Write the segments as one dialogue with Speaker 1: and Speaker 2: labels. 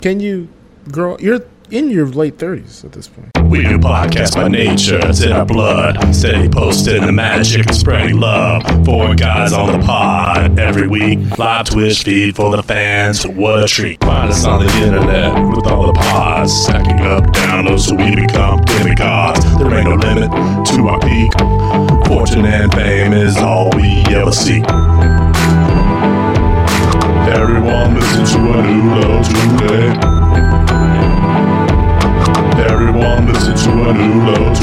Speaker 1: Can you grow? You're in your late 30s at this point.
Speaker 2: We do podcasts by nature, it's in our blood. Steady posting the magic and spreading love. 4 guys on the pod every week. Live Twitch feed for the fans, what a treat. Find us on the internet with all the pods. Stacking up downloads so we become demigods. There ain't no limit to our peak. Fortune and fame is all we ever seek. Everyone listen to a new low today. Everyone listen to a new low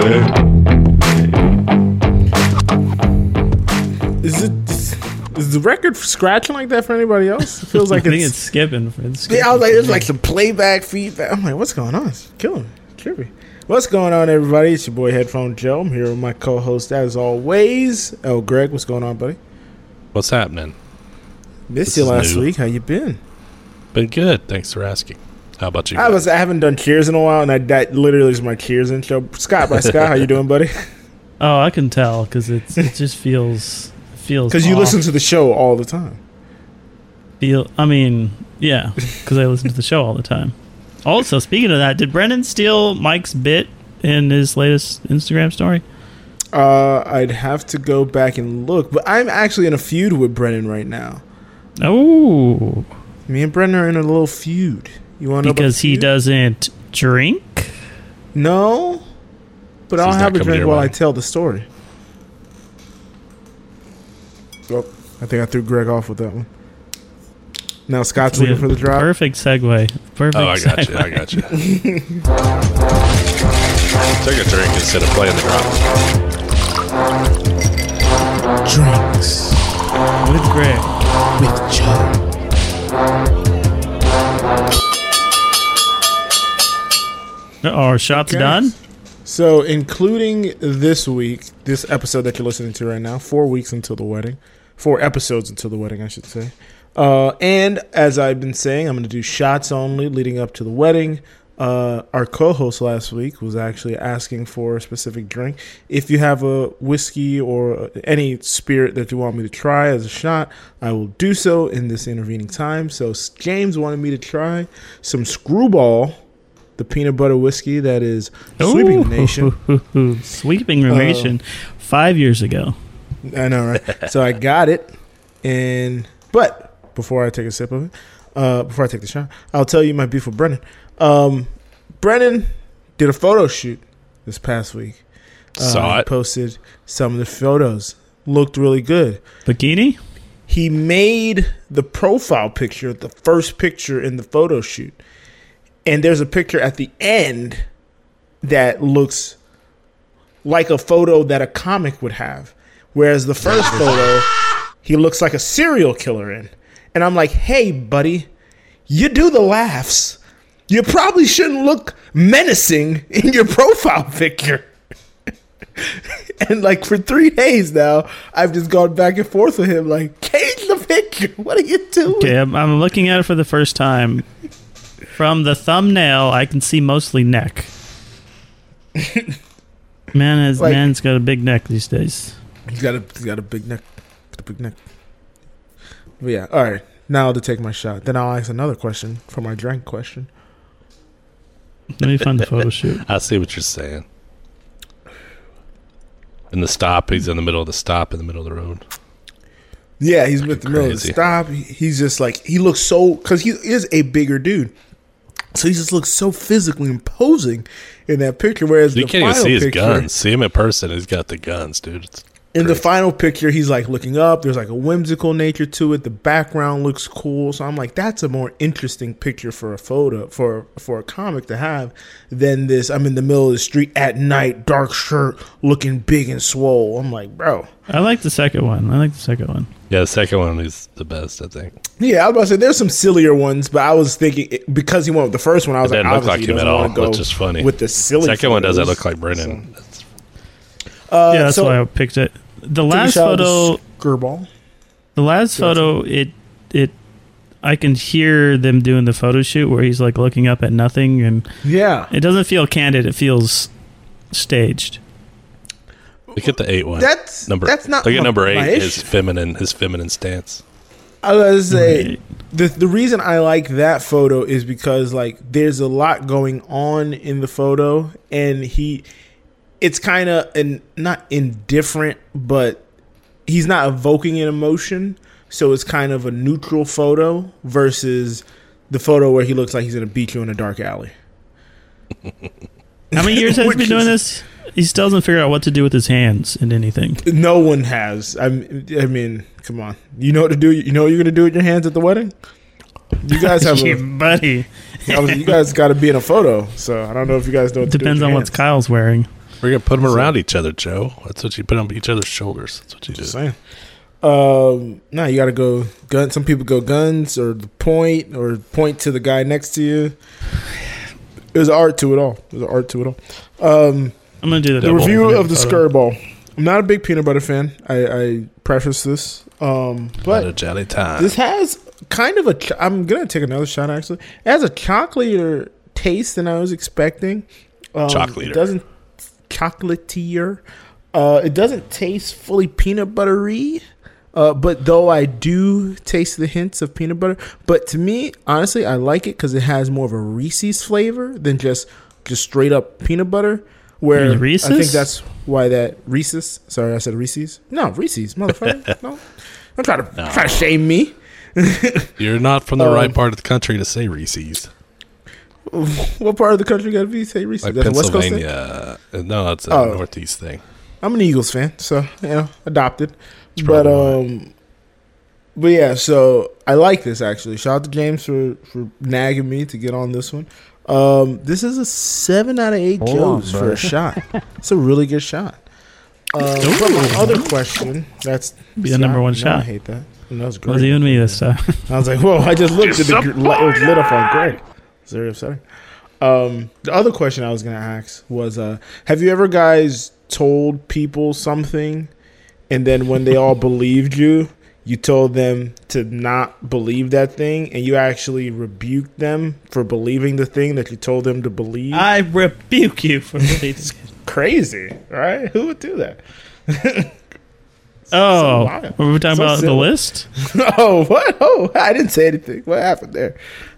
Speaker 2: today.
Speaker 1: Is the record scratching like that for anybody else? It feels like
Speaker 3: I think it's skipping.
Speaker 1: Yeah, I was like, there's like some playback feedback. I'm like, what's going on? It's killing me. Trippy. What's going on, everybody? It's your boy Headphone Joe. I'm here with my co-host, as always. Oh, Greg, what's going on, buddy?
Speaker 2: What's happening?
Speaker 1: Missed you last week. How you been?
Speaker 2: Been good. Thanks for asking. How about you?
Speaker 1: I haven't done Cheers in a while, and that literally is my Cheers intro. Scott, how you doing, buddy?
Speaker 3: Oh, I can tell because it just feels
Speaker 1: because you listen to the show all the time.
Speaker 3: Yeah, because I listen to the show all the time. Also, speaking of that, did Brennan steal Mike's bit in his latest Instagram story?
Speaker 1: I'd have to go back and look, but I'm actually in a feud with Brennan right now.
Speaker 3: Oh,
Speaker 1: me and Brennan are in a little feud. You want to know
Speaker 3: because he doesn't drink?
Speaker 1: No, but I'll have a drink while I tell the story. Oh, I think I threw Greg off with that one. Now Scott's looking for the drop.
Speaker 3: Perfect segue.
Speaker 2: I got you. Take a drink instead of playing the drop.
Speaker 1: Drinks
Speaker 3: with Greg.
Speaker 1: With Joe.
Speaker 3: Our shots done.
Speaker 1: So, including this week, this episode that you're listening to right now, 4 weeks until the wedding, 4 episodes until the wedding, I should say. And as I've been saying, I'm going to do shots only leading up to the wedding. Our co-host last week was actually asking for a specific drink. If you have a whiskey or any spirit that you want me to try as a shot, I will do so in this intervening time. So James wanted me to try some Screwball, the peanut butter whiskey that is sweeping the nation.
Speaker 3: Sweeping the nation 5 years ago.
Speaker 1: I know, right? So I got it. But before I take a sip of it, before I take the shot, I'll tell you my beef with Brennan. Brennan did a photo shoot this past week.
Speaker 2: Saw it.
Speaker 1: Posted some of the photos. Looked really good.
Speaker 3: Bikini?
Speaker 1: He made the profile picture the first picture in the photo shoot. And there's a picture at the end that looks like a photo that a comic would have. Whereas the first photo, he looks like a serial killer in. And I'm like, hey, buddy, you do the laughs. You probably shouldn't look menacing in your profile picture. And like for 3 days now, I've just gone back and forth with him like, change the picture. What are you doing?
Speaker 3: Okay, I'm looking at it for the first time. From the thumbnail, I can see mostly neck. Man's got a big neck these days.
Speaker 1: He's got a big neck. But yeah, all right. Now to take my shot. Then I'll ask another question for my drink question.
Speaker 3: Let me find the photo shoot.
Speaker 2: I see what you're saying. In the stop, he's in the middle of the stop, in the middle of the road.
Speaker 1: Yeah, he's with the middle of the stop. He's just like, he looks so, because he is a bigger dude. So he just looks so physically imposing in that picture. Whereas
Speaker 2: you can't even see his guns. See him in person, he's got the guns, dude.
Speaker 1: In the final picture, he's like looking up. There's like a whimsical nature to it. The background looks cool. So I'm like, that's a more interesting picture for a photo, for a comic to have than this. I'm in the middle of the street at night, dark shirt, looking big and swole. I'm like, bro.
Speaker 3: I like the second one.
Speaker 2: Yeah, the second one is the best, I think.
Speaker 1: Yeah, I was about to say, there's some sillier ones, but I was thinking, because he went with the first one, I was like,
Speaker 2: look like him at all, which is funny.
Speaker 1: With the silly
Speaker 2: second one doesn't look like Brennan.
Speaker 3: So. That's why I picked it. The last photo,
Speaker 1: Screwball.
Speaker 3: The last photo, I can hear them doing the photo shoot where he's like looking up at nothing, and it doesn't feel candid. It feels staged.
Speaker 2: Look at the 8 one.
Speaker 1: That's not.
Speaker 2: Look at number 8. His feminine stance.
Speaker 1: I was gonna say the reason I like that photo is because like there's a lot going on in the photo, and it's kind of not indifferent, but he's not evoking an emotion, so it's kind of a neutral photo versus the photo where he looks like he's gonna beat you in a dark alley.
Speaker 3: How many years has he been doing this? He still doesn't figure out what to do with his hands in anything.
Speaker 1: No one has. I mean, come on. You know what to do. You know what you're going to do with your hands at the wedding? You guys have
Speaker 3: buddy.
Speaker 1: You guys got to be in a photo, so I don't know if you guys know what to do with
Speaker 3: Depends on what Kyle's wearing.
Speaker 2: We're going to put them around each other, Joe. That's what you put on each other's shoulders. That's what you do.
Speaker 1: Saying. No, you got to go gun. Some people go guns or the point to the guy next to you. There's art to it all.
Speaker 3: I'm going to do
Speaker 1: the review of the Skirball. I'm not a big peanut butter fan. I preface this. But
Speaker 2: a jelly time.
Speaker 1: This has kind of I'm going to take another shot, actually. It has a chocolatier taste than I was expecting. It doesn't chocolatier. It doesn't taste fully peanut buttery. But though I do taste the hints of peanut butter. But to me, honestly, I like it because it has more of a Reese's flavor than just straight up peanut butter. Where
Speaker 3: Reese's?
Speaker 1: I think that's why that Reese's. Sorry, I said Reese's. No, Reese's, motherfucker. No, don't try to shame me.
Speaker 2: You're not from the right part of the country to say Reese's.
Speaker 1: What part of the country got to say Reese's?
Speaker 2: Like that's Pennsylvania. No, that's a Northeast thing.
Speaker 1: I'm an Eagles fan, so adopted. But yeah, so I like this actually. Shout out to James for nagging me to get on this one. This is a 7 out of 8 Joes for a shot. It's a really good shot. But my other question, that's
Speaker 3: be the number one shot.
Speaker 1: I hate that. That was great.
Speaker 3: Was you and me this time?
Speaker 1: I was like, whoa! I just looked at it was lit up on Greg. It's very upsetting. The other question I was gonna ask was, have you ever guys told people something, and then when they all believed you, you told them to not believe that thing, and you actually rebuked them for believing the thing that you told them to believe?
Speaker 3: I rebuke you for believing.
Speaker 1: It's crazy, right? Who would do that?
Speaker 3: Were we talking about the list?
Speaker 1: Oh, what? Oh, I didn't say anything. What happened there?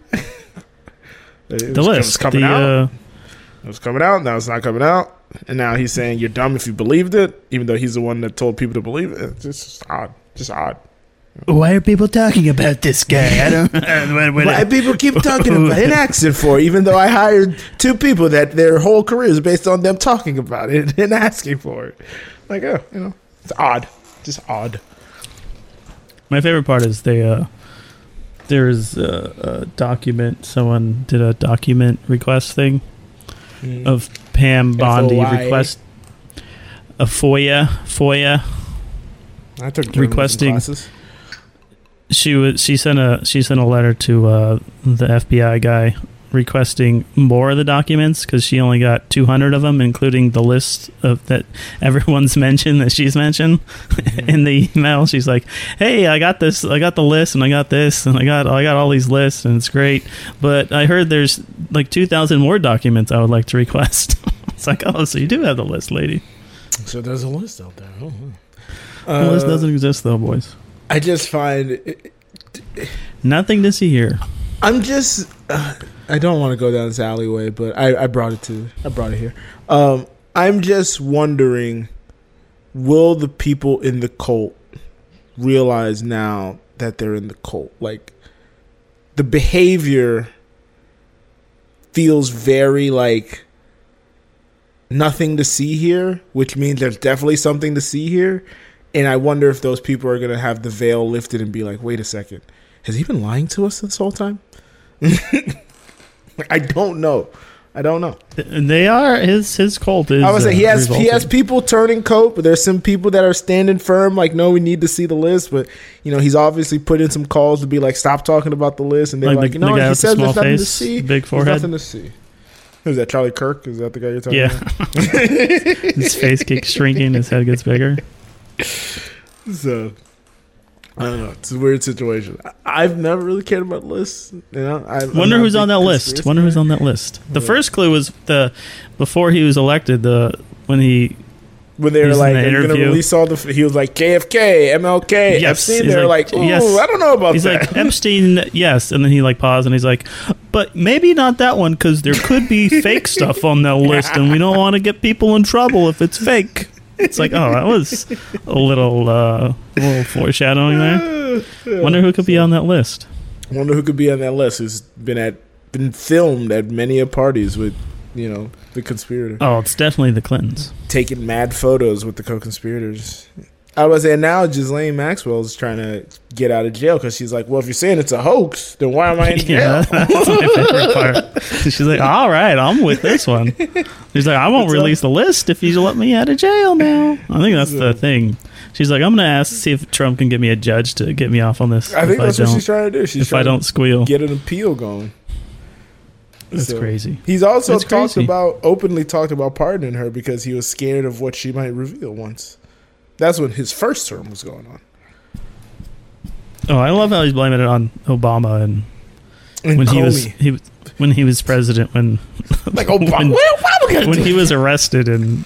Speaker 3: The list.
Speaker 1: Coming out. It was coming out. Now it's not coming out. And now he's saying you're dumb if you believed it, even though he's the one that told people to believe it. It's just odd. Just odd.
Speaker 3: Why are people talking about this guy? I don't.
Speaker 1: Why people keep talking about it and asking for it, even though I hired 2 people that their whole career is based on them talking about it and asking for it. Like, it's odd. Just odd.
Speaker 3: My favorite part is there's a document. Someone did a document request thing of Pam Bondi request a FOIA.
Speaker 1: I took
Speaker 3: requesting
Speaker 1: classes.
Speaker 3: She sent a letter to the FBI guy requesting more of the documents because she only got 200 of them, including the list of that everyone's mentioned that she's mentioned in the email. She's like, "Hey, I got this. I got the list, and I got this, and I got all these lists, and it's great. But I heard there's like 2,000 more documents I would like to request." It's like, oh, so you do have the list, lady.
Speaker 1: So there's a list out there.
Speaker 3: The list doesn't exist, though, boys.
Speaker 1: I just find
Speaker 3: nothing to see here.
Speaker 1: I'm just. I don't want to go down this alleyway, but I brought it here. I'm just wondering, will the people in the cult realize now that they're in the cult? Like, the behavior feels very like nothing to see here, which means there's definitely something to see here. And I wonder if those people are going to have the veil lifted and be like, wait a second, has he been lying to us this whole time? I don't know.
Speaker 3: They are his cult is.
Speaker 1: I would say he has people turning coat, but there's some people that are standing firm. Like, no, we need to see the list. But he's obviously put in some calls to be like, stop talking about the list. And they're like, he says there's nothing to see.
Speaker 3: Big forehead.
Speaker 1: There's nothing to see. Who's that? Charlie Kirk? Is that the guy you're talking about?
Speaker 3: Yeah. His face keeps shrinking. His head gets bigger.
Speaker 1: So I don't know. It's a weird situation. I've never really cared about lists.
Speaker 3: Wonder who's on that list. The first clue was before he was elected. When he
Speaker 1: When they were
Speaker 3: He's in
Speaker 1: like,
Speaker 3: the
Speaker 1: "Are you gonna
Speaker 3: interview.
Speaker 1: release all the?" He was like, "KFK, MLK,
Speaker 3: Yes.
Speaker 1: Epstein."
Speaker 3: He's
Speaker 1: They're like, "Ooh,
Speaker 3: yes.
Speaker 1: I don't know about
Speaker 3: He's
Speaker 1: that."
Speaker 3: like, Epstein, yes. And then he like paused and he's like, but maybe not that one because there could be fake stuff on that list and we don't want to get people in trouble if it's fake. It's like, oh, that was a little foreshadowing there. Wonder who could be on that list.
Speaker 1: Wonder who could be on that list. Who's been filmed at many a parties with, the conspirator.
Speaker 3: Oh, it's definitely the Clintons.
Speaker 1: Taking mad photos with the co-conspirators. I was saying now Ghislaine Maxwell is trying to get out of jail because she's like, well, if you're saying it's a hoax, then why am I in jail?
Speaker 3: Yeah, that's my favorite part. She's like, all right, I'm with this one. She's like, I won't release the list if you let me out of jail now. I think that's the thing. She's like, I'm going to see if Trump can get me a judge to get me off on this.
Speaker 1: I think that's what she's trying to do.
Speaker 3: If I don't squeal.
Speaker 1: Get an appeal going.
Speaker 3: That's crazy.
Speaker 1: He's also
Speaker 3: That's
Speaker 1: openly talked about pardoning her because he was scared of what she might reveal once. That's when his first term was going on.
Speaker 3: Oh, I love how he's blaming it on Obama and when
Speaker 1: Comey.
Speaker 3: when he was president when
Speaker 1: like Obama
Speaker 3: when he was arrested and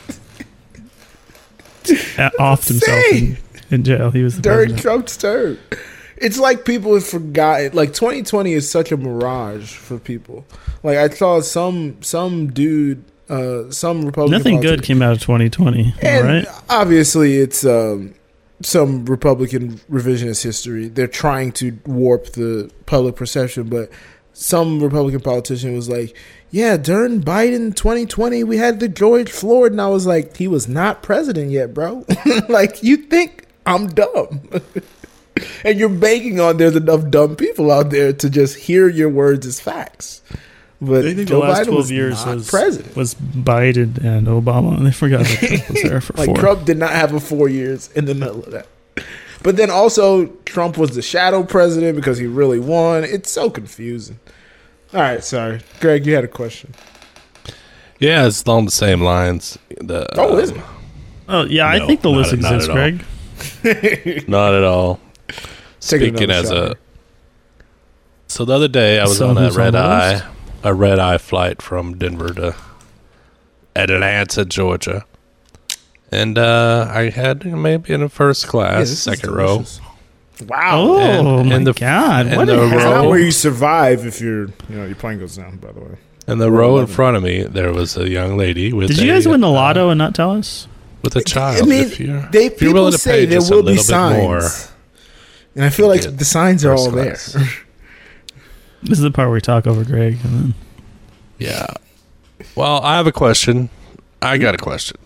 Speaker 3: offed himself in jail. He was the
Speaker 1: during
Speaker 3: president.
Speaker 1: Trump's term. It's like people have forgotten. Like 2020 is such a mirage for people. Like I saw some dude, some Republican.
Speaker 3: Nothing good came out of 2020,
Speaker 1: and
Speaker 3: right?
Speaker 1: obviously, it's some Republican revisionist history. They're trying to warp the public perception, but some Republican politician was like, "Yeah, during Biden 2020, we had the George Floyd," and I was like, "He was not president yet, bro. Like you think I'm dumb." And you're banking on there's enough dumb people out there to just hear your words as facts. But
Speaker 3: I think
Speaker 1: Joe
Speaker 3: the last
Speaker 1: Biden
Speaker 3: 12
Speaker 1: was
Speaker 3: years
Speaker 1: not president.
Speaker 3: was Biden and Obama, and they forgot that Trump was there for
Speaker 1: Like
Speaker 3: 4.
Speaker 1: Trump did not have a 4 years in the middle of that. But then also Trump was the shadow president because he really won. It's so confusing. All right, sorry. Greg, you had a question.
Speaker 2: Yeah, it's along the same lines.
Speaker 1: Is it?
Speaker 3: Oh, yeah, I
Speaker 2: No,
Speaker 3: think the list
Speaker 2: not
Speaker 3: exists,
Speaker 2: at all.
Speaker 3: Greg.
Speaker 2: Not at all.
Speaker 1: Taking
Speaker 2: Speaking
Speaker 1: another
Speaker 2: as
Speaker 1: shot.
Speaker 2: so the other day I was
Speaker 3: So
Speaker 2: on a
Speaker 3: who's on the
Speaker 2: red eye flight from Denver to Atlanta, Georgia, and I had maybe in a first class,
Speaker 1: Yeah, this is
Speaker 2: second row.
Speaker 1: delicious. Wow.
Speaker 3: Oh,
Speaker 2: And-
Speaker 3: my
Speaker 2: and the-
Speaker 3: God.
Speaker 2: and
Speaker 3: What
Speaker 2: the
Speaker 3: is
Speaker 1: It's
Speaker 2: row-
Speaker 1: not
Speaker 3: that?
Speaker 1: where you survive if your plane goes down, by the way.
Speaker 2: In the row in front of me, there was a young lady with.
Speaker 3: Did you guys win the lotto and not tell us?
Speaker 2: with a child?
Speaker 1: I mean,
Speaker 2: if you're
Speaker 1: people
Speaker 2: willing to
Speaker 1: say
Speaker 2: pay
Speaker 1: there
Speaker 2: just a
Speaker 1: will be
Speaker 2: little bit more,
Speaker 1: signs. And I feel like
Speaker 2: get
Speaker 1: the signs are all
Speaker 2: first
Speaker 1: there.
Speaker 2: class.
Speaker 3: This is the part where we talk over Greg. And then
Speaker 2: Yeah. Well, I have a question. I got a question.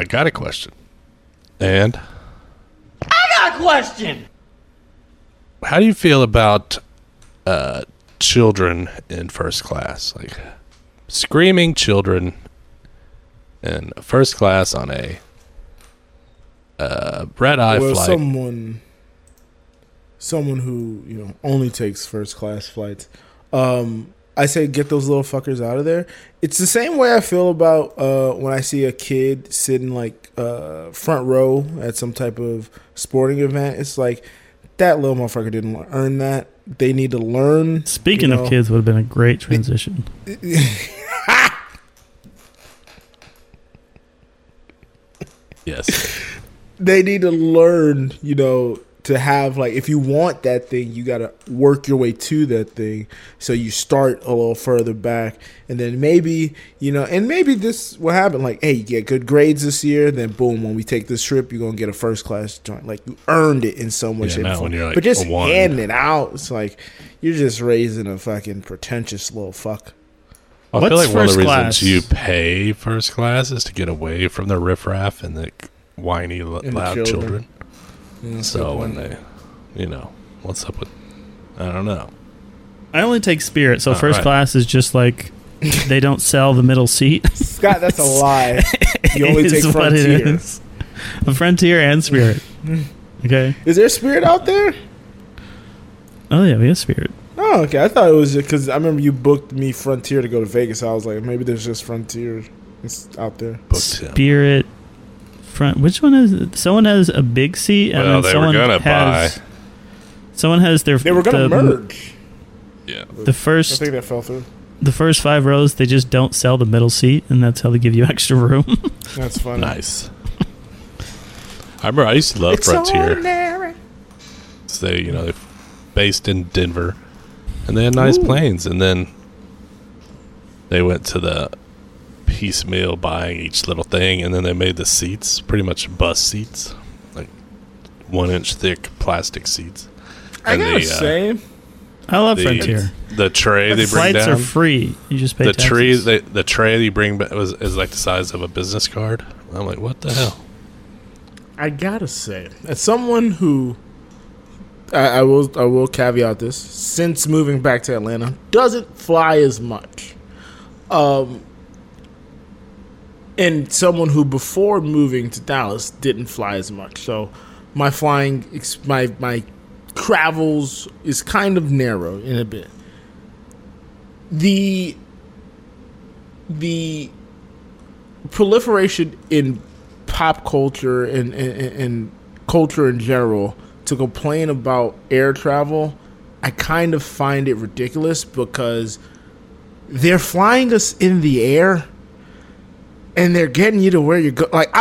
Speaker 2: And how do you feel about children in first class? Like screaming children in first class on a red eye
Speaker 1: Well,
Speaker 2: flight.
Speaker 1: someone who only takes first class flights. I say get those little fuckers out of there. It's the same way I feel about when I see a kid sitting like front row at some type of sporting event. It's like that little motherfucker didn't earn that. They need to learn.
Speaker 3: speaking of kids, would have been a great transition.
Speaker 2: Yes.
Speaker 1: They need to learn, to have like if you want that thing, you got to work your way to that thing. So you start a little further back, and then maybe and maybe this will happen. Like, hey, you get good grades this year, then boom, when we take this trip, you're gonna get a first class joint. Like you earned it in some way,
Speaker 2: Yeah,
Speaker 1: shape,
Speaker 2: not
Speaker 1: or form.
Speaker 2: when you're, like,
Speaker 1: But just
Speaker 2: a one.
Speaker 1: handing it out, it's like you're just raising a fucking pretentious little fuck.
Speaker 2: I feel
Speaker 3: What's
Speaker 2: like one of the
Speaker 3: first
Speaker 2: reasons
Speaker 3: class?
Speaker 2: you pay first class is to get away from the riffraff and the whiny,
Speaker 1: the
Speaker 2: loud
Speaker 1: children.
Speaker 2: children.
Speaker 1: Yeah,
Speaker 2: So
Speaker 1: good
Speaker 2: when
Speaker 1: point.
Speaker 2: they, what's up with, I don't know.
Speaker 3: I only take Spirit, so
Speaker 2: Oh,
Speaker 3: first
Speaker 2: right.
Speaker 3: class is just like they don't sell the middle seat.
Speaker 1: Scott, that's a lie. You only
Speaker 3: Is
Speaker 1: take
Speaker 3: what it
Speaker 1: Frontier.
Speaker 3: is. A Frontier and Spirit. Okay.
Speaker 1: Is there Spirit out there?
Speaker 3: Oh yeah, we have Spirit.
Speaker 1: Oh, okay. I thought it was because I remember you booked me Frontier to go to Vegas. I was like, maybe there's just Frontier out there.
Speaker 2: Booked him.
Speaker 3: Spirit. Front. Which one is it? Someone has a big seat, and
Speaker 2: Well,
Speaker 3: then
Speaker 2: they were
Speaker 3: someone
Speaker 2: gonna
Speaker 3: has.
Speaker 2: buy.
Speaker 3: Someone has their.
Speaker 1: They were going to merge.
Speaker 2: Yeah.
Speaker 3: The
Speaker 1: I
Speaker 3: first,
Speaker 1: think that fell through.
Speaker 3: the first 5 rows, they just don't sell the middle seat, and that's how they give you extra room.
Speaker 1: That's funny.
Speaker 2: Nice. I remember I used to love
Speaker 1: It's
Speaker 2: Frontier.
Speaker 1: ordinary.
Speaker 2: So they're based in Denver, and they had nice planes. And then they went to the piecemeal buying each little thing, and then they made the seats pretty much bus seats, like 1-inch thick plastic seats.
Speaker 1: I
Speaker 2: And
Speaker 1: gotta say,
Speaker 3: I love Frontier.
Speaker 2: The tray they bring
Speaker 3: Flights
Speaker 2: down.
Speaker 3: are free. You just pay
Speaker 2: The
Speaker 3: taxes.
Speaker 2: the tray you bring back is like the size of a business card. I'm like, what the hell?
Speaker 1: I gotta say, as someone who I will caveat this, since moving back to Atlanta, doesn't fly as much. And someone who before moving to Dallas didn't fly as much. So my flying, my travels is kind of narrow in a bit. The proliferation in pop culture and culture in general to complain about air travel, I kind of find it ridiculous because they're flying us in the air and they're getting you to where you go. Like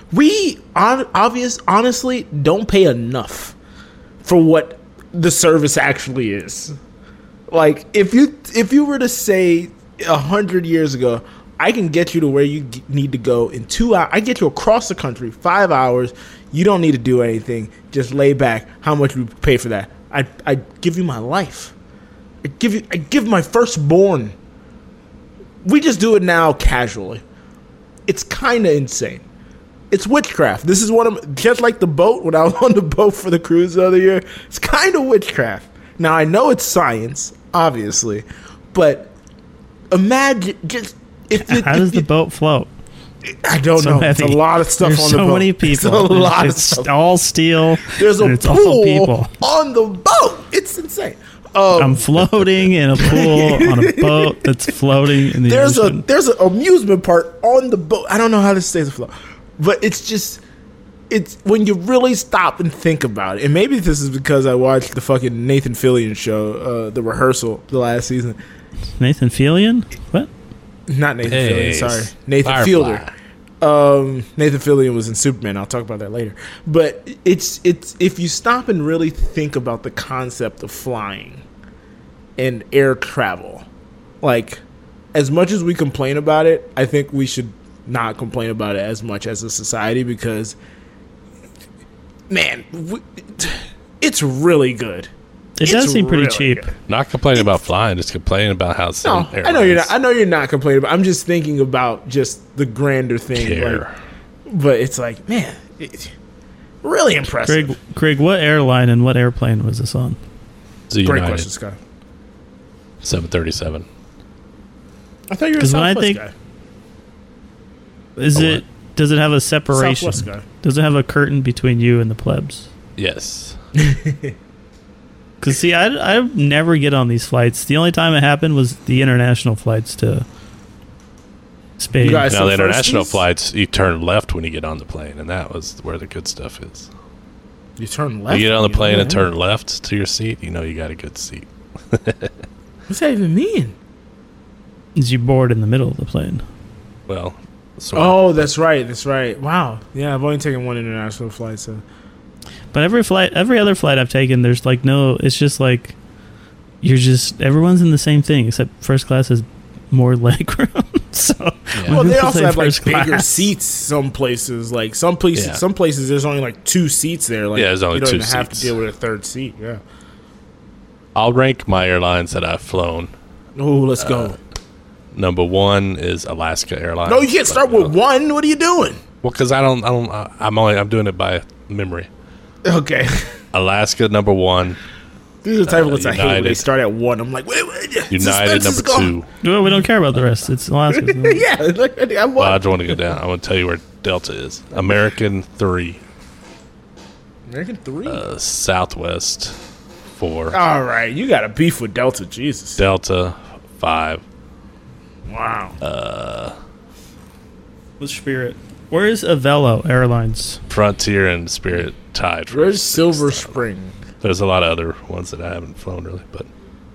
Speaker 1: honestly don't pay enough for what the service actually is. Like if you were to say 100 years ago, I can get you to where you need to go in 2 hours. I get you across the country, 5 hours. You don't need to do anything. Just lay back. How much would you pay for that? I'd give you my life. I give my firstborn. We just do it now casually. It's kind of insane. It's witchcraft. This is just like the boat, when I was on the boat for the cruise the other year. It's kind of witchcraft. Now, I know it's science, obviously, but imagine just...
Speaker 3: How does the boat float?
Speaker 1: I don't know.
Speaker 3: Heavy.
Speaker 1: It's a lot of stuff
Speaker 3: There's
Speaker 1: on the boat.
Speaker 3: so many people.
Speaker 1: It's a lot of
Speaker 3: It's
Speaker 1: stuff.
Speaker 3: all steel.
Speaker 1: There's a
Speaker 3: it's all
Speaker 1: pool
Speaker 3: people.
Speaker 1: on the boat. It's insane.
Speaker 3: I'm floating in a pool on a boat that's floating in the ocean.
Speaker 1: There's an amusement park on the boat. I don't know how this stays afloat, but it's when you really stop and think about it. And maybe this is because I watched the fucking Nathan Fillion show, The Rehearsal, the last season.
Speaker 3: Nathan Fillion? What?
Speaker 1: Not Nathan
Speaker 2: Hey,
Speaker 1: Fillion. Sorry, Nathan
Speaker 2: Firefly.
Speaker 1: Fielder. Nathan Fillion was in Superman. I'll talk about that later. But it's if you stop and really think about the concept of flying and air travel, like as much as we complain about it, I think we should not complain about it as much as a society because, man, it's really good.
Speaker 3: It does seem pretty
Speaker 1: really
Speaker 3: cheap.
Speaker 1: good.
Speaker 2: Not complaining about flying, just complaining about how some
Speaker 1: No, I know you're not. I know you're not complaining, but I'm just thinking about just the grander thing.
Speaker 2: care.
Speaker 1: Like, but it's like, man, it's really impressive.
Speaker 3: Craig, what airline and what airplane was this on?
Speaker 2: It's a
Speaker 1: Great
Speaker 2: United
Speaker 1: question, Scott.
Speaker 2: 737.
Speaker 1: I thought you were a
Speaker 3: 'Cause when I
Speaker 1: Southwest
Speaker 3: think-
Speaker 1: guy.
Speaker 3: Does it have a separation?
Speaker 1: Southwest guy.
Speaker 3: Does it have a curtain between you and the plebs?
Speaker 2: Yes.
Speaker 3: Because, see, I never get on these flights. The only time it happened was the international flights to Spain.
Speaker 1: You guys-
Speaker 2: Now
Speaker 1: So
Speaker 2: the international
Speaker 1: firsties?
Speaker 2: flights, you turn left when you get on the plane, and that was where the good stuff is.
Speaker 1: You turn left.
Speaker 2: You get on the plane and
Speaker 1: turn.
Speaker 2: turn left to your seat, you know you got a good seat.
Speaker 1: What's that even mean?
Speaker 3: Is you board in the middle of the plane?
Speaker 2: Well, sort of.
Speaker 1: Oh, that's right. That's right. Wow. Yeah, I've only taken one international flight, so
Speaker 3: But every other flight I've taken, there's like no. It's just like everyone's in the same thing except first class has more leg room. So
Speaker 2: Yeah.
Speaker 1: well, they
Speaker 3: people
Speaker 1: also
Speaker 3: say
Speaker 1: have like
Speaker 3: first
Speaker 1: bigger
Speaker 3: class.
Speaker 1: seats. Some places, like some places, there's only like 2 seats there. Like,
Speaker 2: Yeah, there's only
Speaker 1: you don't
Speaker 2: 2
Speaker 1: even have to
Speaker 2: seats.
Speaker 1: deal with a third seat. Yeah.
Speaker 2: I'll rank my airlines that I've flown.
Speaker 1: Oh, let's go.
Speaker 2: Number 1 is Alaska Airlines.
Speaker 1: No, you can't start with 1. What are you doing?
Speaker 2: Well, because I'm doing it by memory.
Speaker 1: Okay.
Speaker 2: Alaska number 1,
Speaker 1: These are the type of ones I hate when they
Speaker 2: United.
Speaker 1: start at 1. I'm like, wait.
Speaker 2: United
Speaker 1: suspense is
Speaker 2: number
Speaker 1: gone.
Speaker 2: 2.
Speaker 3: Well, we don't care about the rest. It's Alaska.
Speaker 1: Yeah, like, I'm
Speaker 2: Well, I
Speaker 1: what?
Speaker 2: just want to go down. I want to tell you where Delta is. American 3,
Speaker 1: American 3.
Speaker 2: Southwest 4,
Speaker 1: All right, you got a beef with Delta, Jesus.
Speaker 2: Delta 5.
Speaker 1: Wow.
Speaker 3: With Spirit. Where is Avelo Airlines?
Speaker 2: Frontier and Spirit tied. for
Speaker 1: Where's
Speaker 2: 6th.
Speaker 1: Silver Spring?
Speaker 2: There's a lot of other ones that I haven't flown really, but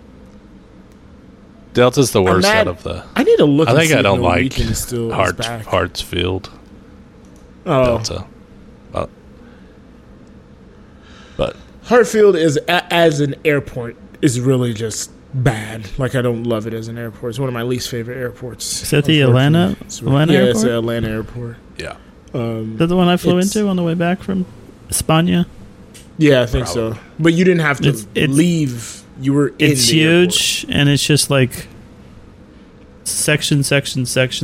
Speaker 2: Delta's the worst
Speaker 1: mad-
Speaker 2: out of the.
Speaker 1: I need to look.
Speaker 2: I
Speaker 1: and
Speaker 2: think
Speaker 1: see
Speaker 2: I
Speaker 1: if
Speaker 2: don't like
Speaker 1: Norwegian still is back.
Speaker 2: Hartsfield
Speaker 1: Oh,
Speaker 2: Delta.
Speaker 1: Hartfield is as an airport is really just bad. Like, I don't love it as an airport. It's one of my least favorite airports.
Speaker 3: Is that the Atlanta
Speaker 1: Yeah,
Speaker 3: airport?
Speaker 1: it's the Atlanta airport.
Speaker 2: Yeah.
Speaker 3: Is that the one I flew into on the way back from España?
Speaker 1: Yeah, I think so. But you didn't have to
Speaker 3: It's-
Speaker 1: leave. You were in
Speaker 3: It's
Speaker 1: the
Speaker 3: huge, and it's just like section, and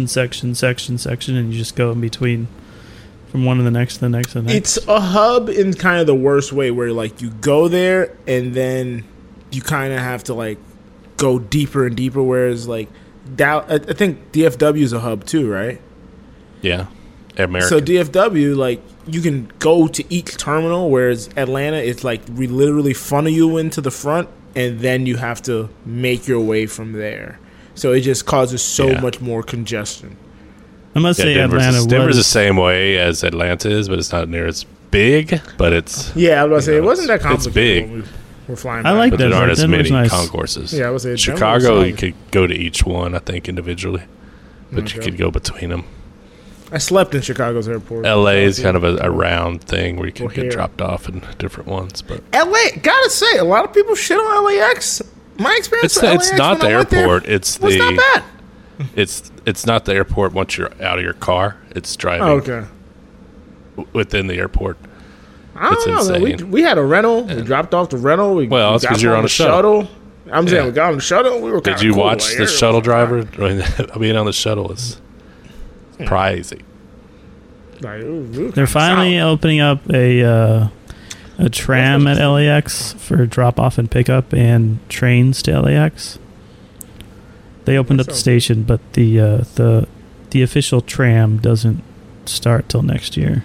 Speaker 3: you just go in between from one to the next, to the next, to the next.
Speaker 1: It's a hub in kind of the worst way, where like you go there and then you kind of have to like go deeper and deeper. Whereas like I think DFW is a hub too, right?
Speaker 2: Yeah. American.
Speaker 1: So DFW, like, you can go to each terminal, whereas Atlanta, it's like we literally funnel you into the front, and then you have to make your way from there. So it just causes so much more congestion.
Speaker 3: I must say
Speaker 2: Denver's
Speaker 3: Atlanta
Speaker 2: the same way as Atlanta is, but it's not near as big. But it's
Speaker 1: Yeah, I was about to say, it wasn't that
Speaker 2: it's
Speaker 1: complicated.
Speaker 2: big.
Speaker 1: When we were flying
Speaker 3: I
Speaker 1: back.
Speaker 3: like
Speaker 2: but there
Speaker 3: Denver.
Speaker 2: aren't as
Speaker 3: Denver's
Speaker 2: many
Speaker 3: nice.
Speaker 2: concourses.
Speaker 1: Yeah, I would say Denver was
Speaker 2: Chicago,
Speaker 1: solid.
Speaker 2: you could go to each one, I think, individually, but you
Speaker 1: Okay.
Speaker 2: could go between them.
Speaker 1: I slept in Chicago's airport.
Speaker 2: LA is kind of a round thing where you can
Speaker 1: O'Hare.
Speaker 2: get dropped off in different ones, but
Speaker 1: LA, gotta say, a lot of people shit on LAX. My experience
Speaker 2: it's
Speaker 1: with
Speaker 2: it's
Speaker 1: LAX
Speaker 2: not
Speaker 1: when
Speaker 2: the
Speaker 1: I went there
Speaker 2: airport. It's
Speaker 1: was not bad.
Speaker 2: it's not the airport once you're out of your car. It's driving
Speaker 1: Oh, okay.
Speaker 2: within the airport.
Speaker 1: I don't
Speaker 2: It's
Speaker 1: know, man.
Speaker 2: insane.
Speaker 1: We had a rental. We dropped off the rental.
Speaker 2: Well,
Speaker 1: we
Speaker 2: it's 'cause
Speaker 1: got
Speaker 2: you're on a shuttle.
Speaker 1: I'm saying
Speaker 2: Yeah.
Speaker 1: we got on the shuttle. We were
Speaker 2: Did
Speaker 1: kinda
Speaker 2: you
Speaker 1: cool.
Speaker 2: watch
Speaker 1: Like,
Speaker 2: the
Speaker 1: everyone
Speaker 2: shuttle
Speaker 1: was fine.
Speaker 2: driver? Being on the shuttle is crazy.
Speaker 1: Like, we were
Speaker 3: They're
Speaker 1: kinda
Speaker 3: finally
Speaker 1: solid.
Speaker 3: opening up a tram at LAX for drop off and pickup, and trains to LAX. They opened up the
Speaker 1: Sounds-
Speaker 3: station, but the official tram doesn't start till next year.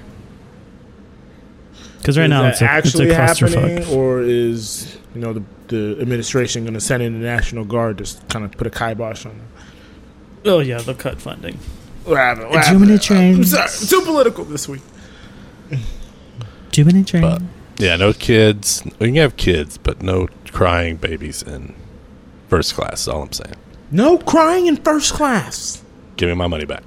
Speaker 3: Because right
Speaker 1: Is
Speaker 3: now
Speaker 1: that
Speaker 3: it's a
Speaker 1: actually happening,
Speaker 3: clusterfuck.
Speaker 1: or is the administration going to send in the National Guard to kind of put a kibosh on it?
Speaker 3: Oh yeah, they'll cut funding.
Speaker 1: What happened?
Speaker 3: Too many trains.
Speaker 1: I'm sorry, I'm too political this week.
Speaker 3: Too many trains.
Speaker 2: But yeah, no kids. We can have kids, but no crying babies in first class. Is all I'm saying.
Speaker 1: No crying in first class.
Speaker 2: Give me my money back.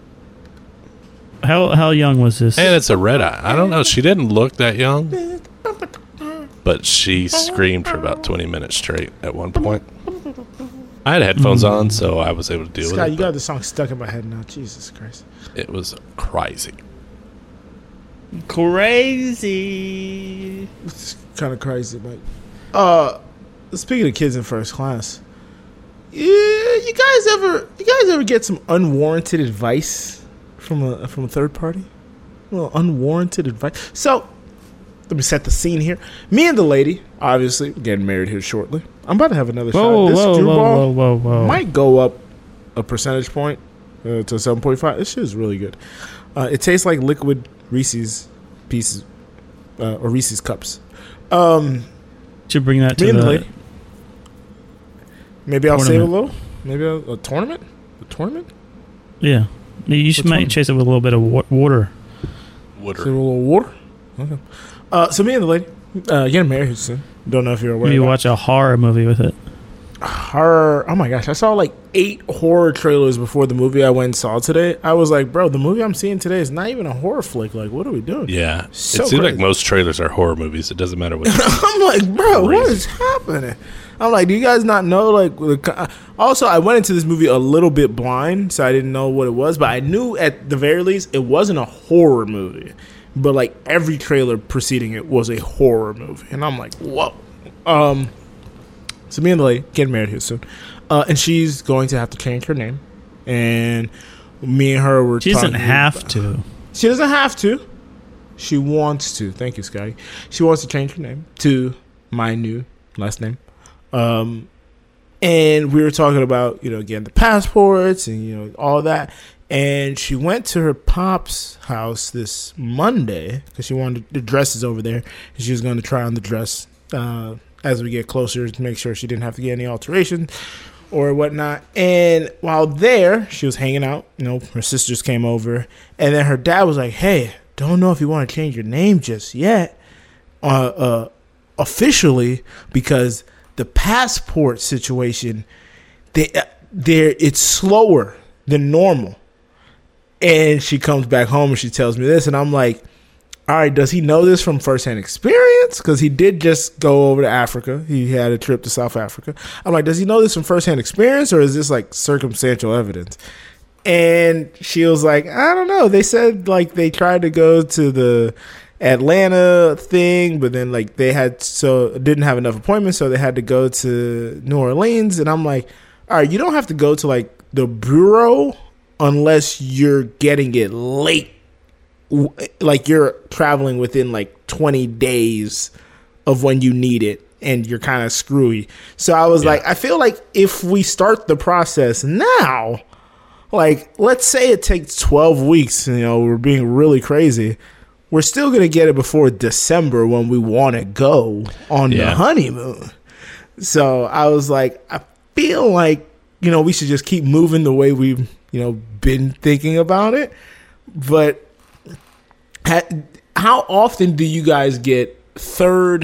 Speaker 3: How young was this?
Speaker 2: And it's a red eye. I don't know. She didn't look that young, but she screamed for about 20 minutes straight at one point. I had headphones on, so I was able to deal
Speaker 1: Scott,
Speaker 2: with
Speaker 1: you
Speaker 2: it.
Speaker 1: got
Speaker 2: but
Speaker 1: the song stuck in my head now. Jesus Christ.
Speaker 2: It was crazy.
Speaker 3: Crazy.
Speaker 1: It's kind of crazy, Mike. Speaking of kids in first class, yeah, you guys ever get some unwarranted advice from a third party? Well, unwarranted advice. So, let me set the scene here. Me and the lady, obviously, we're getting married here shortly. I'm about to have another
Speaker 3: Whoa,
Speaker 1: shot. This
Speaker 3: whoa,
Speaker 1: Drew ball
Speaker 3: whoa.
Speaker 1: might go up a percentage point to 7.5. This shit is really good. It tastes like liquid Reese's pieces or Reese's cups.
Speaker 3: Should bring that
Speaker 1: Me
Speaker 3: to
Speaker 1: and the
Speaker 3: the.
Speaker 1: lady. Maybe I'll save a
Speaker 3: Tournament.
Speaker 1: little. Maybe a tournament. A tournament.
Speaker 3: Yeah, you should
Speaker 1: Which
Speaker 3: might
Speaker 1: one?
Speaker 3: chase it with a little bit of water.
Speaker 1: Save a
Speaker 2: Water.
Speaker 1: little water. Okay. So me and the lady getting married soon. Don't know if you're aware.
Speaker 3: Maybe
Speaker 1: about
Speaker 3: watch a horror movie with it.
Speaker 1: her. Oh my gosh, I saw like 8 horror trailers before the movie I went and saw today. I was like, bro, the movie I'm seeing today is not even a horror flick. Like, what are we doing?
Speaker 2: Yeah.
Speaker 1: So
Speaker 2: it seems like
Speaker 1: crazy.
Speaker 2: most trailers are horror movies. It doesn't matter what.
Speaker 1: I'm like, bro, what
Speaker 2: Crazy.
Speaker 1: is happening? I'm like, do you guys not know? Like, also, I went into this movie a little bit blind, so I didn't know what it was. But I knew at the very least it wasn't a horror movie. But like every trailer preceding it was a horror movie, and I'm like, whoa. So me and the lady getting married here soon, and she's going to have to change her name, and me and her were.
Speaker 3: She doesn't
Speaker 1: talking
Speaker 3: have
Speaker 1: about-
Speaker 3: to.
Speaker 1: She doesn't have to. She wants to. Thank you, Scotty. She wants to change her name to my new last name. And we were talking about, getting the passports and, all that. And she went to her pop's house this Monday because she wanted the dresses over there. And she was going to try on the dress as we get closer to make sure she didn't have to get any alterations or whatnot. And while there, she was hanging out. Her sisters came over. And then her dad was like, hey, don't know if you want to change your name just yet officially because the passport situation, it's slower than normal. And she comes back home and she tells me this, and I'm like, all right, does he know this from firsthand experience? Because he did just go over to Africa. He had a trip to South Africa. I'm like, does he know this from firsthand experience, or is this like circumstantial evidence? And she was like, I don't know. They said like they tried to go to the Atlanta thing, but then like didn't have enough appointments, so they had to go to New Orleans. And I'm like, all right, you don't have to go to like the bureau unless you're getting it late. Like you're traveling within like 20 days of when you need it and you're kind of screwy. So I was like, I feel like if we start the process now, like let's say it takes 12 weeks, we're being really crazy, we're still going to get it before December when we want to go on the honeymoon. So I was like, I feel like, we should just keep moving the way we've, been thinking about it. But how often do you guys get third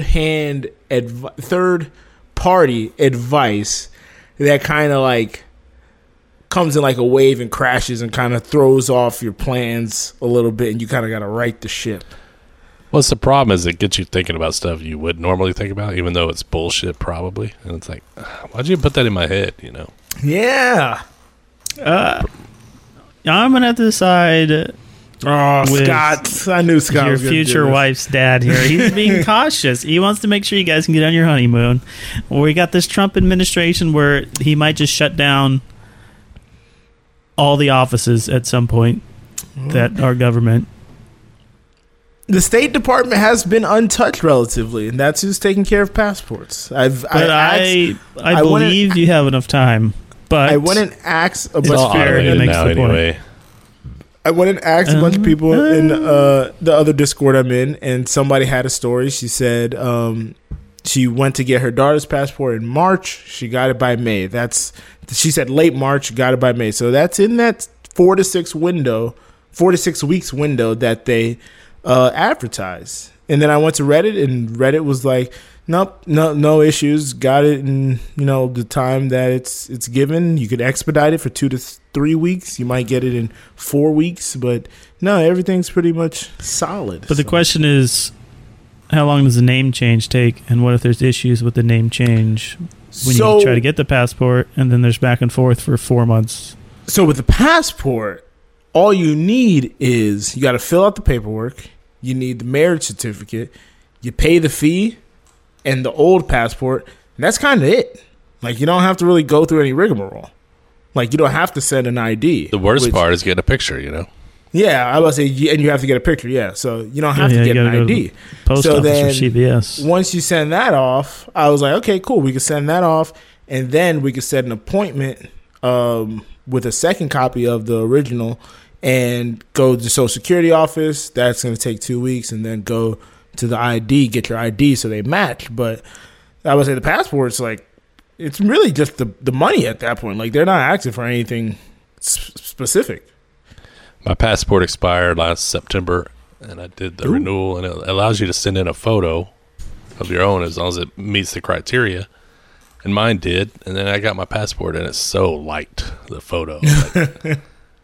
Speaker 1: party advice that kind of like comes in like a wave and crashes and kind of throws off your plans a little bit, and you kind of got to right the ship?
Speaker 2: What's the problem is it gets you thinking about stuff you would normally think about, even though it's bullshit probably. And it's like, why'd you put that in my head,
Speaker 1: Yeah.
Speaker 3: I'm going to have to decide...
Speaker 1: Oh, Scott. I knew Scott was
Speaker 3: your future wife's dad here. He's being cautious. He wants to make sure you guys can get on your honeymoon. We got this Trump administration where he might just shut down all the offices at some point that are government.
Speaker 1: The State Department has been untouched relatively, and that's who's taking care of passports. I
Speaker 3: believe you have enough time. But
Speaker 1: I went and asked a bunch
Speaker 2: of people. Anyway.
Speaker 1: I went and asked a bunch of people in the other Discord I'm in, and somebody had a story. She said she went to get her daughter's passport in March. She got it by May. She said late March, got it by May. So that's in that 4 to 6 weeks window that they advertise. And then I went to Reddit, and Reddit was like, nope, no issues. Got it in the time that it's given. You could expedite it for 2 to 3 weeks. You might get it in 4 weeks, but no, everything's pretty much solid.
Speaker 3: But the question is, how long does the name change take, and what if there's issues with the name change when you try to get the passport, and then there's back and forth for 4 months?
Speaker 1: So with the passport, all you need is you got to fill out the paperwork. You need the marriage certificate. You pay the fee and the old passport. And that's kind of it. Like, you don't have to really go through any rigmarole. Like, you don't have to send an ID.
Speaker 2: The worst part is getting a picture,
Speaker 1: Yeah, I was about to say, and you have to get a picture, yeah. So you don't have to get an ID.
Speaker 3: Post office or CVS.
Speaker 1: Once you send that off, I was like, okay, cool. We can send that off, and then we could set an appointment with a second copy of the original and go to the Social Security office. That's going to take 2 weeks, and then go to the ID, get your ID so they match. But I would say the passport's like, it's really just the money at that point. Like, they're not asking for anything specific.
Speaker 2: My passport expired last September, and I did the renewal, and it allows you to send in a photo of your own as long as it meets the criteria. And mine did, and then I got my passport, and it's so light, the photo. Like,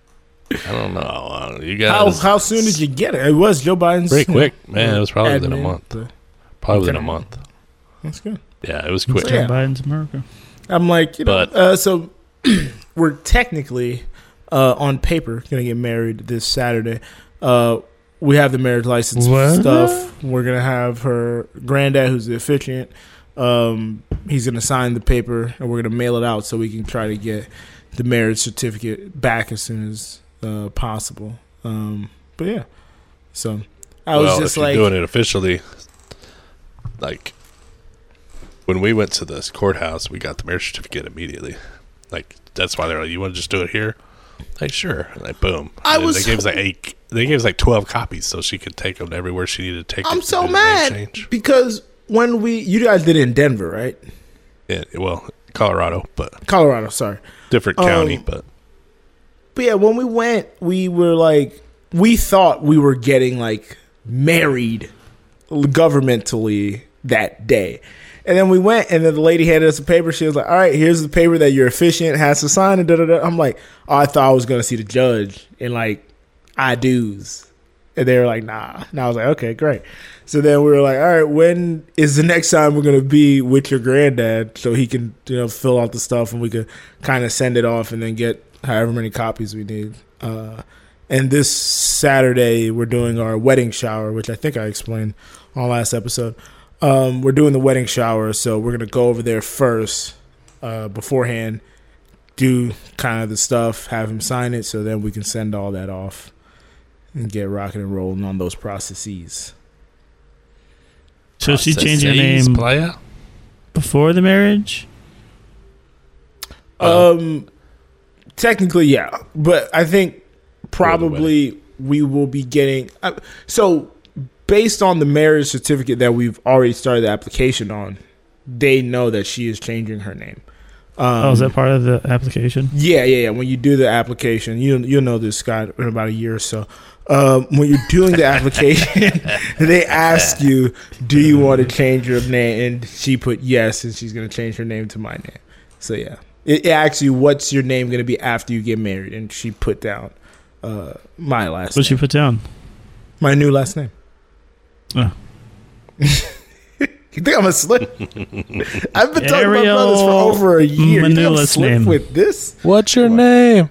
Speaker 2: I don't know. You guys,
Speaker 1: how soon did you get it? It was Joe Biden's.
Speaker 2: Pretty quick, man. It was probably within a month. Probably within a month.
Speaker 1: That's good.
Speaker 2: Yeah, it was quick.
Speaker 3: Joe Biden's America.
Speaker 1: I'm like, so we're technically on paper gonna get married this Saturday. We have the marriage license stuff. We're gonna have her granddad, who's the officiant. He's gonna sign the paper, and we're gonna mail it out so we can try to get the marriage certificate back as soon as possible. But yeah, so I was just
Speaker 2: if
Speaker 1: like
Speaker 2: you're doing it officially. Like when we went to this courthouse, we got the marriage certificate immediately. Like that's why they're like, "You want to just do it here?" Like sure, and like boom. They gave us like 8. They gave us like 12 copies, so she could take them everywhere she needed to take them.
Speaker 1: I'm so mad because when you guys did it in Denver, right?
Speaker 2: Yeah, well, Colorado,
Speaker 1: sorry,
Speaker 2: different county, but
Speaker 1: yeah, when we went, we were like, we thought we were getting like married governmentally that day. And then we went, and then the lady handed us a paper. She was like, all right, here's the paper that your officiant has to sign. And I'm like, oh, I thought I was going to see the judge and like I do's. And they were like, nah. And I was like, okay, great. So then we were like, all right, when is the next time we're going to be with your granddad so he can, fill out the stuff and we could kind of send it off and then get however many copies we need. And this Saturday, we're doing our wedding shower, which I think I explained on last episode. We're doing the wedding shower, so we're going to go over there first beforehand, do kind of the stuff, have him sign it, so then we can send all that off and get rocking and rolling on those processes.
Speaker 3: So she changed her name
Speaker 2: playa?
Speaker 3: Before the marriage?
Speaker 1: Technically, yeah. But I think probably we will be getting... so based on the marriage certificate that we've already started the application on, they know that she is changing her name.
Speaker 3: Is that part of the application?
Speaker 1: Yeah. When you do the application, you'll know this, Scott, in about a year or so. When you're doing the application, they ask you, do you want to change your name? And she put yes, and she's going to change her name to my name. So, yeah. It asks you, what's your name going to be after you get married? And she put down my last name.
Speaker 3: What'd she put down?
Speaker 1: My new last name.
Speaker 3: Oh.
Speaker 1: You think I'm a slip? I've been talking about brothers for over a year. You think I'm slip with this?
Speaker 2: What's your name?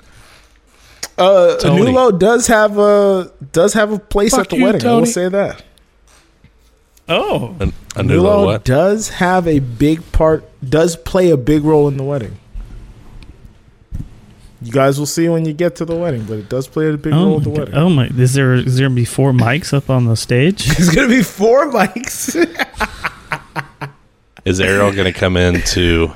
Speaker 1: Anulo does have a place at the wedding.
Speaker 2: Tony.
Speaker 1: I will say that.
Speaker 3: Oh,
Speaker 2: Anulo what?
Speaker 1: Does have a big part. Does play a big role in the wedding. You guys will see when you get to the wedding, but it does play a big role at the wedding.
Speaker 3: Oh my! Is there gonna be 4 mics up on the stage?
Speaker 1: There's gonna be 4 mics.
Speaker 2: Is Ariel gonna come into?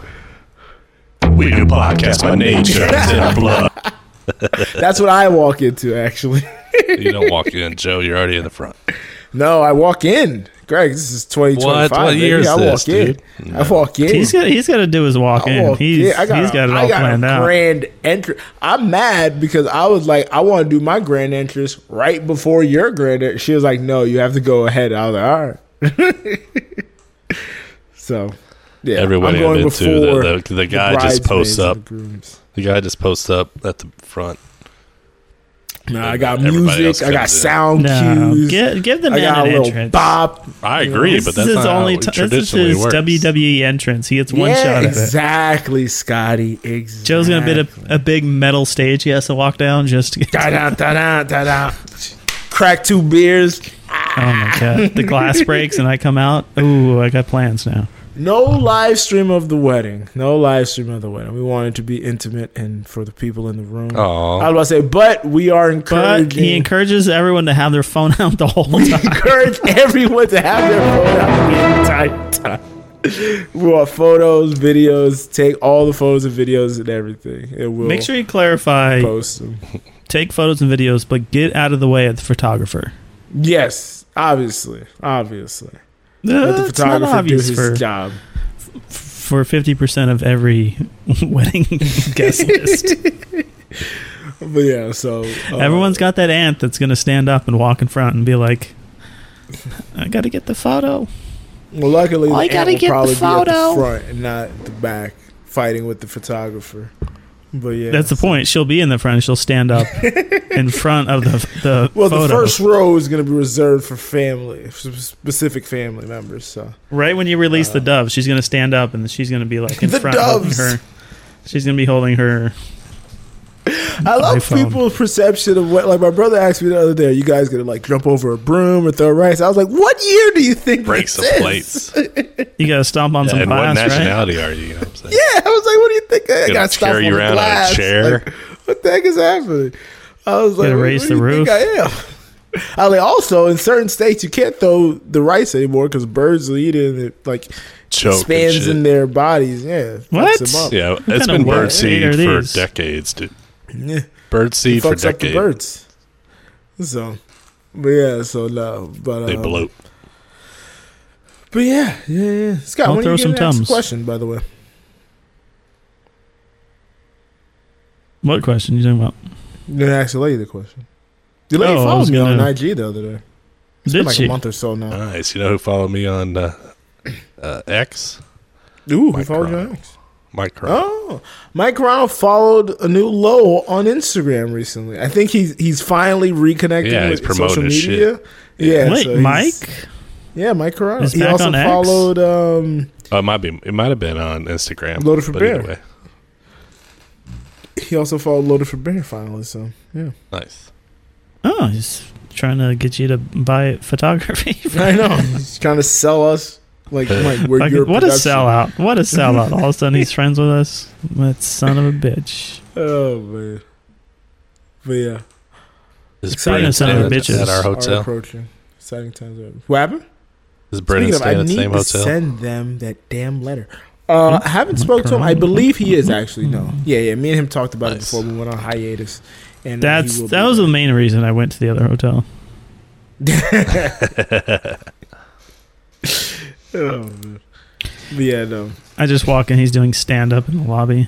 Speaker 4: We do podcast by nature. It's in our blood.
Speaker 1: That's what I walk into, actually.
Speaker 2: You don't walk in, Joe. You're already in the front.
Speaker 1: No, I walk in. Greg, this is 2025.
Speaker 2: What year is this,
Speaker 1: dude?
Speaker 2: No.
Speaker 1: I walk in.
Speaker 3: He's got to do his walk in. He's got it all planned out.
Speaker 1: Grand entrance. I'm mad because I was like, I want to do my grand entrance right before your grand entrance. She was like, no, you have to go ahead. I was like, all right. So, yeah.
Speaker 2: Everybody I'm going before the guy just posts up. The guy just posts up at the front.
Speaker 1: No, I got music. I got sound cues.
Speaker 3: Give the man an entrance.
Speaker 1: Bop.
Speaker 2: I agree, but that's not how it traditionally works.
Speaker 3: This is his WWE entrance. He gets one shot at it.
Speaker 1: Exactly, Scotty. Exactly.
Speaker 3: Joe's gonna be a big metal stage. He has to walk down just to get.
Speaker 1: Da-da. Crack 2 beers.
Speaker 3: Oh my god! The glass breaks and I come out. Ooh, I got plans now.
Speaker 1: No live stream of the wedding. We want it to be intimate and for the people in the room.
Speaker 2: Aww.
Speaker 1: I was about to say, but we are encouraging.
Speaker 3: But he encourages everyone to have their phone out the whole time.
Speaker 1: We encourage everyone to have their phone out the entire time. We want photos, videos. Take all the photos and videos and everything. And we'll
Speaker 3: make sure you clarify.
Speaker 1: Post them.
Speaker 3: Take photos and videos, but get out of the way of the photographer.
Speaker 1: Yes, obviously. Let the photographer do his job.
Speaker 3: For 50% of every wedding guest list.
Speaker 1: But yeah, so...
Speaker 3: everyone's got that aunt that's going to stand up and walk in front and be like, I got to get the photo.
Speaker 1: Well, luckily, the aunt will probably be at the front and not at the back, fighting with the photographer. But yeah,
Speaker 3: that's the point. She'll be in the front. She'll stand up in front of the
Speaker 1: well,
Speaker 3: photo.
Speaker 1: The first row is going to be reserved for specific family members. So
Speaker 3: right when you release the dove, she's going to stand up and she's going to be like in
Speaker 1: the
Speaker 3: front
Speaker 1: doves.
Speaker 3: Holding her. She's going to be holding her.
Speaker 1: I love iPhone. People's perception of what. Like my brother asked me the other day, "Are you guys going to like jump over a broom or throw rice?" I was like, "What year do you think
Speaker 2: break some plates?
Speaker 3: You got to stomp on some glass,
Speaker 2: right? What nationality
Speaker 3: right?
Speaker 2: are you? You know what I'm saying?
Speaker 1: Yeah, I was like, "What do you think?" I got to
Speaker 2: carry you around on a chair.
Speaker 1: Like, what the heck is happening? I was like,
Speaker 3: raise the roof.
Speaker 1: I am. I like also in certain states you can't throw the rice anymore because birds will eat it and it like expands in their bodies. Yeah,
Speaker 3: what?
Speaker 1: Them up.
Speaker 2: Yeah, it's been birdseed for decades, dude.
Speaker 1: Yeah.
Speaker 2: Birdseed for decades.
Speaker 1: Up the birds. So, but yeah, so no, but
Speaker 2: they bloat.
Speaker 1: But yeah. Scott,
Speaker 3: I'll
Speaker 1: when
Speaker 3: throw
Speaker 1: you
Speaker 3: some Tums.
Speaker 1: Question, by the way.
Speaker 3: What question you talking about?
Speaker 1: You didn't ask the lady the question. The lady followed me on IG the other day. It's been like a month or so now.
Speaker 2: Nice. You know who followed me on X?
Speaker 1: Ooh, who followed you on X?
Speaker 2: Mike Carano.
Speaker 1: Oh, Mike Carano followed a new low on Instagram recently. I think he's finally reconnecting
Speaker 2: he's
Speaker 1: with social
Speaker 2: promoting his
Speaker 1: media.
Speaker 2: shit.
Speaker 1: Yeah,
Speaker 3: Wait,
Speaker 1: so
Speaker 3: Mike?
Speaker 1: Yeah, Mike Carano.
Speaker 3: Is
Speaker 1: He
Speaker 3: back
Speaker 1: also
Speaker 3: on X?
Speaker 1: followed
Speaker 2: It might have been on Instagram.
Speaker 1: Loaded for
Speaker 2: but
Speaker 1: Bear.
Speaker 2: either way.
Speaker 1: he also followed Loaded for Bear finally. So yeah,
Speaker 2: Nice.
Speaker 3: Oh, he's trying to get you to buy photography.
Speaker 1: I know. He's trying to sell us like we're
Speaker 3: Like,
Speaker 1: your
Speaker 3: what a
Speaker 1: production.
Speaker 3: sellout. What a sellout. All of a sudden he's friends with us. That son of a bitch.
Speaker 1: Oh man, but yeah,
Speaker 2: Is
Speaker 1: Exciting
Speaker 2: Brennan
Speaker 3: son of a
Speaker 2: staying
Speaker 3: bitches
Speaker 2: at our
Speaker 1: are
Speaker 2: hotel?
Speaker 1: approaching. Exciting times. What happened?
Speaker 2: Is Brennan
Speaker 1: Speaking of,
Speaker 2: staying
Speaker 1: I
Speaker 2: at the
Speaker 1: need
Speaker 2: same
Speaker 1: to
Speaker 2: hotel?
Speaker 1: send them that damn letter. I haven't spoke to him. I believe he is actually. No, yeah. Me and him talked about it
Speaker 2: Nice.
Speaker 1: before we went on hiatus. And
Speaker 3: That was the main reason I went to the other hotel.
Speaker 1: Oh, man. But yeah, no.
Speaker 3: I just walk in, he's doing stand up in the lobby.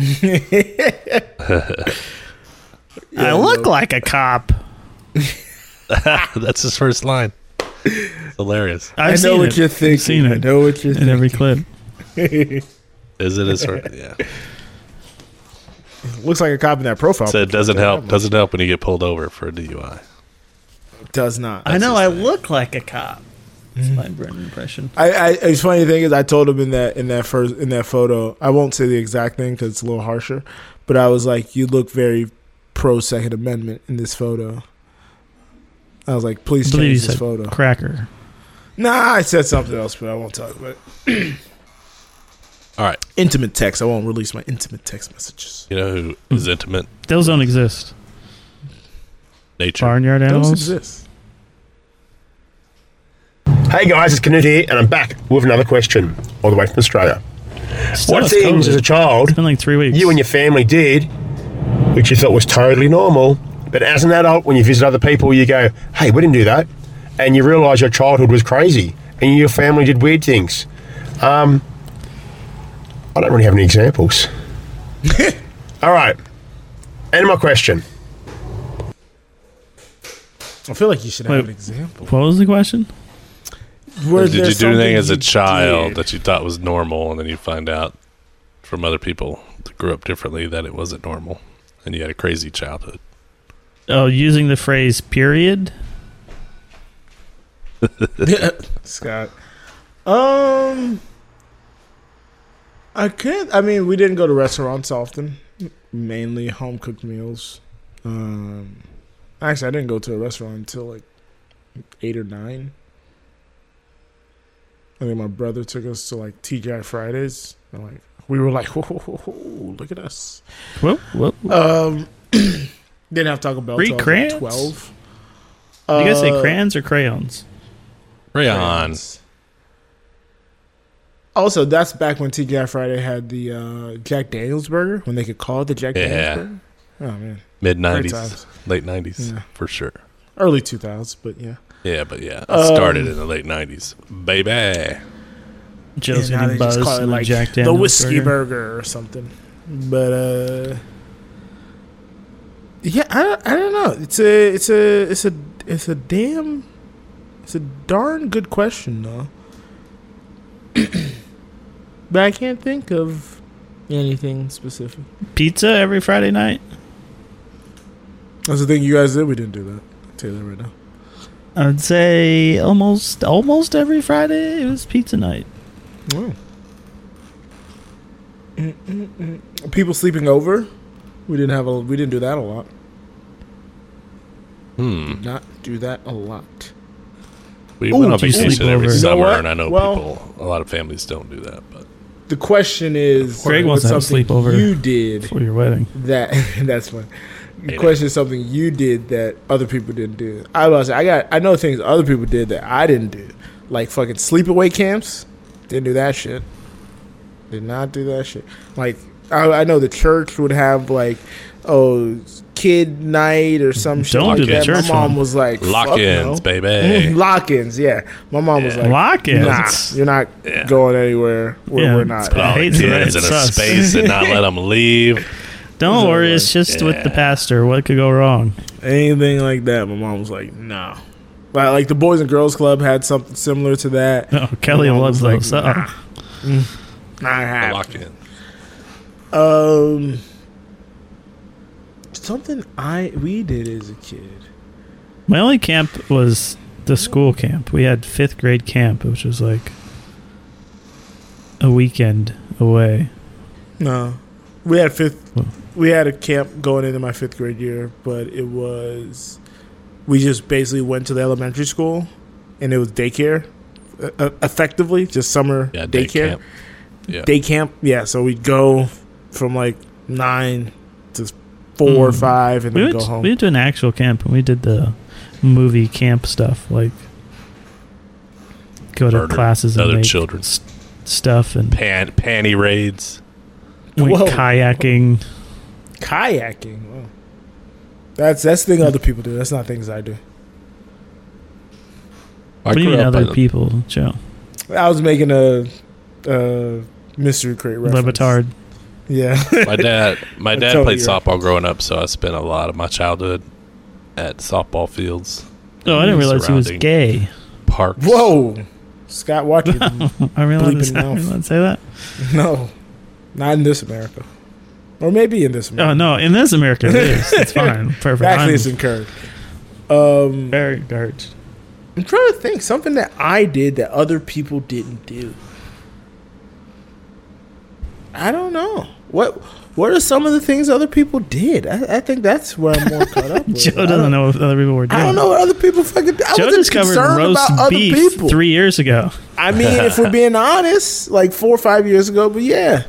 Speaker 3: I look like a cop.
Speaker 2: That's his first line. It's hilarious.
Speaker 1: I know
Speaker 3: seen
Speaker 1: what
Speaker 3: it.
Speaker 1: you're thinking.
Speaker 3: I've seen
Speaker 1: I
Speaker 3: it
Speaker 1: know what you're
Speaker 3: in
Speaker 1: thinking.
Speaker 3: every clip.
Speaker 2: Is it his first? Yeah.
Speaker 1: Looks like a cop in that profile.
Speaker 2: So it
Speaker 1: picture.
Speaker 2: doesn't help. Doesn't help when you get pulled over for a DUI.
Speaker 1: Does not.
Speaker 3: I know
Speaker 2: his
Speaker 3: I
Speaker 2: thing.
Speaker 3: look like a cop. That's my Brendan impression.
Speaker 1: It's funny thing is I told him in that photo. I won't say the exact thing because it's a little harsher, but I was like, "You look very pro Second Amendment in this photo." I was like, "Please
Speaker 3: I believe
Speaker 1: change
Speaker 3: you
Speaker 1: this
Speaker 3: said
Speaker 1: photo."
Speaker 3: cracker.
Speaker 1: Nah, I said something else, but I won't talk about it.
Speaker 2: All right.
Speaker 1: Intimate text. I won't release my intimate text messages.
Speaker 2: You know who is intimate?
Speaker 3: Those don't exist.
Speaker 2: Nature.
Speaker 3: Barnyard
Speaker 1: Those
Speaker 3: animals.
Speaker 1: exist.
Speaker 5: Hey guys, it's Canute here, and I'm back with another question, all the way from Australia.
Speaker 3: Still
Speaker 5: What
Speaker 3: has
Speaker 5: things
Speaker 3: COVID.
Speaker 5: as a child
Speaker 3: It's been like 3 weeks.
Speaker 5: you and your family did, which you thought was totally normal, but as an adult, when you visit other people, you go, hey, we didn't do that, and you realise your childhood was crazy, and your family did weird things. I don't really have any examples. All right, end my question.
Speaker 1: I feel like you should have
Speaker 3: Wait.
Speaker 1: an example.
Speaker 3: What was the question?
Speaker 1: Was
Speaker 2: Did
Speaker 1: there
Speaker 2: you do anything
Speaker 1: something
Speaker 2: as a
Speaker 1: you
Speaker 2: child
Speaker 1: did?
Speaker 2: that you thought was normal, and then you find out from other people that grew up differently that it wasn't normal, and you had a crazy childhood?
Speaker 3: Oh, using the phrase period?
Speaker 1: Scott. I mean, we didn't go to restaurants often. Mainly home cooked meals. Actually, I didn't go to a restaurant until like 8 or 9. I think my brother took us to like TGI Fridays. And like we were like, whoa, look at us.
Speaker 3: Whoop, whoop.
Speaker 1: Didn't have Taco Bell
Speaker 3: Free
Speaker 1: till I was
Speaker 3: crayons?
Speaker 1: like 12.
Speaker 3: Do you guys say crayons or crayons?
Speaker 2: Rayon.
Speaker 1: Also, that's back when TGI Friday had the Jack Daniels burger, when they could call it the Jack
Speaker 2: Yeah.
Speaker 1: Daniels burger. Oh, man.
Speaker 2: Mid
Speaker 1: Great
Speaker 2: 90s,
Speaker 1: times.
Speaker 2: late 90s,
Speaker 1: Yeah.
Speaker 2: for sure.
Speaker 1: Early 2000s, but yeah.
Speaker 2: Yeah, but yeah, it started in the late 90s. Baby.
Speaker 3: Joe's
Speaker 1: Yeah, now
Speaker 3: getting
Speaker 1: they just
Speaker 3: buzzed
Speaker 1: call it
Speaker 3: from the
Speaker 1: like
Speaker 3: Jack
Speaker 1: the
Speaker 3: Daniels
Speaker 1: whiskey burger or something. But yeah, I don't know. It's a darn good question though. But I can't think of anything specific.
Speaker 3: Pizza every Friday night?
Speaker 1: That's the thing you guys did. We didn't do that. I'll tell you that right now.
Speaker 3: I would say almost every Friday it was pizza night.
Speaker 1: Wow. People sleeping over. We didn't do that a lot. Not do that a lot.
Speaker 2: We
Speaker 1: Ooh,
Speaker 2: went on
Speaker 3: do you
Speaker 2: vacation
Speaker 3: sleep
Speaker 2: every
Speaker 3: over?
Speaker 1: You know
Speaker 2: summer,
Speaker 1: what?
Speaker 2: and I know
Speaker 1: Well-
Speaker 2: a lot of families don't do that. But
Speaker 1: The question is,
Speaker 3: Greg wants
Speaker 1: what's
Speaker 3: to have a
Speaker 1: something
Speaker 3: sleepover
Speaker 1: you did
Speaker 3: For your wedding.
Speaker 1: that that's fun. The
Speaker 2: Hate
Speaker 1: question is something you did that other people didn't do. I was say I know things other people did that I didn't do, like fucking sleepaway camps. Didn't do that shit. Did not do that shit. Like I know the church would have like kid night or some shit
Speaker 3: Don't
Speaker 1: like
Speaker 3: do the
Speaker 1: that.
Speaker 3: church
Speaker 1: My mom
Speaker 3: one.
Speaker 1: was like,
Speaker 2: lock-ins,
Speaker 1: fuck no.
Speaker 2: baby.
Speaker 1: Lock-ins, yeah. My mom was like,
Speaker 3: Lock-ins?
Speaker 1: nah, you're not going anywhere where
Speaker 3: Yeah,
Speaker 1: we're not.
Speaker 2: Put all the
Speaker 3: Hates it,
Speaker 2: kids in
Speaker 3: it's
Speaker 2: a
Speaker 3: sus.
Speaker 2: space and not let them leave.
Speaker 3: Don't worry, it's just with the pastor. What could go wrong?
Speaker 1: Anything like that, my mom was like, no. Like the Boys and Girls Club had something similar to that.
Speaker 3: Oh, Kelly
Speaker 1: My mom
Speaker 3: loves
Speaker 1: was
Speaker 3: those.
Speaker 1: like, Not
Speaker 2: The
Speaker 1: happening.
Speaker 2: lock-in.
Speaker 1: Something we did as a kid.
Speaker 3: My only camp was the school camp. We had 5th grade camp, which was like a weekend away.
Speaker 1: No, we had we had a camp going into my 5th grade year, but we just basically went to the elementary school, and it was daycare, effectively just summer daycare. Day camp. Yeah, so we'd go from like 9 to 4 or 5, and then go home.
Speaker 3: We went to an actual camp, and we did the movie camp stuff, like go to classes and
Speaker 2: other
Speaker 3: make
Speaker 2: children's
Speaker 3: stuff and
Speaker 2: panty raids.
Speaker 3: Went kayaking.
Speaker 1: Kayaking. Whoa. That's the thing other people do. That's not things I do.
Speaker 3: What do you mean other people, Joe?
Speaker 1: I was making a Mystery Crate reference.
Speaker 3: Levitard.
Speaker 1: Yeah.
Speaker 2: My dad played softball growing up, so I spent a lot of my childhood at softball fields.
Speaker 3: Oh, I didn't realize he was gay.
Speaker 2: Parks.
Speaker 1: Whoa. Scott Watkins.
Speaker 3: I realized to say that?
Speaker 1: No. Not in this America. Or maybe in this America.
Speaker 3: Oh, no. In this America, it is. It's fine. Perfect.
Speaker 1: Actually, it's encouraged.
Speaker 3: Very encouraged.
Speaker 1: I'm trying to think. Something that I did that other people didn't do. I don't know. What are some of the things other people did? I think that's where I'm more caught up with.
Speaker 3: Joe doesn't know what other people were doing.
Speaker 1: I don't know what other people fucking did.
Speaker 3: Joe discovered roast beef 3 years ago.
Speaker 1: I mean, if we're being honest, like 4 or 5 years ago, but yeah.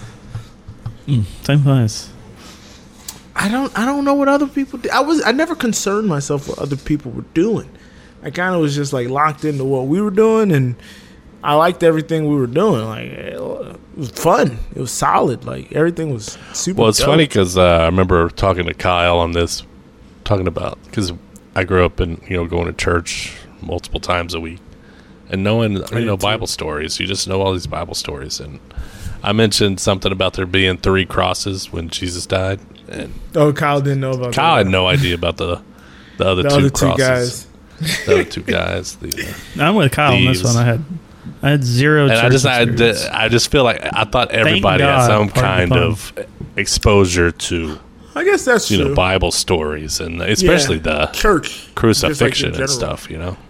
Speaker 3: Same place.
Speaker 1: I don't know what other people did. I never concerned myself with what other people were doing. I kind of was just like locked into what we were doing, and I liked everything we were doing. Like, it was fun. It was solid. Like, everything was super.
Speaker 2: Well, it's funny because I remember talking to Kyle on this, talking about, because I grew up in, going to church multiple times a week and knowing, Bible stories. You just know all these Bible stories. And I mentioned something about there being 3 crosses when Jesus died. And
Speaker 1: Kyle didn't know about that.
Speaker 2: Kyle had no idea about the other two crosses. The other 2 guys.
Speaker 3: I'm with Kyle on this one. I had zero.
Speaker 2: And I just feel like I thought everybody had some kind of exposure to,
Speaker 1: I guess that's true,
Speaker 2: Bible stories, and especially the
Speaker 1: church
Speaker 2: crucifixion and stuff.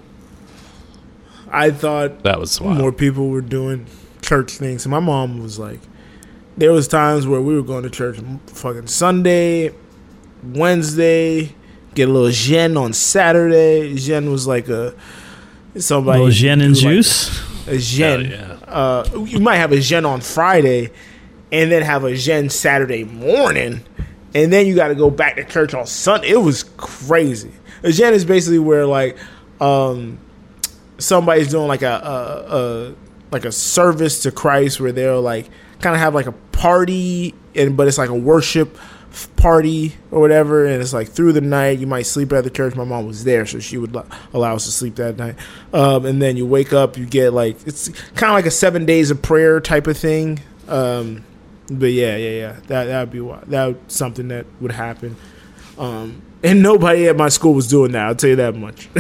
Speaker 1: I thought
Speaker 2: that was wild.
Speaker 1: More people were doing church things. And my mom was like, there was times where we were going to church fucking Sunday, Wednesday, get a little gin on Saturday. Gin was like somebody.
Speaker 3: A little gin and juice.
Speaker 1: A gin. You might have a gin on Friday, and then have a gin Saturday morning, and then you got to go back to church on Sunday. It was crazy. A gin is basically where like somebody's doing like a service to Christ, where they'll like kind of have like a party, but it's like a worship party or whatever, and it's like through the night. You might sleep at the church. My mom was there, so she would allow us to sleep that night, and then you wake up, you get like, it's kind of like a 7 days of prayer type of thing, but yeah, that would be wild. That would something that would happen, and nobody at my school was doing that, I'll tell you that much.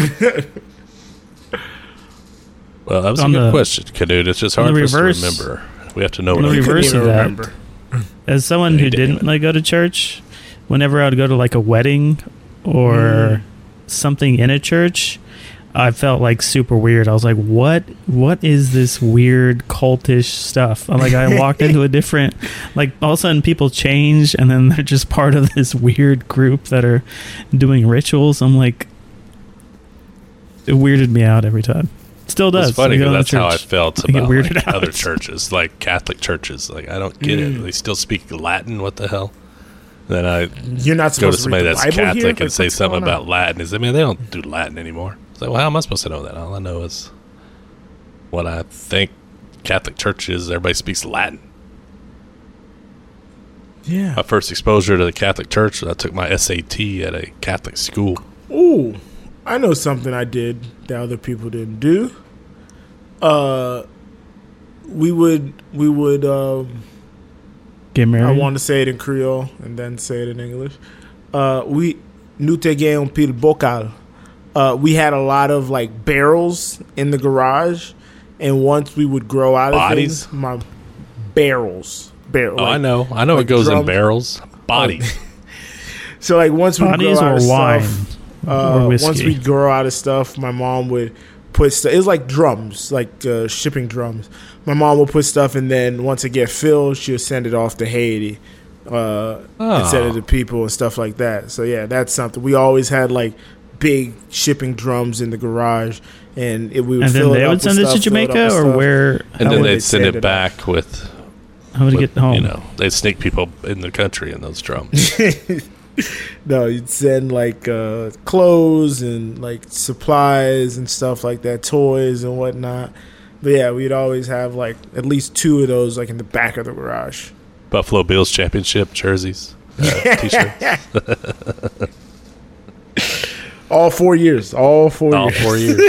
Speaker 2: Well, that was a good question, Canute. It's just hard for us to remember. We have to know.
Speaker 3: On the reverse of that, as someone who didn't go to church, whenever I would go to like a wedding or something in a church, I felt like super weird. I was like, what is this weird cultish stuff? I walked into a different, like, all of a sudden people change and then they're just part of this weird group that are doing rituals. I'm like, it weirded me out every time. Still does.
Speaker 2: It's funny because that's how I felt about other
Speaker 3: out.
Speaker 2: churches, like Catholic churches. Like, I don't get it. They still speak Latin. What the hell? Then
Speaker 1: you're not
Speaker 2: go to
Speaker 1: supposed
Speaker 2: somebody
Speaker 1: to read the
Speaker 2: that's
Speaker 1: Bible
Speaker 2: Catholic
Speaker 1: here?
Speaker 2: and say something about Latin. They don't do Latin anymore. It's like, well, how am I supposed to know that? All I know is what I think Catholic Church is. Everybody speaks Latin.
Speaker 1: Yeah.
Speaker 2: My first exposure to the Catholic Church, I took my SAT at a Catholic school.
Speaker 1: Ooh, I know something I did that other people didn't do. We would
Speaker 3: get married.
Speaker 1: I want to say it in Creole and then say it in English. Nous te gagnons pile bocal. We had a lot of like barrels in the garage, and once we would grow out of
Speaker 2: bodies,
Speaker 1: my barrels, barrel.
Speaker 2: Oh,
Speaker 1: like,
Speaker 2: I know.
Speaker 1: like
Speaker 2: It goes
Speaker 1: drum-
Speaker 2: in barrels. Body.
Speaker 1: So like once we
Speaker 3: Bodies
Speaker 1: grow out
Speaker 3: or
Speaker 1: of
Speaker 3: wine
Speaker 1: stuff,
Speaker 3: or whiskey.
Speaker 1: once we grow out of stuff, my mom would put stuff. It was like drums, like shipping drums. My mom would put stuff, and then once it get filled, she would send it off to Haiti and send it to people and stuff like that. So yeah, that's something. We always had like big shipping drums in the garage, and we would
Speaker 3: And
Speaker 1: fill
Speaker 3: then
Speaker 1: it
Speaker 3: they
Speaker 1: up
Speaker 3: would
Speaker 1: with
Speaker 3: send it
Speaker 1: stuff,
Speaker 3: to
Speaker 1: fill it up
Speaker 3: Jamaica,
Speaker 1: with
Speaker 3: or
Speaker 1: stuff.
Speaker 3: where?
Speaker 2: And
Speaker 1: How
Speaker 2: then
Speaker 1: would
Speaker 2: they'd
Speaker 1: they
Speaker 2: send
Speaker 1: send
Speaker 2: it
Speaker 1: it
Speaker 2: back with,
Speaker 3: How would it get home?
Speaker 2: you know, they'd sneak people in the country in those drums.
Speaker 1: No, you'd send like clothes and like supplies and stuff like that, toys and whatnot. But yeah, we'd always have like at least 2 of those like in the back of the garage.
Speaker 2: Buffalo Bills championship jerseys, t-shirts.
Speaker 1: All 4 years. All 4
Speaker 2: All
Speaker 1: years.
Speaker 2: 4 years.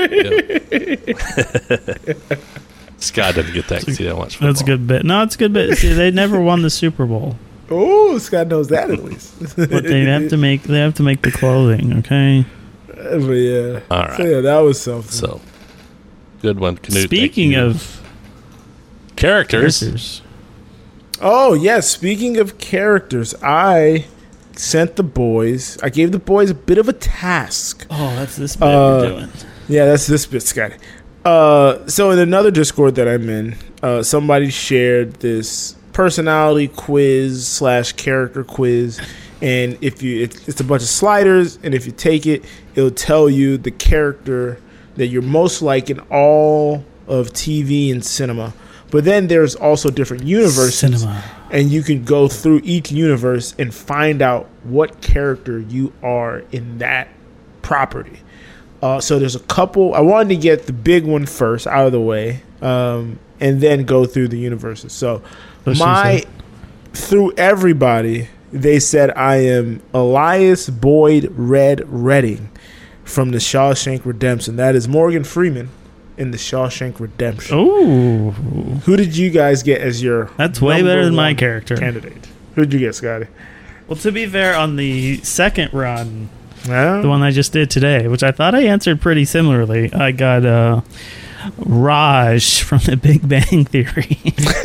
Speaker 2: Yep. Scott doesn't get that because he doesn't watch football.
Speaker 3: That's a good bit. No, it's a good bit. See, they never won the Super Bowl,
Speaker 1: Oh, Scott knows that at least.
Speaker 3: but they have to make the clothing. Okay.
Speaker 1: But yeah.
Speaker 2: All right.
Speaker 1: So yeah, that was something.
Speaker 2: So, good one, Knut.
Speaker 3: Speaking
Speaker 2: Thank you.
Speaker 3: of
Speaker 2: characters,
Speaker 1: Oh yes, speaking of characters, I gave the boys a bit of a task.
Speaker 3: oh, that's this bit we're doing.
Speaker 1: Yeah, that's this bit, Scotty. So in another Discord that I'm in, somebody shared this personality quiz / character quiz, and it's a bunch of sliders, and if you take it, it'll tell you the character that you're most like in all of TV and cinema. But then there's also different universes,
Speaker 3: Cinema.
Speaker 1: and you can go through each universe and find out what character you are in that property. So there's a couple. I wanted to get the big one first out of the way, and then go through the universes. So through everybody, they said I am Elias Boyd Red Redding from the Shawshank Redemption. That is Morgan Freeman in the Shawshank Redemption.
Speaker 3: Oh,
Speaker 1: Who did you guys get as your
Speaker 3: that's way
Speaker 1: number
Speaker 3: better than my
Speaker 1: one
Speaker 3: character.
Speaker 1: candidate? Who did you get, Scotty?
Speaker 3: Well, to be fair, on the second run,
Speaker 1: Huh?
Speaker 3: the one I just did today, which I thought I answered pretty similarly, I got Raj from The Big Bang Theory.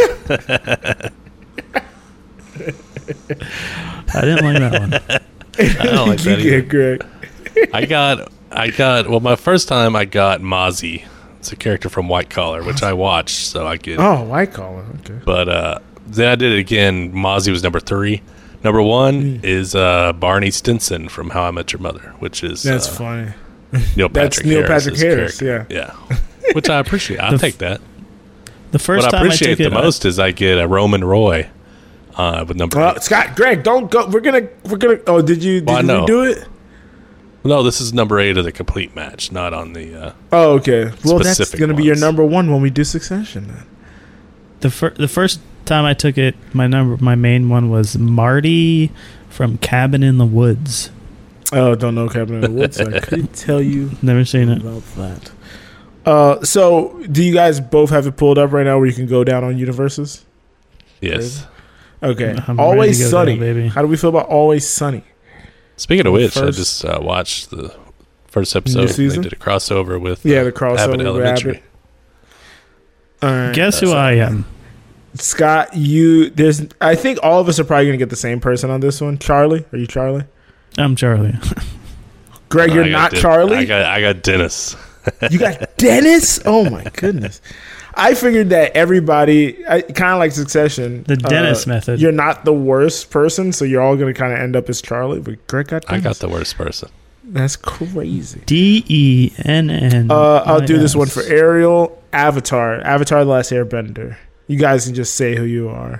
Speaker 3: I didn't like that one.
Speaker 2: I don't like that
Speaker 1: You
Speaker 2: either.
Speaker 1: get Greg.
Speaker 2: I got. Well, my first time I got Mozzie. It's a character from White Collar, which I watched, so I could.
Speaker 1: Oh, white collar. Okay.
Speaker 2: But then I did it again. Mozzie was number 3. Number 1 is Barney Stinson from How I Met Your Mother, which is
Speaker 1: That's funny.
Speaker 2: Neil
Speaker 1: That's
Speaker 2: Patrick
Speaker 1: Neil
Speaker 2: Harris's
Speaker 1: Patrick Harris,
Speaker 2: character. Yeah, which I appreciate. I'll take that.
Speaker 3: The first
Speaker 2: What I
Speaker 3: time
Speaker 2: appreciate
Speaker 3: I took
Speaker 2: the
Speaker 3: it,
Speaker 2: most is I get a Roman Roy with number 8.
Speaker 1: Scott, Greg, don't go. We're gonna. Oh, did you
Speaker 2: Well, I know.
Speaker 1: do it?
Speaker 2: No, this is number 8 of the complete match, not on the.
Speaker 1: Oh, okay. Well, that's
Speaker 2: Specific
Speaker 1: gonna be your
Speaker 2: ones.
Speaker 1: number one when we do Succession. Then.
Speaker 3: the first time I took it, my main one was Marty from Cabin in the Woods.
Speaker 1: Oh, don't know Cabin in the Woods. So I couldn't tell you
Speaker 3: Never seen it.
Speaker 1: about that. So do you guys both have it pulled up right now where you can go down on universes?
Speaker 2: Yes.
Speaker 1: Okay.
Speaker 3: I'm ready
Speaker 1: Always
Speaker 3: to go
Speaker 1: Sunny,
Speaker 3: down, baby.
Speaker 1: How do we feel about Always Sunny?
Speaker 2: Speaking of which, I
Speaker 1: First-
Speaker 2: just watched the first episode.
Speaker 1: season?
Speaker 2: They did a crossover with
Speaker 1: Yeah, the
Speaker 2: Abbott
Speaker 1: crossover with
Speaker 2: Elementary.
Speaker 1: Abbott. All right.
Speaker 3: Guess who I am?
Speaker 1: Scott, I think all of us are probably gonna get the same person on this one. Charlie, are you Charlie?
Speaker 3: I'm Charlie.
Speaker 1: Greg, you're
Speaker 2: I got
Speaker 1: not Charlie.
Speaker 2: I got Dennis.
Speaker 1: You got Dennis. Oh my goodness! I figured that everybody, kind of like Succession,
Speaker 3: The Dennis method.
Speaker 1: You're not the worst person, so you're all gonna kind of end up as Charlie. But Greg got Dennis.
Speaker 2: I got the worst person.
Speaker 1: That's crazy.
Speaker 3: DENN.
Speaker 1: I'll do this one for Ariel. Avatar, The Last Airbender. You guys can just say who you are.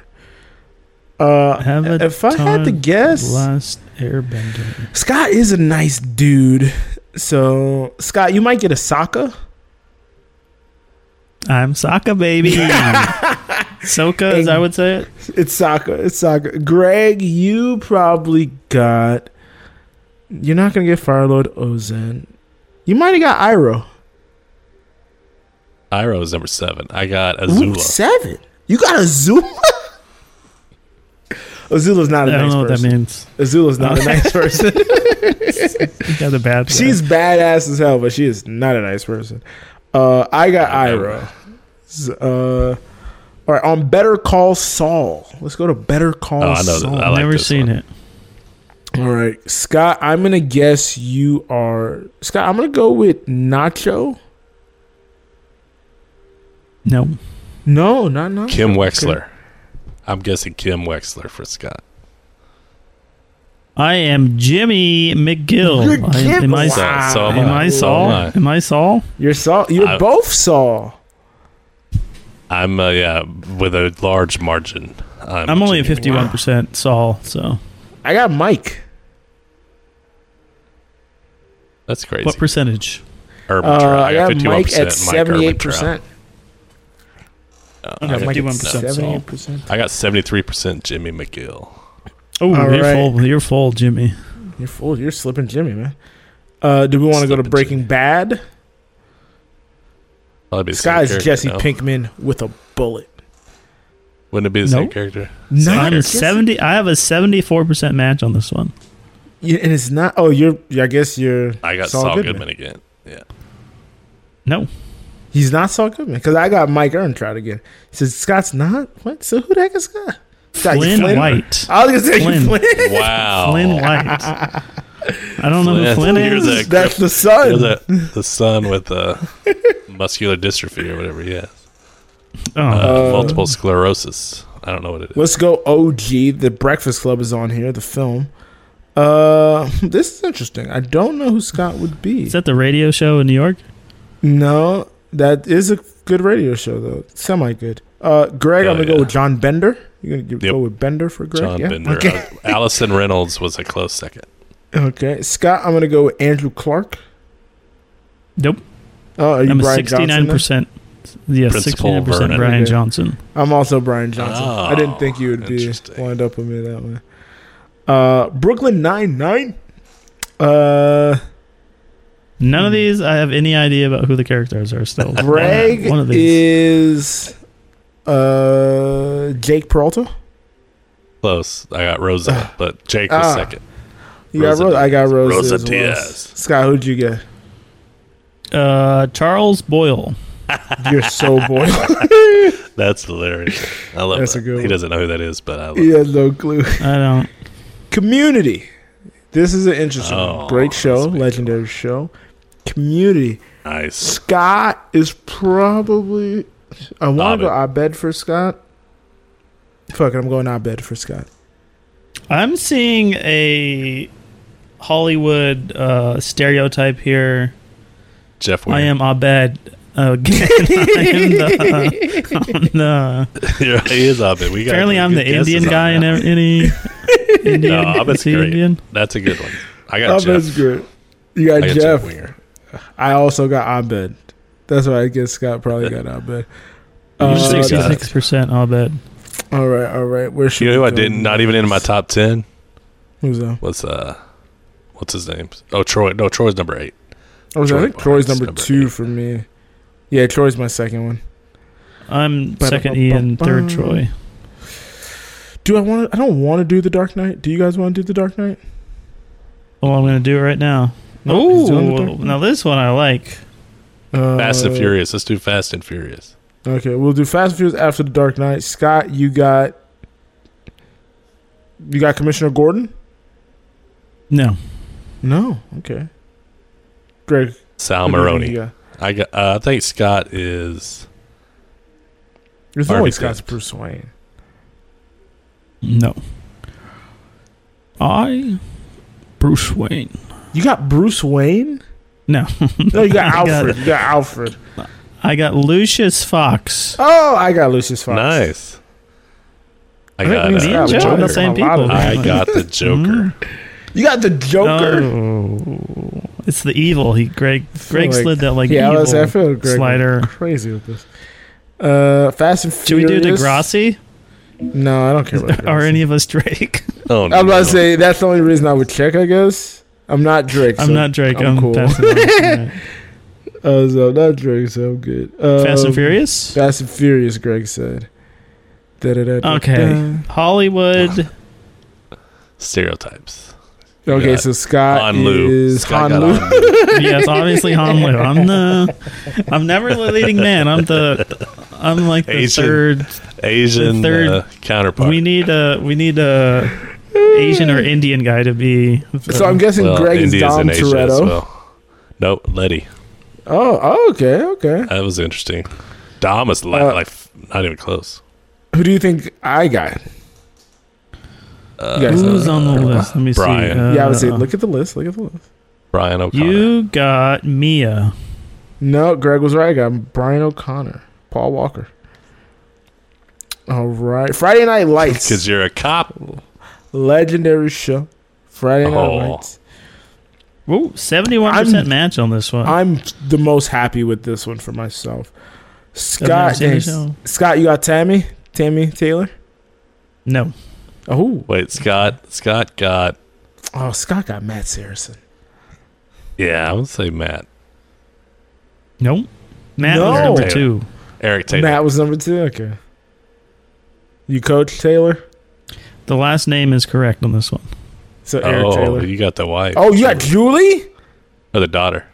Speaker 1: If I had to guess,
Speaker 3: Last Airbender.
Speaker 1: Scott is a nice dude. So, Scott, you might get a Sokka.
Speaker 3: I'm Sokka, baby. Soka, as I would say it.
Speaker 1: It's Sokka. Greg, you probably got... You're not going to get Firelord Ozen. You might have got Iroh.
Speaker 2: Iroh is number 7. I got Azula.
Speaker 1: Ooh, 7? You got Azula? Azula's not a
Speaker 3: I don't
Speaker 1: nice
Speaker 3: know what that
Speaker 1: person.
Speaker 3: means.
Speaker 1: Azula's not a nice person.
Speaker 3: You got the bad.
Speaker 1: She's badass as hell, but she is not a nice person. I got Iroh. All right, on Better Call Saul. Let's go to Better Call
Speaker 2: Oh, I know
Speaker 1: Saul.
Speaker 2: that. I like
Speaker 3: Never
Speaker 2: this
Speaker 3: seen
Speaker 2: one.
Speaker 3: it.
Speaker 1: All right, Scott, I'm going to guess you are... Scott, I'm going to go with Nacho.
Speaker 3: No.
Speaker 1: No, not Nacho.
Speaker 2: Kim
Speaker 1: Okay.
Speaker 2: Wexler. I'm guessing Kim Wexler for Scott.
Speaker 3: I am Jimmy McGill.
Speaker 1: You're Jim-
Speaker 3: Am I
Speaker 1: Wow.
Speaker 2: So am
Speaker 3: Am I
Speaker 2: So
Speaker 3: Saul?
Speaker 2: am I.
Speaker 3: Am I Saul?
Speaker 1: You're Saul. You're both Saul.
Speaker 2: I'm with a large margin.
Speaker 3: I'm only at
Speaker 2: Jimmy
Speaker 3: 51% Saul, so
Speaker 1: I got Mike.
Speaker 2: That's crazy.
Speaker 3: what percentage?
Speaker 2: Urban
Speaker 1: I
Speaker 2: Trout.
Speaker 1: got
Speaker 2: 51%.
Speaker 1: Mike at
Speaker 2: Mike Urban
Speaker 1: 78%.
Speaker 2: Trout.
Speaker 3: I
Speaker 1: I
Speaker 3: got
Speaker 1: got Mike at
Speaker 3: 51% Saul.
Speaker 1: 78%.
Speaker 2: I got 73% Jimmy McGill.
Speaker 3: Oh,
Speaker 1: All
Speaker 3: you're
Speaker 1: right.
Speaker 3: full. You're full, Jimmy.
Speaker 1: You're full. You're slipping Jimmy, man. Do we want to go to
Speaker 2: Slipping
Speaker 1: Breaking
Speaker 2: Jimmy.
Speaker 1: Bad?
Speaker 2: Probably be the
Speaker 1: This
Speaker 2: same
Speaker 1: guy's
Speaker 2: character,
Speaker 1: Jesse
Speaker 2: no?
Speaker 1: Pinkman with a bullet.
Speaker 2: Wouldn't it be the same
Speaker 3: Nope.
Speaker 2: character?
Speaker 1: No,
Speaker 3: I'm
Speaker 1: Jesse-
Speaker 3: 70. I have a 74% match on this one.
Speaker 1: Yeah, and it's not. Oh, you're. I guess you're.
Speaker 2: I got Saul Goodman again. Yeah.
Speaker 3: No.
Speaker 1: He's not Saul Goodman because I got Mike Earntrout again. He says Scott's not. What? So who the heck is Scott? Scott, you
Speaker 3: Flynn White.
Speaker 1: I was gonna say
Speaker 3: Flynn.
Speaker 1: Flynn.
Speaker 2: Wow.
Speaker 3: Flynn White. I don't know who Flynn
Speaker 2: You're
Speaker 3: is.
Speaker 2: the-
Speaker 1: That's the
Speaker 2: You're
Speaker 1: son.
Speaker 2: the son with muscular dystrophy or whatever he has.
Speaker 3: Oh,
Speaker 2: Multiple sclerosis. I don't know what it is.
Speaker 1: Let's go. OG. The Breakfast Club is on here. The film. This is interesting. I don't know who Scott would be.
Speaker 3: is that the radio show in New York?
Speaker 1: No, that is a good radio show though. Semi good. Greg, I'm gonna go with John Bender. You're gonna go with Bender for Greg.
Speaker 2: John
Speaker 1: yeah?
Speaker 2: Bender.
Speaker 1: Okay.
Speaker 2: Allison Reynolds was a close second.
Speaker 1: Okay. Scott, I'm gonna go with Andrew Clark.
Speaker 3: Nope.
Speaker 1: Oh, are you
Speaker 3: I'm a
Speaker 1: Brian Johnson?
Speaker 3: 69%. Yeah,
Speaker 2: Principal
Speaker 3: 69%
Speaker 2: Vernon.
Speaker 3: Brian
Speaker 1: Okay.
Speaker 3: Johnson.
Speaker 1: I'm also Brian Johnson.
Speaker 2: Oh,
Speaker 1: I didn't think you would be
Speaker 2: interesting.
Speaker 1: wind up with me that way. Brooklyn Nine-Nine.
Speaker 3: None of these, I have any idea about who the characters are still.
Speaker 1: Greg
Speaker 3: One of these.
Speaker 1: is Jake Peralta.
Speaker 2: Close. I got Rosa, but Jake was second.
Speaker 1: You got
Speaker 2: Rosa
Speaker 1: Rosa. I got Rosa.
Speaker 2: Rosa
Speaker 1: as well.
Speaker 2: Diaz.
Speaker 1: Scott, who'd you get?
Speaker 3: Charles Boyle.
Speaker 1: You're so bored.
Speaker 2: That's hilarious. I love
Speaker 1: That's
Speaker 2: that.
Speaker 1: a good
Speaker 2: He
Speaker 1: one.
Speaker 2: doesn't know who that is, but I love
Speaker 1: He
Speaker 2: it.
Speaker 1: has no clue.
Speaker 3: I don't.
Speaker 1: Community. This is an interesting one.
Speaker 2: Oh,
Speaker 1: Great show.
Speaker 2: that's a big
Speaker 1: Legendary show. Community.
Speaker 2: Nice.
Speaker 1: Scott is probably... I want to go
Speaker 2: Abed.
Speaker 1: Abed for Scott. Fuck it, I'm going Abed for Scott.
Speaker 3: I'm seeing a Hollywood stereotype here.
Speaker 2: Jeff
Speaker 3: I
Speaker 2: Winger.
Speaker 3: am Abed again.
Speaker 2: He is Abed. We got
Speaker 3: Apparently, I'm
Speaker 2: good
Speaker 3: the
Speaker 2: guesses
Speaker 3: Indian
Speaker 2: on
Speaker 3: guy in
Speaker 2: that.
Speaker 3: any Indian.
Speaker 2: No, Abed's
Speaker 3: Is he
Speaker 2: great.
Speaker 3: Indian?
Speaker 2: That's a good one. I got
Speaker 1: Abed's
Speaker 2: Jeff.
Speaker 1: good. You got
Speaker 2: I got
Speaker 1: Jeff.
Speaker 2: Winger.
Speaker 1: I also got Abed. That's why I guess Scott probably got Abed.
Speaker 2: You should have got it.
Speaker 3: 66% Abed.
Speaker 1: All right. Where should
Speaker 2: You know who
Speaker 1: we
Speaker 2: I
Speaker 1: go
Speaker 2: didn't? Not
Speaker 1: next?
Speaker 2: even in my top 10
Speaker 1: Who's that?
Speaker 2: was what's his name? Oh, Troy. No, Troy's number 8.
Speaker 1: I think Troy's number
Speaker 2: number
Speaker 1: 2
Speaker 2: 8.
Speaker 1: for me. Yeah, Troy's my second one.
Speaker 3: I'm second Ian, third Troy.
Speaker 1: I don't want to do the Dark Knight. Do you guys want to do the Dark Knight?
Speaker 3: Well, I'm going to do it right now.
Speaker 1: No, he's doing the Dark
Speaker 3: Oh,
Speaker 1: Knight.
Speaker 3: now this one I like.
Speaker 2: Fast and Furious. Let's do Fast and Furious.
Speaker 1: Okay, we'll do Fast and Furious after the Dark Knight. Scott, you got Commissioner Gordon?
Speaker 3: No.
Speaker 1: No. Okay. Greg.
Speaker 2: Sal
Speaker 1: who do you think
Speaker 2: Maroni.
Speaker 1: you got?
Speaker 2: I got. I think Scott is.
Speaker 1: There's no way
Speaker 2: Harvey
Speaker 1: Scott's
Speaker 2: Dent.
Speaker 1: Bruce Wayne.
Speaker 3: No. Bruce Wayne.
Speaker 1: You got Bruce Wayne?
Speaker 3: No.
Speaker 1: No, you got
Speaker 3: I got-
Speaker 1: Alfred. You got Alfred.
Speaker 3: I got Lucius Fox.
Speaker 1: Oh, I got Lucius Fox.
Speaker 2: Nice. I
Speaker 1: I think
Speaker 2: got.
Speaker 1: we
Speaker 3: Me and
Speaker 1: Scott
Speaker 3: Joe are the
Speaker 1: Joker.
Speaker 3: same
Speaker 1: A lot of
Speaker 3: people.
Speaker 2: I got the Joker.
Speaker 1: You got the Joker.
Speaker 3: Oh, it's the evil. Greg
Speaker 1: feel like-
Speaker 3: slid that like
Speaker 1: Yeah,
Speaker 3: evil
Speaker 1: I feel like Greg
Speaker 3: slider.
Speaker 1: went crazy with this. Fast and
Speaker 3: Should we
Speaker 1: Furious.
Speaker 3: do Degrassi?
Speaker 1: No, I don't care about
Speaker 3: Or
Speaker 1: Degrassi.
Speaker 3: any of us Drake?
Speaker 2: Oh no.
Speaker 1: I'm about to say that's the only reason I would check. I guess I'm not Drake.
Speaker 3: I'm
Speaker 1: so
Speaker 3: not Drake. I'm
Speaker 1: cool.
Speaker 3: passing on. Alright.
Speaker 1: So I'm not Drake, so I'm good.
Speaker 3: Fast and Furious?
Speaker 1: Fast and Furious. Greg said. Da-da-da-da-da.
Speaker 3: Okay. Hollywood.
Speaker 2: Stereotypes.
Speaker 1: Okay,
Speaker 2: got
Speaker 1: so Scott
Speaker 2: Han Lu.
Speaker 1: is
Speaker 2: Scott
Speaker 1: Han
Speaker 2: got
Speaker 1: Lu.
Speaker 2: Han Lu.
Speaker 3: Yes, obviously Han Lu. I'm never the leading man. I'm I'm like the
Speaker 2: Asian- Asian counterpart.
Speaker 3: We need a Asian or Indian guy to be.
Speaker 1: So I'm guessing Greg is
Speaker 2: India's
Speaker 1: Dom
Speaker 2: in Asia as
Speaker 1: Toretto.
Speaker 2: well. Nope, Letty.
Speaker 1: Oh, okay.
Speaker 2: That was interesting. Dom is like not even close.
Speaker 1: Who do you think I got? You guys
Speaker 3: Who's
Speaker 1: know.
Speaker 3: on the list? Let me
Speaker 2: Brian.
Speaker 3: see.
Speaker 1: Yeah, I would say look at the list.
Speaker 2: Brian O'Connor.
Speaker 3: You got Mia.
Speaker 1: No, Greg was right. I got Brian O'Connor, Paul Walker. All right, Friday Night Lights.
Speaker 2: Because you're a cop.
Speaker 1: Legendary show. Friday Night Lights.
Speaker 3: Whoa, 71% match on this one.
Speaker 1: I'm the most happy with this one for myself.
Speaker 3: I've never seen the
Speaker 1: Scott,
Speaker 3: show.
Speaker 1: Scott, you got Tammy Taylor.
Speaker 3: No.
Speaker 1: Oh,
Speaker 2: Wait, Scott got.
Speaker 1: oh, Scott got Matt Saracen.
Speaker 2: Yeah, I would say Matt.
Speaker 3: Nope. Matt
Speaker 1: No.
Speaker 3: was number
Speaker 2: Taylor.
Speaker 3: 2.
Speaker 2: Eric Taylor.
Speaker 1: Matt was number 2. Okay. You coach Taylor.
Speaker 3: The last name is correct on this one.
Speaker 1: So Eric Taylor.
Speaker 2: You got the wife.
Speaker 1: Oh, you got Julie.
Speaker 2: Or the daughter.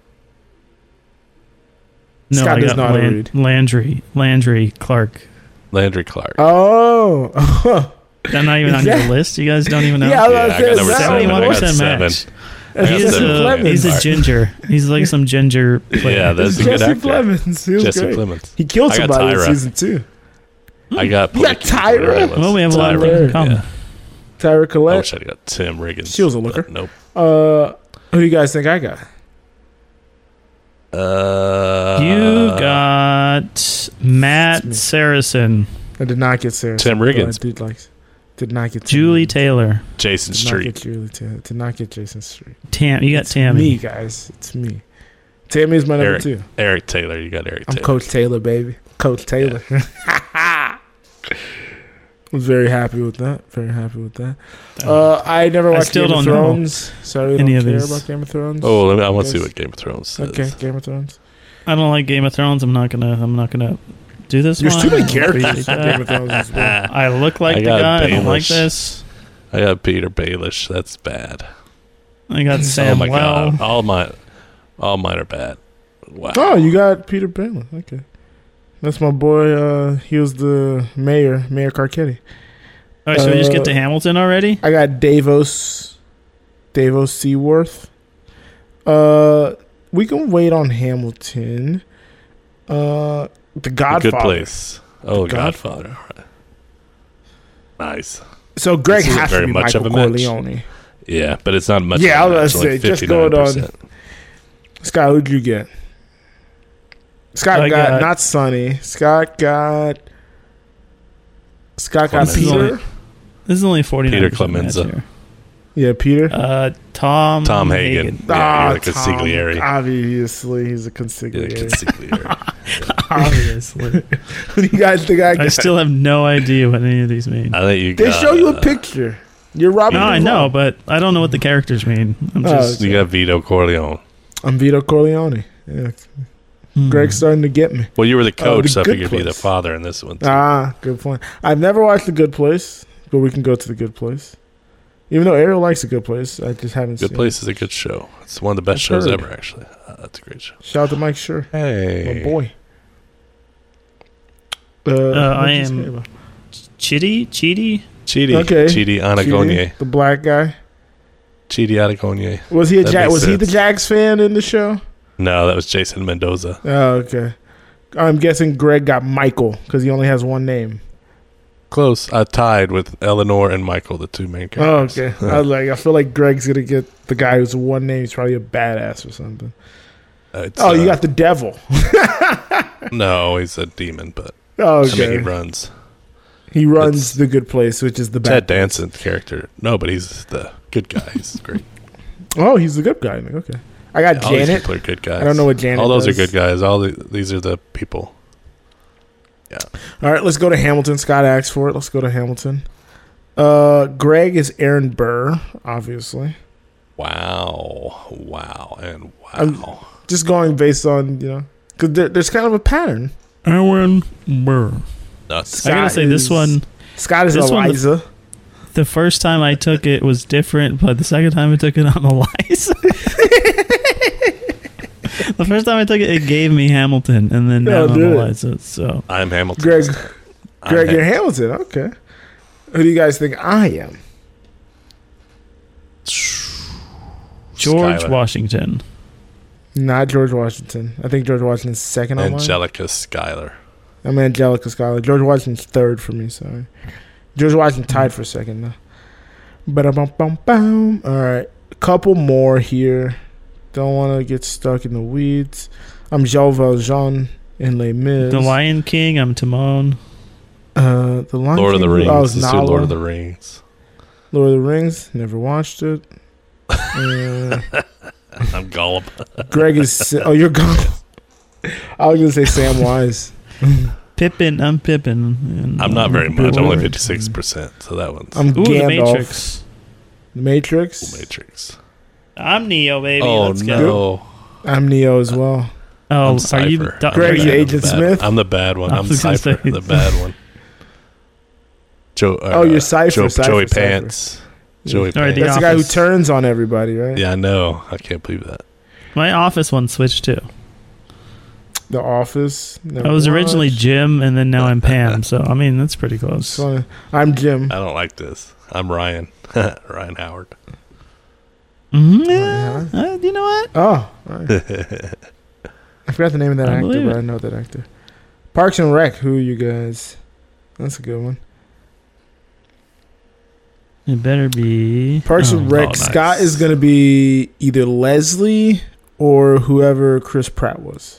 Speaker 3: No,
Speaker 1: Scott
Speaker 3: I
Speaker 1: does
Speaker 3: got
Speaker 1: not read.
Speaker 3: Landry Clark.
Speaker 2: Landry Clark.
Speaker 1: Oh.
Speaker 3: They're not even on your list. You guys don't even know.
Speaker 1: Yeah, I was
Speaker 2: Yeah, I got number
Speaker 1: that.
Speaker 2: 7. I got
Speaker 3: 71%
Speaker 2: 7.
Speaker 3: match.
Speaker 2: I got
Speaker 3: He's
Speaker 2: 7.
Speaker 3: a, he's a
Speaker 2: Clark.
Speaker 3: ginger. He's like some ginger player.
Speaker 2: Yeah, that's a good
Speaker 1: Jesse
Speaker 2: actor.
Speaker 1: Plemons. He was
Speaker 2: Jesse
Speaker 1: great.
Speaker 2: Plemons.
Speaker 1: He killed
Speaker 2: I got
Speaker 1: somebody in
Speaker 2: Tyra.
Speaker 1: season 2.
Speaker 2: I got
Speaker 1: You got Tyra?
Speaker 3: Well, we have a lot of
Speaker 2: Tyra.
Speaker 3: things in common.
Speaker 2: Yeah.
Speaker 1: Tyra
Speaker 2: I
Speaker 1: Collette.
Speaker 2: wish I'd got Tim Riggins.
Speaker 1: She was a
Speaker 2: but
Speaker 1: looker.
Speaker 2: Nope.
Speaker 1: Who do you guys think I got?
Speaker 3: You got Matt Saracen,
Speaker 1: I did not get Sarah.
Speaker 2: Tim Riggins.
Speaker 1: Did not get
Speaker 3: Julie Taylor,
Speaker 2: Jason
Speaker 1: Did not
Speaker 2: Street.
Speaker 1: get Julie Taylor. Did not get Jason Street.
Speaker 3: You got
Speaker 1: It's
Speaker 3: Tammy.
Speaker 1: me, guys. It's me. Tammy is my number
Speaker 2: Eric.
Speaker 1: 2.
Speaker 2: Eric Taylor. You got Eric
Speaker 1: I'm
Speaker 2: Taylor.
Speaker 1: Coach Taylor, baby. Coach Taylor. Was very happy with that. Very happy with that. I never watched
Speaker 3: still
Speaker 1: Game of
Speaker 3: don't know
Speaker 1: Thrones, so I really
Speaker 3: any
Speaker 1: don't
Speaker 3: of
Speaker 1: care
Speaker 3: these.
Speaker 1: about Game of Thrones.
Speaker 2: Oh, I want to see
Speaker 1: Guys?
Speaker 2: what Game of Thrones says.
Speaker 1: Okay, Game of Thrones.
Speaker 3: I don't like Game of Thrones. I'm not gonna do this.
Speaker 1: There's
Speaker 3: one.
Speaker 1: too many
Speaker 3: I
Speaker 1: characters in
Speaker 3: appreciate
Speaker 1: Game
Speaker 3: that.
Speaker 1: of Thrones as well.
Speaker 3: I look like
Speaker 2: I
Speaker 3: the
Speaker 2: got
Speaker 3: guy. I don't like
Speaker 2: Baelish.
Speaker 3: this.
Speaker 2: I got Peter Baelish. That's bad.
Speaker 3: I got
Speaker 2: Oh
Speaker 3: Sam
Speaker 2: my
Speaker 3: Well.
Speaker 2: god. All mine are bad. Wow.
Speaker 1: Oh, you got Peter Palin. Okay. That's my boy. He was the Mayor Carcetti.
Speaker 3: All right, so we just get to Hamilton already.
Speaker 1: I got Davos Seaworth. We can wait on Hamilton. The
Speaker 2: A
Speaker 1: Godfather.
Speaker 2: good place. Oh,
Speaker 1: The
Speaker 2: Godfather. All right. Nice.
Speaker 1: So Greg
Speaker 2: This isn't
Speaker 1: has to
Speaker 2: very
Speaker 1: be
Speaker 2: much
Speaker 1: Michael
Speaker 2: of a match.
Speaker 1: Corleone.
Speaker 2: Yeah, but it's not much.
Speaker 1: Yeah,
Speaker 2: of a
Speaker 1: I was
Speaker 2: match,
Speaker 1: gonna
Speaker 2: like
Speaker 1: say, just going on-
Speaker 2: 59%.
Speaker 1: Scott, who'd you get? Scott
Speaker 3: I
Speaker 1: got
Speaker 3: got-
Speaker 1: not Sonny. Scott got
Speaker 2: Clemenza.
Speaker 1: Peter.
Speaker 3: This is only 49.
Speaker 2: Peter Clemenza.
Speaker 1: Yeah, Peter.
Speaker 3: Tom
Speaker 2: Hagen. Yeah, you're like a
Speaker 1: Tom.
Speaker 2: consigliere.
Speaker 1: Obviously, he's a
Speaker 2: Yeah,
Speaker 1: consigliere.
Speaker 2: consigliere.
Speaker 3: Obviously.
Speaker 1: Who do you guys think I got?
Speaker 3: I still have no idea what any of these mean.
Speaker 2: I think you
Speaker 1: They
Speaker 2: got,
Speaker 1: show you a picture. You're Robert.
Speaker 3: No, I
Speaker 1: Duvall.
Speaker 3: know, but I don't know what the characters mean. I'm
Speaker 1: Oh,
Speaker 3: just
Speaker 2: You got Vito Corleone.
Speaker 1: I'm Vito Corleone. Yeah. Greg's starting to get me.
Speaker 2: Well, you were the coach,
Speaker 1: The
Speaker 2: so I
Speaker 1: Good
Speaker 2: figured you'd be the
Speaker 1: Place.
Speaker 2: father in this one. Too.
Speaker 1: Ah, good point. I've never watched The Good Place, but we can go to The Good Place. Even though Ariel likes The Good Place, I just haven't
Speaker 2: Good
Speaker 1: seen
Speaker 2: Place is a good show. It's one of the best
Speaker 1: I've
Speaker 2: shows
Speaker 1: heard.
Speaker 2: ever, actually. That's a great show.
Speaker 1: it. Shout out to Mike Schur,
Speaker 2: Hey.
Speaker 1: my boy.
Speaker 3: I
Speaker 1: what'd you say
Speaker 3: am-
Speaker 1: about-
Speaker 3: Chidi?
Speaker 2: Chidi.
Speaker 1: Okay.
Speaker 2: Chidi Anagonye.
Speaker 1: Chidi, the black guy.
Speaker 2: Chidi Anagonye.
Speaker 1: Was he a
Speaker 2: That makes
Speaker 1: Was he the
Speaker 2: sense.
Speaker 1: Jags fan in the show?
Speaker 2: No, that was Jason Mendoza.
Speaker 1: Oh, okay. I'm guessing Greg got Michael because he only has one name.
Speaker 2: Close. I tied with Eleanor and Michael, the two main
Speaker 1: Oh,
Speaker 2: characters.
Speaker 1: okay. I feel like Greg's gonna get the guy who's one name. He's probably a badass or something.
Speaker 2: It's,
Speaker 1: Oh, you got the devil.
Speaker 2: No, he's a demon, but
Speaker 1: Oh,
Speaker 2: I mean,
Speaker 1: okay.
Speaker 2: he runs.
Speaker 1: He runs
Speaker 2: it's-
Speaker 1: the good place, which is the bad
Speaker 2: Ted
Speaker 1: place.
Speaker 2: Danson's character. No, but he's the good guy. He's great.
Speaker 1: Oh, he's the good guy. Okay. I got
Speaker 2: All these
Speaker 1: Janet.
Speaker 2: people are good guys.
Speaker 1: I don't know what Janet
Speaker 2: All those
Speaker 1: does.
Speaker 2: are good guys. These are the people.
Speaker 1: All right, let's go to Hamilton. Scott asked for it. Let's go to Hamilton. Greg is Aaron Burr, obviously.
Speaker 2: Wow. And wow.
Speaker 1: I'm- Just going based on, because there's kind of a pattern.
Speaker 3: Aaron Burr.
Speaker 2: Nuts.
Speaker 3: I gotta say, this one,
Speaker 1: Scott is
Speaker 3: this one-
Speaker 1: Eliza.
Speaker 3: the first time I took it was different, but the second time I took it on Eliza. The first time I took it, it gave me Hamilton, and then now I'm Eliza. So
Speaker 2: I'm Hamilton.
Speaker 1: Greg, you're Hamilton. Okay. Who do you guys think I am?
Speaker 3: George
Speaker 2: Skylar.
Speaker 3: Washington.
Speaker 1: Not George Washington. I think George Washington's second on mine.
Speaker 2: Angelica Schuyler.
Speaker 1: I'm Angelica Schuyler. George Washington's third for me, sorry. George Washington tied for second, though. Ba-da-bum-bum-bum. All right. A couple more here. Don't want to get stuck in the weeds. I'm Jean Valjean in Les Mis.
Speaker 3: The Lion King. I'm Timon.
Speaker 1: The Lion
Speaker 2: Lord of the
Speaker 1: King,
Speaker 2: Rings.
Speaker 1: oh,
Speaker 2: Let's do
Speaker 1: Nala.
Speaker 2: Lord of the Rings.
Speaker 1: Lord of the Rings. Never watched it.
Speaker 2: I'm Gollum.
Speaker 1: Greg is... Oh, you're Gollum. I was going to say Sam Wise.
Speaker 3: Pippin. I'm Pippin. And,
Speaker 2: I'm not very much. I'm only
Speaker 1: Lord.
Speaker 2: 56%, so that one's
Speaker 1: I'm
Speaker 3: Ooh, the
Speaker 1: Gandalf.
Speaker 3: Matrix.
Speaker 1: The Matrix.
Speaker 2: Matrix.
Speaker 3: I'm Neo, baby.
Speaker 2: Oh,
Speaker 3: Let's go.
Speaker 2: no.
Speaker 1: I'm Neo as well.
Speaker 3: Oh,
Speaker 2: I'm
Speaker 3: are you?
Speaker 2: Cypher.
Speaker 1: Greg,
Speaker 2: I'm
Speaker 1: you
Speaker 2: the
Speaker 1: Agent
Speaker 2: bad-
Speaker 1: Smith?
Speaker 2: I'm the bad one.
Speaker 3: I
Speaker 2: I'm
Speaker 3: was gonna
Speaker 2: Cypher,
Speaker 3: say-
Speaker 2: the bad one.
Speaker 1: You're Cypher, Cypher,
Speaker 2: Joey
Speaker 1: Cypher.
Speaker 2: Pants. Joey
Speaker 3: All right,
Speaker 2: Pants.
Speaker 3: the
Speaker 1: That's the guy who
Speaker 3: Office.
Speaker 1: turns on everybody, right?
Speaker 2: Yeah, I know. I can't believe that.
Speaker 3: My Office one switched too.
Speaker 1: The Office.
Speaker 3: I was originally
Speaker 1: watched.
Speaker 3: Jim, and then now I'm Pam. So I mean, that's pretty close.
Speaker 1: So, I'm Jim.
Speaker 2: I don't like this. I'm Ryan. Ryan Howard.
Speaker 3: Yeah, you know what?
Speaker 1: Oh, all right. I forgot the name of that
Speaker 3: I
Speaker 1: actor,
Speaker 3: believe
Speaker 1: but
Speaker 3: it.
Speaker 1: I know that actor. Parks and Rec. Who are you guys? That's a good one.
Speaker 3: It better be
Speaker 1: Parks and Rec.
Speaker 2: nice.
Speaker 1: Scott is going to be either Leslie or whoever Chris Pratt was.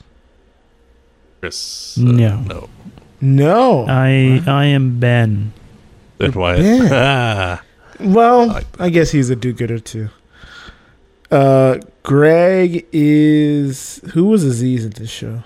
Speaker 2: Chris.
Speaker 3: No.
Speaker 2: No.
Speaker 1: No.
Speaker 3: I am Ben.
Speaker 2: Then why?
Speaker 1: Ben. Well,
Speaker 2: I like
Speaker 1: I guess he's a do-gooder too. Greg is... Who was Aziz in this show?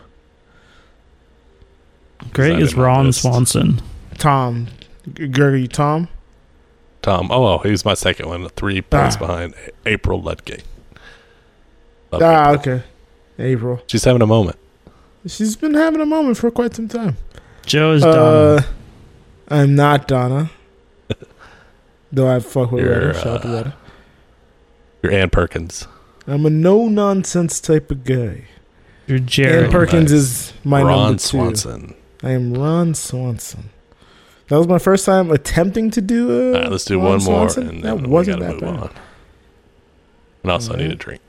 Speaker 3: Greg
Speaker 2: not
Speaker 3: is
Speaker 2: in my
Speaker 3: Ron
Speaker 2: list.
Speaker 3: Swanson.
Speaker 1: Tom. Greg, are you Tom?
Speaker 2: Tom. Oh, he was my second one. 3 points
Speaker 1: Ah.
Speaker 2: behind April Ludgate. Love
Speaker 1: Ah,
Speaker 2: April.
Speaker 1: okay. April.
Speaker 2: She's having a moment.
Speaker 1: She's been having a moment for quite some time.
Speaker 3: Joe is Donna.
Speaker 1: I'm not Donna. Though I fuck with
Speaker 2: You're,
Speaker 1: Retta. Shout out to Retta.
Speaker 2: You're Ann Perkins.
Speaker 1: I'm a no-nonsense type of guy.
Speaker 3: You're
Speaker 1: Ann
Speaker 3: Jared.
Speaker 1: Perkins
Speaker 2: nice.
Speaker 1: is my
Speaker 2: Ron
Speaker 1: number 2.
Speaker 2: Swanson.
Speaker 1: I am Ron Swanson. That was my first time attempting to do a
Speaker 2: All right, let's do
Speaker 1: Ron
Speaker 2: one more,
Speaker 1: Swanson.
Speaker 2: and
Speaker 1: That
Speaker 2: then we
Speaker 1: wasn't
Speaker 2: gotta
Speaker 1: that
Speaker 2: move
Speaker 1: bad.
Speaker 2: on. And also, I need a
Speaker 1: Alright.
Speaker 2: drink.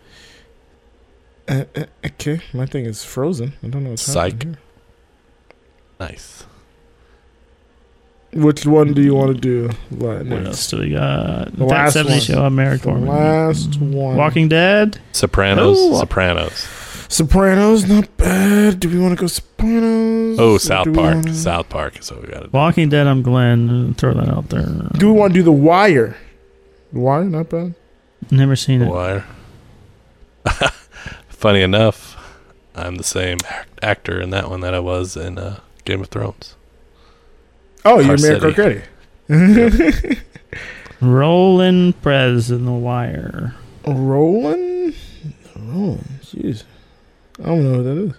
Speaker 1: Okay, my thing is frozen. I don't know what's
Speaker 2: Psych.
Speaker 1: happening
Speaker 2: Nice.
Speaker 1: here. Which one do you want to do?
Speaker 3: What else
Speaker 1: Next?
Speaker 3: do we got?
Speaker 1: The
Speaker 3: That
Speaker 1: last
Speaker 3: 70
Speaker 1: one.
Speaker 3: show, America.
Speaker 1: The last one.
Speaker 3: Walking Dead.
Speaker 2: Sopranos.
Speaker 3: Oh.
Speaker 2: Sopranos.
Speaker 1: Sopranos, not bad. Do we want to go Sopranos?
Speaker 2: Oh,
Speaker 1: Or
Speaker 2: South
Speaker 1: do we
Speaker 2: Park.
Speaker 1: wanna-
Speaker 2: South Park is what we got to do.
Speaker 3: Walking Dead. I'm Glenn. Throw that out there.
Speaker 1: Do we want to do The Wire? The Wire, not bad.
Speaker 3: Never seen
Speaker 2: The
Speaker 3: it.
Speaker 2: Wire. Funny enough, I'm the same actor in that one that I was in Game of Thrones.
Speaker 1: Oh, you're Mayor
Speaker 2: Garcetti.
Speaker 1: Carcetti.
Speaker 3: Roland Prez in The Wire.
Speaker 1: Roland? Jeez. I don't know who that is.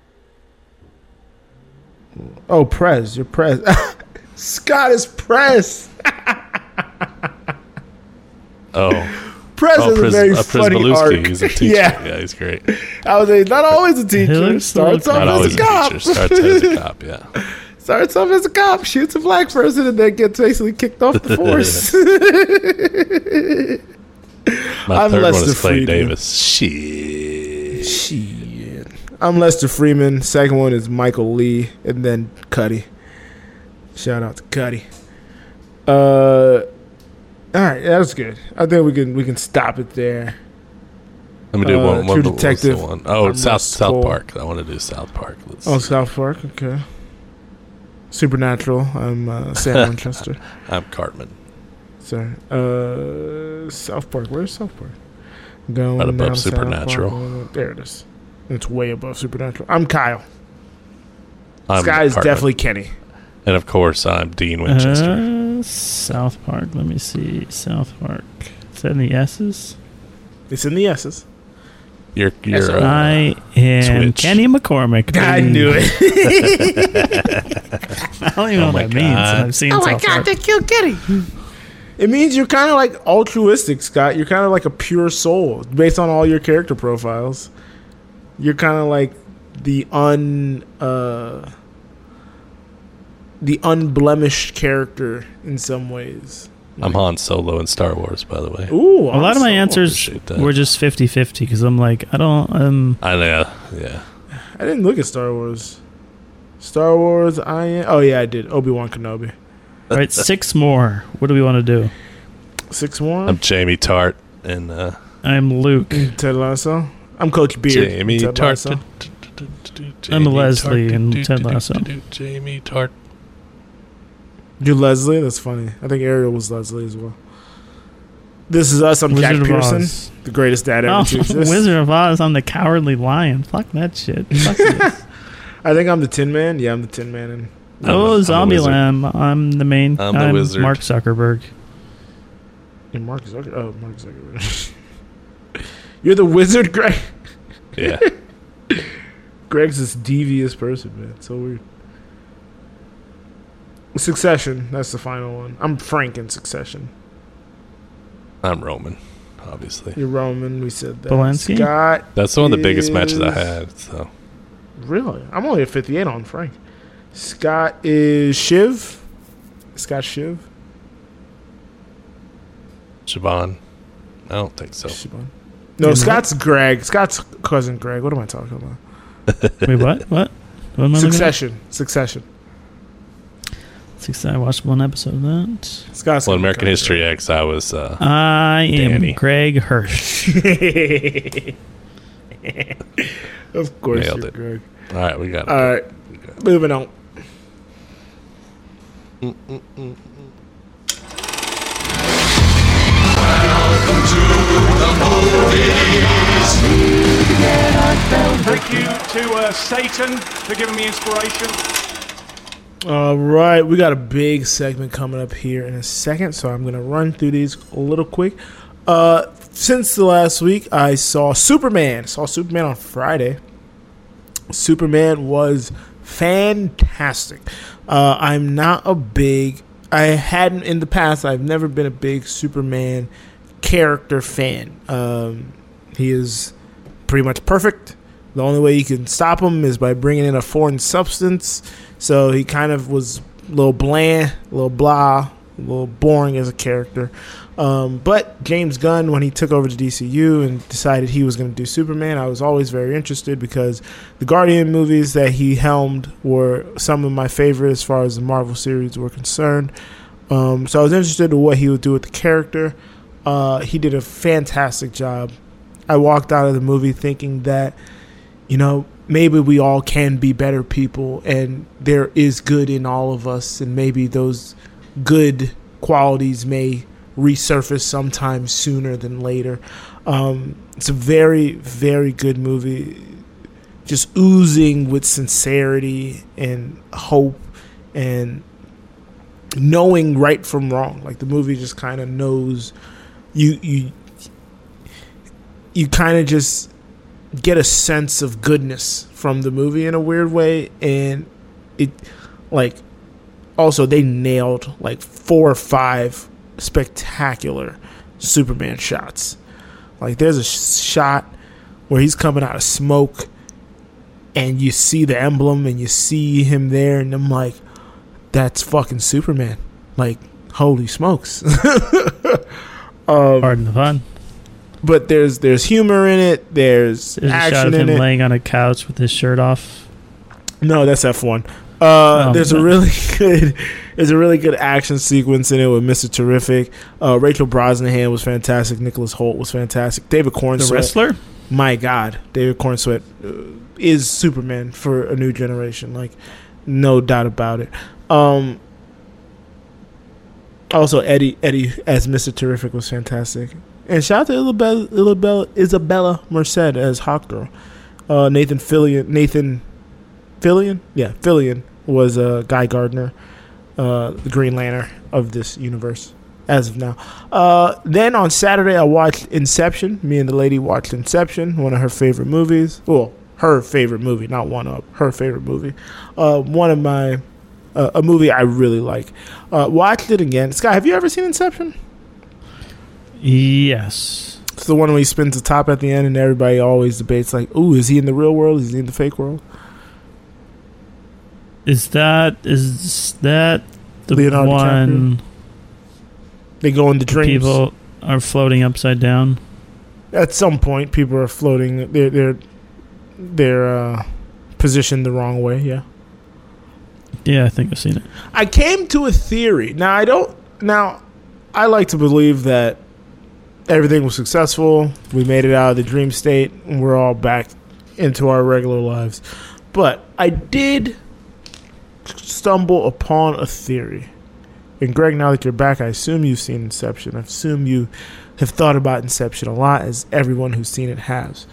Speaker 1: Oh, Prez. You're Prez. Scott is Prez.
Speaker 2: Oh,
Speaker 1: Prez is a very funny
Speaker 2: Pryzbylewski.
Speaker 1: arc.
Speaker 2: He's a teacher.
Speaker 1: Yeah.
Speaker 2: Yeah, he's great.
Speaker 1: I was like, not always a teacher.
Speaker 3: looks
Speaker 1: Starts
Speaker 3: like-
Speaker 1: off
Speaker 2: Not always
Speaker 1: as a cop.
Speaker 2: teacher. Starts as a cop, yeah.
Speaker 1: Starts off as a cop, shoots a black person, and then gets basically kicked off the force.
Speaker 2: My
Speaker 1: I'm
Speaker 2: third
Speaker 1: Lester
Speaker 2: one is Clay
Speaker 1: Friedman.
Speaker 2: Davis. Shit.
Speaker 1: Shit. I'm Lester Freeman. Second one is Michael Lee, and then Cuddy. Shout out to Cuddy. All right, that was good. I think we can stop it there.
Speaker 2: Let me do one.
Speaker 1: True
Speaker 2: What was the
Speaker 1: Detective.
Speaker 2: one? Oh,
Speaker 1: I'm Russ
Speaker 2: South
Speaker 1: Cole.
Speaker 2: Park. I want to do South Park. Let's
Speaker 1: Oh, South Park. Okay. Supernatural. I'm Sam Winchester.
Speaker 2: I'm Cartman.
Speaker 1: Sorry. South Park. Where's South Park? Going
Speaker 2: Right above
Speaker 1: down South
Speaker 2: Supernatural.
Speaker 1: Park. There it is. It's way above Supernatural. I'm Kyle.
Speaker 2: I'm
Speaker 1: Sky is
Speaker 2: Cartman.
Speaker 1: definitely Kenny.
Speaker 2: And of course, I'm Dean Winchester.
Speaker 3: South Park. Let me see. South Park. Is that in the S's?
Speaker 1: It's in the S's.
Speaker 2: You're
Speaker 3: I am
Speaker 2: Switch.
Speaker 3: Kenny McCormick.
Speaker 1: I knew it.
Speaker 3: I don't even know
Speaker 2: Oh
Speaker 3: what
Speaker 2: my
Speaker 3: that means.
Speaker 2: God.
Speaker 3: I've seen South Park.
Speaker 1: they killed Kenny. It means you're kind of like altruistic, Scott. You're kind of like a pure soul based on all your character profiles. You're kind of like the unblemished character in some ways.
Speaker 2: I'm Han Solo in Star Wars, by the way.
Speaker 1: Ooh,
Speaker 3: A lot of my answers
Speaker 2: appreciate that.
Speaker 3: were just 50-50 because I'm like, I don't.
Speaker 2: I know. Yeah.
Speaker 1: I didn't look at Star Wars. Star Wars, oh yeah, I did. Obi-Wan Kenobi.
Speaker 3: All right, 6 more. What do we want to do?
Speaker 1: 6 more.
Speaker 2: I'm Jamie Tart and
Speaker 3: I'm Luke.
Speaker 1: Ted Lasso. I'm Coach Beard.
Speaker 2: Jamie
Speaker 1: Ted
Speaker 2: Tart.
Speaker 1: Lasso.
Speaker 3: I'm Leslie in Ted Lasso.
Speaker 2: Jamie Tart.
Speaker 1: You Leslie? That's funny. I think Ariel was Leslie as well. This is us. I'm
Speaker 3: Wizard
Speaker 1: Jack
Speaker 3: of
Speaker 1: Pearson,
Speaker 3: Oz.
Speaker 1: the greatest dad ever
Speaker 3: Oh,
Speaker 1: to exist.
Speaker 3: Wizard of Oz. I'm the Cowardly Lion. Fuck that shit. Fuck it.
Speaker 1: I think I'm the Tin Man. Yeah, I'm the Tin Man. And
Speaker 3: Oh,
Speaker 2: I'm the
Speaker 3: Zombieland. I'm the main.
Speaker 2: I'm the wizard.
Speaker 3: Mark Zuckerberg.
Speaker 1: Mark Zuckerberg. Oh, Mark Zuckerberg. You're the wizard, Greg.
Speaker 2: Yeah.
Speaker 1: Greg's this devious person, man. It's so weird. Succession. That's the final one. I'm Frank in Succession.
Speaker 2: I'm Roman, obviously.
Speaker 1: You're Roman. We said that.
Speaker 3: Polanski?
Speaker 1: Scott.
Speaker 2: That's one of the biggest matches I
Speaker 1: is-
Speaker 2: had. So
Speaker 1: Really? I'm only at 58 on Frank. Scott is Shiv. Scott Shiv.
Speaker 2: Siobhan. I don't think so.
Speaker 1: Siobhan. No,
Speaker 3: You're
Speaker 1: Scott's Greg. Scott's cousin Greg. What am I talking about?
Speaker 3: Wait, what? What am I looking at?
Speaker 1: Succession.
Speaker 3: I watched one episode of that.
Speaker 1: Scott's
Speaker 2: Well, American History X, I was
Speaker 3: I am
Speaker 2: Danny.
Speaker 3: Greg Hirsch.
Speaker 1: Of course,
Speaker 2: Nailed
Speaker 1: you're
Speaker 2: it.
Speaker 1: Greg.
Speaker 2: all right. We got it.
Speaker 1: All right, moving on.
Speaker 6: Thank you to Satan for giving me inspiration.
Speaker 1: All right, we got a big segment coming up here in a second, so I'm gonna run through these a little quick. Since the last week, I saw Superman. On Friday. Superman was fantastic. I'm not a big. I hadn't in the past. I've never been a big Superman character fan. He is pretty much perfect. The only way you can stop him is by bringing in a foreign substance. So he kind of was a little bland, a little blah, a little boring as a character. But James Gunn, when he took over the DCU and decided he was going to do Superman, I was always very interested because the Guardian movies that he helmed were some of my favorite as far as the Marvel series were concerned. So I was interested in what he would do with the character. He did a fantastic job. I walked out of the movie thinking that, maybe we all can be better people and there is good in all of us, and maybe those good qualities may resurface sometime sooner than later. It's a very, very good movie, just oozing with sincerity and hope and knowing right from wrong. Like the movie just kind of knows you kind of just get a sense of goodness from the movie in a weird way. And it also they nailed 4 or 5 spectacular Superman shots. Like there's a shot where he's coming out of smoke and you see the emblem and you see him there, and I'm like, that's fucking Superman. Like, holy smokes.
Speaker 3: Pardon the fun.
Speaker 1: But there's humor in it. There's
Speaker 3: There's a shot
Speaker 1: action
Speaker 3: of
Speaker 1: in
Speaker 3: him
Speaker 1: it.
Speaker 3: laying on a couch with his shirt off.
Speaker 1: No, that's F1. There's
Speaker 3: no.
Speaker 1: a really good action sequence in it with Mr. Terrific. Rachel Brosnahan was fantastic. Nicholas Hoult was fantastic. David Cornsweet,
Speaker 3: The wrestler?
Speaker 1: my God, David Cornsweet is Superman for a new generation. Like, no doubt about it. Also, Eddie as Mr. Terrific was fantastic. And shout out to Isabella Merced as Hawkgirl. Nathan Fillion? Yeah, Fillion was Guy Gardner, the Green Lantern of this universe, as of now. Then on Saturday, I watched Inception. Me and the lady watched Inception, one of her favorite movies. Well, her favorite movie, not one of her favorite movie. One of my a movie I really like. Watched it again. Scott, have you ever seen Inception?
Speaker 3: Yes.
Speaker 1: It's the one where he spins the top at the end, and everybody always debates like, "Ooh, is he in the real world? Is he in the fake world?"
Speaker 3: Is that the
Speaker 1: Leonardo
Speaker 3: one?
Speaker 1: DiCaprio. They go into dreams.
Speaker 3: People are floating upside down.
Speaker 1: At some point, people are floating. They're positioned the wrong way. Yeah.
Speaker 3: Yeah, I think I've seen it.
Speaker 1: I came to a theory. Now I like to believe that everything was successful. We made it out of the dream state, and we're all back into our regular lives. But I did stumble upon a theory. And Greg, now that you're back, I assume you've seen Inception. I assume you have thought about Inception a lot, as everyone who's seen it has.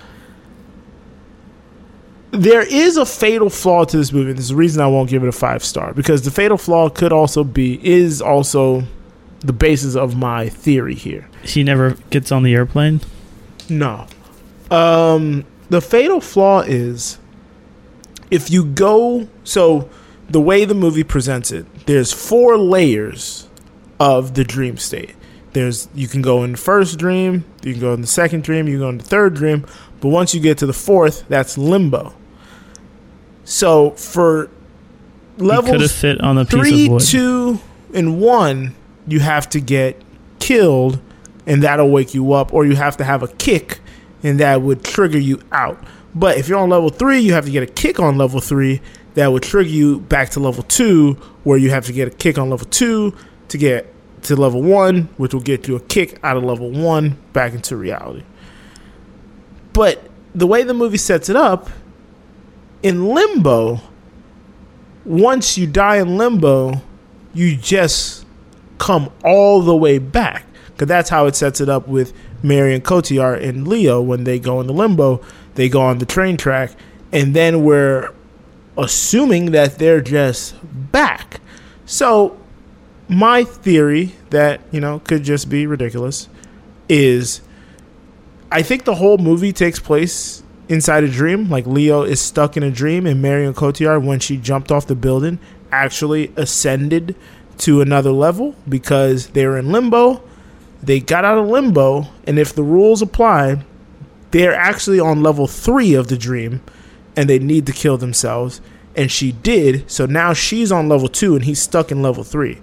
Speaker 1: There is a fatal flaw to this movie. This is the reason I won't give it a 5-star, because the fatal flaw is also the basis of my theory here.
Speaker 3: He never gets on the airplane?
Speaker 1: No. The fatal flaw is if you go... So the way the movie presents it, there's 4 layers of the dream state. You can go in the first dream, you can go in the second dream, you can go in the third dream, but once you get to the 4th, that's limbo. So for levels
Speaker 3: could have fit on a piece
Speaker 1: 3,
Speaker 3: of wood.
Speaker 1: 2, and 1, you have to get killed, and that'll wake you up, or you have to have a kick, and that would trigger you out. But if you're on level 3, you have to get a kick on level 3 that would trigger you back to level 2, where you have to get a kick on level 2 to get to level 1, which will get you a kick out of level 1 back into reality. But the way the movie sets it up, in limbo, once you die in limbo, you just come all the way back. Because that's how it sets it up with Marion Cotillard and Leo. When they go into limbo, they go on the train track, and then we're assuming that they're just back. So my theory that, could just be ridiculous is I think the whole movie takes place inside a dream. Like, Leo is stuck in a dream, and Marion Cotillard, when she jumped off the building, actually ascended to another level because they were in limbo. They got out of limbo, and if the rules apply, they're actually on level 3 of the dream, and they need to kill themselves. And she did, so now she's on level 2, and he's stuck in level 3.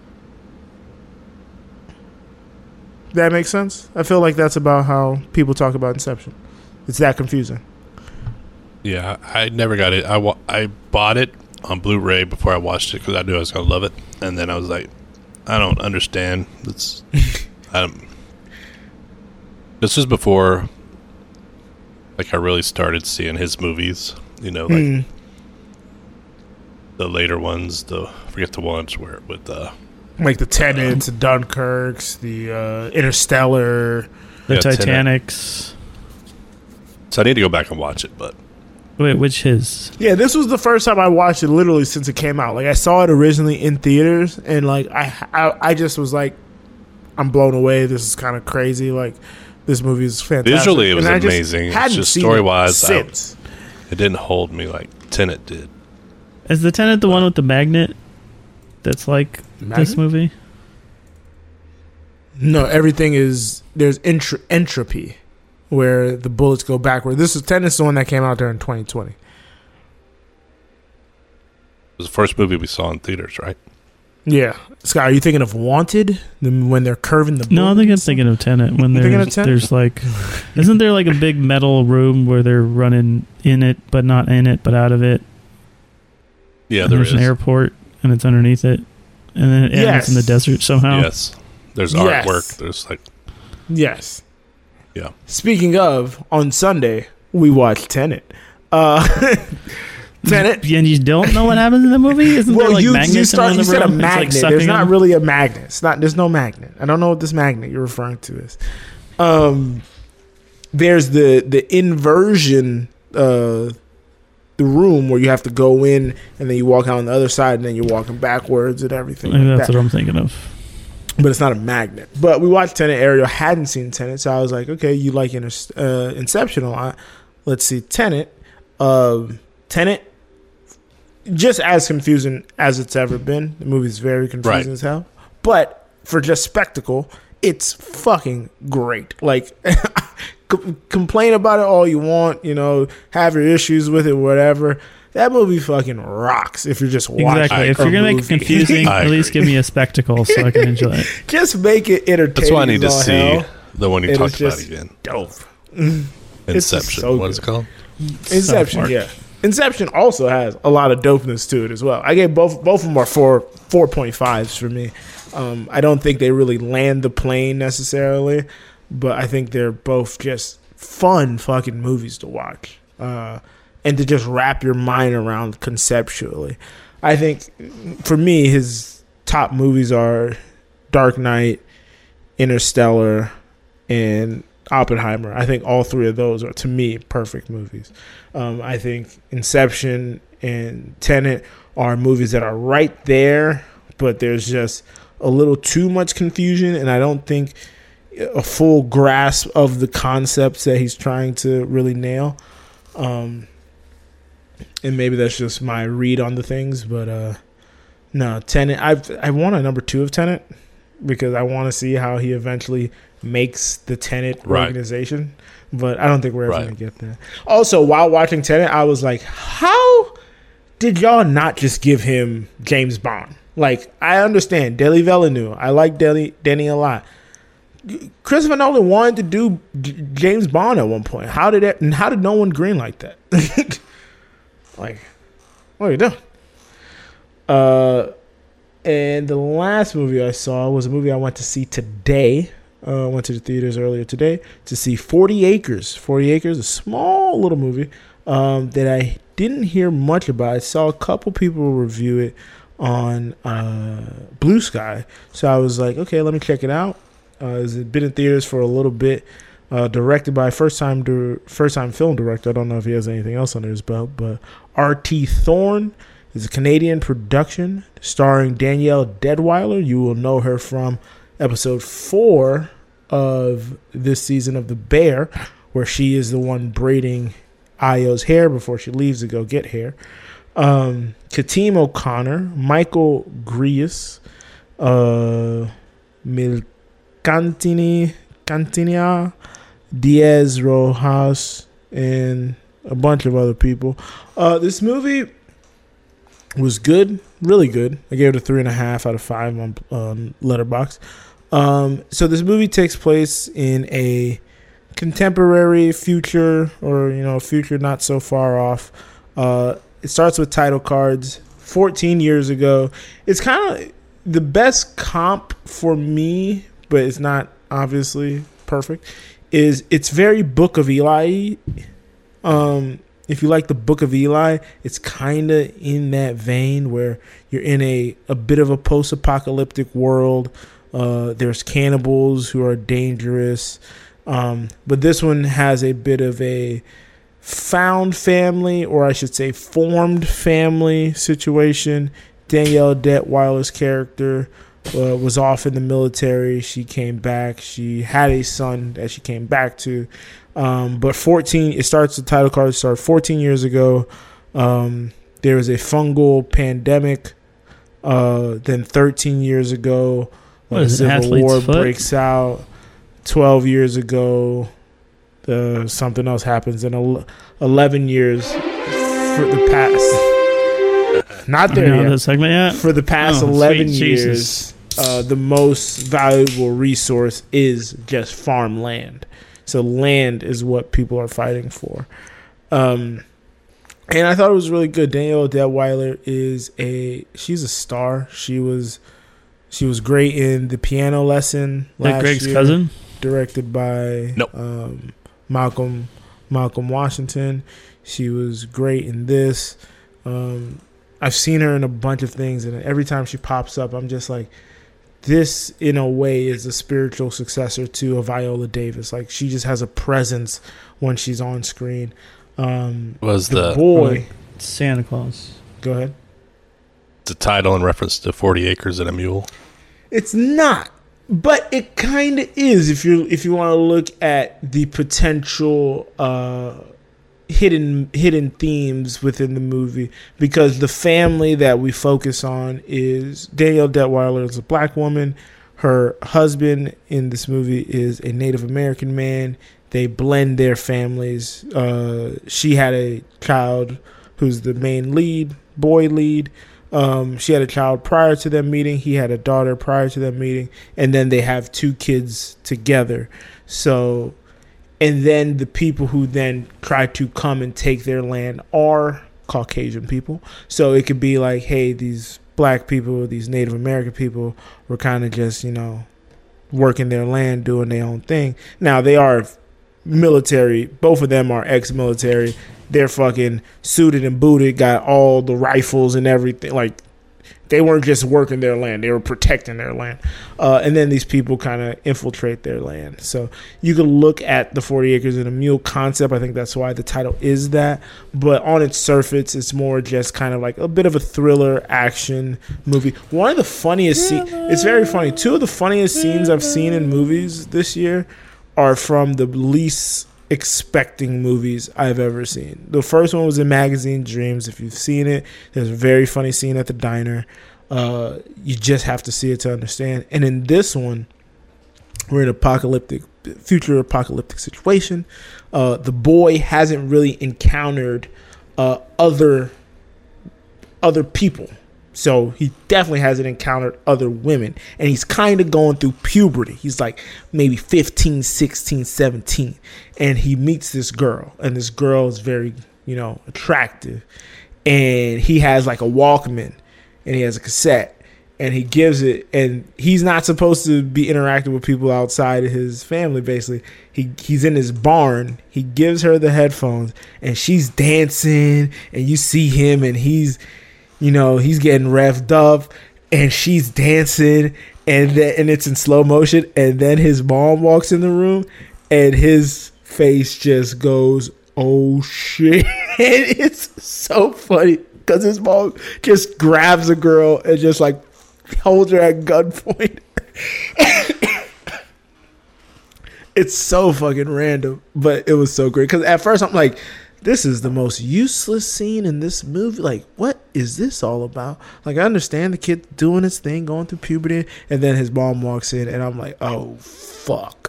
Speaker 1: That makes sense? I feel like that's about how people talk about Inception. It's that confusing.
Speaker 2: Yeah, I never got it. I bought it on Blu-ray before I watched it because I knew I was going to love it. And then I was like, I don't understand. This is before I really started seeing his movies. The later ones. I forget the ones where with
Speaker 1: like the Tenets, the Dunkirks, the Interstellar,
Speaker 3: the
Speaker 2: Tenet.
Speaker 3: Titanics.
Speaker 2: So I need to go back and watch it, but
Speaker 3: Wait, which his?
Speaker 1: Yeah, this was the first time I watched it literally since it came out. Like, I saw it originally in theaters, and like I just was like, I'm blown away. This is kind of crazy. Like, this movie is fantastic.
Speaker 2: Visually, it was
Speaker 1: and
Speaker 2: amazing. It's just story-wise, it didn't hold me like Tenet did.
Speaker 3: Is the Tenet the one with the magnet? That's like this movie.
Speaker 1: No, everything is there's entropy, where the bullets go backward. This is Tenet's the one that came out there in 2020. It
Speaker 2: was the first movie we saw in theaters, right?
Speaker 1: Yeah. Scott, are you thinking of Wanted? When they're curving the bullets?
Speaker 3: No, I think I'm thinking of Tenet. When there's like, isn't there like a big metal room where they're running in it, but not in it, but out of it?
Speaker 2: Yeah,
Speaker 3: there's an airport, and it's underneath it, and then it ends in the desert somehow.
Speaker 2: Yes. There's artwork. There's like...
Speaker 1: Yes.
Speaker 2: Yeah.
Speaker 1: Speaking of, on Sunday, we watched Tenet. Tenet.
Speaker 3: And you don't know what happens in the movie? Isn't there like magnets in the room?
Speaker 1: You said a magnet.
Speaker 3: Like
Speaker 1: there's not really a magnet. There's no magnet. I don't know what this magnet you're referring to is. There's the inversion, the room where you have to go in and then you walk out on the other side and then you're walking backwards and everything.
Speaker 3: That's what I'm thinking of.
Speaker 1: But it's not a magnet. But we watched Tenet. Ariel hadn't seen Tenet, so I was like, okay, you like Inception a lot. Let's see Tenet. Tenet, just as confusing as it's ever been. The movie's very confusing as hell. But for just spectacle, it's fucking great. Like, complain about it all you want, have your issues with it, whatever. That movie fucking rocks if you're just watching.
Speaker 3: Exactly. If you're going to make it confusing, at least give me a spectacle so I can enjoy it.
Speaker 1: Just make it entertaining.
Speaker 2: That's why I need to see the one you talked about again.
Speaker 1: Dope.
Speaker 2: Inception.
Speaker 1: So
Speaker 2: what is it called?
Speaker 1: Inception, yeah. Inception also has a lot of dopeness to it as well. I gave both of them are 4.5s for me. I don't think they really land the plane necessarily, but I think they're both just fun fucking movies to watch. And to just wrap your mind around conceptually. I think, for me, his top movies are Dark Knight, Interstellar, and Oppenheimer. I think all three of those are, to me, perfect movies. I think Inception and Tenet are movies that are right there, but there's just a little too much confusion, and I don't think a full grasp of the concepts that he's trying to really nail. And maybe that's just my read on the things, but no, Tenet. I want a number 2 of Tenet because I want to see how he eventually makes the Tenet organization, but I don't think we're ever going to get that. Also, while watching Tenet, I was like, how did y'all not just give him James Bond? Like, I understand Denis Villeneuve. I like Denny a lot. Christopher Nolan wanted to do James Bond at one point. How did no one green like that? Like, what are you doing? And the last movie I saw was a movie I went to see today. Went to the theaters earlier today to see 40 Acres. 40 Acres, a small little movie that I didn't hear much about. I saw a couple people review it on Blue Sky. So I was like, okay, let me check it out. It's been in theaters for a little bit. Directed by first time film director. I don't know if he has anything else under his belt, but R.T. Thorne is a Canadian production starring Danielle Deadwyler. You will know her from episode 4 of this season of The Bear, where she is the one braiding Ayo's hair before she leaves to go get hair. Kateem O'Connor, Michael Grius, Cantinia, Diaz Rojas, and a bunch of other people. This movie was good, really good. I gave it a 3.5 out of 5 on Letterboxd. So this movie takes place in a contemporary future, or future not so far off. It starts with title cards 14 years ago. It's kind of the best comp for me, but it's not obviously perfect. It's very Book of Eli. If you like the Book of Eli, it's kind of in that vein where you're in a bit of a post-apocalyptic world. There's cannibals who are dangerous. But this one has a bit of a found family, or I should say formed family situation. Danielle Deadwyler's character was off in the military. She came back. She had a son that she came back to. But the title card starts 14 years ago. There was a fungal pandemic. Then 13 years ago, a civil war breaks out. 12 years ago, something else happens. And 11 years for the past. Not there yet.
Speaker 3: The segment yet?
Speaker 1: For the past 11 years, the most valuable resource is just farmland. So land is what people are fighting for. And I thought it was really good. Danielle Deadwyler she's a star. She was great in The Piano Lesson last
Speaker 3: Greg's
Speaker 1: year,
Speaker 3: cousin?
Speaker 1: directed by Malcolm Washington. She was great in this. I've seen her in a bunch of things, and every time she pops up, I'm just like, this, in a way, is a spiritual successor to a Viola Davis. Like, she just has a presence when she's on screen.
Speaker 3: Santa Claus.
Speaker 1: Go ahead.
Speaker 2: The title in reference to 40 Acres and a Mule?
Speaker 1: It's not, but it kind of is if you want to look at the potential hidden themes within the movie, because the family that we focus on is Danielle Deadwyler is a black woman. Her husband in this movie is a Native American man. They blend their families. She had a child who's the main lead, boy lead. She had a child prior to them meeting. He had a daughter prior to them meeting. And then they have 2 kids together. So, and then the people who then try to come and take their land are Caucasian people. So it could be like, hey, these black people, these Native American people were kind of just, you know, working their land, doing their own thing. Now, they are military. Both of them are ex-military. They're fucking suited and booted, got all the rifles and everything. Like, they weren't just working their land. They were protecting their land. And then these people kind of infiltrate their land. So you can look at the 40 Acres and a Mule concept. I think that's why the title is that. But on its surface, it's more just kind of like a bit of a thriller action movie. One of the funniest scenes, it's very funny. 2 of the funniest scenes I've seen in movies this year are from the least expecting movies I've ever seen. The first one was in Magazine Dreams. If you've seen it, there's a very funny scene at the diner. You just have to see it to understand. And in this one, we're in a future apocalyptic situation. The boy hasn't really encountered other people. So he definitely hasn't encountered other women. And he's kind of going through puberty. He's like maybe 15, 16, 17. And he meets this girl. And this girl is very, you know, attractive. And he has like a Walkman. And he has a cassette. And he gives it. And he's not supposed to be interacting with people outside of his family, basically. He's in his barn. He gives her the headphones. And she's dancing. And you see him. And he's... you know, he's getting revved up and she's dancing and it's in slow motion. And then his mom walks in the room and his face just goes, oh shit. And it's so funny because his mom just grabs a girl and just like holds her at gunpoint. It's so fucking random, but it was so great. Because at first I'm like, this is the most useless scene in this movie. Like, what is this all about? Like, I understand the kid doing his thing, going through puberty, and then his mom walks in, and I'm like, oh, fuck.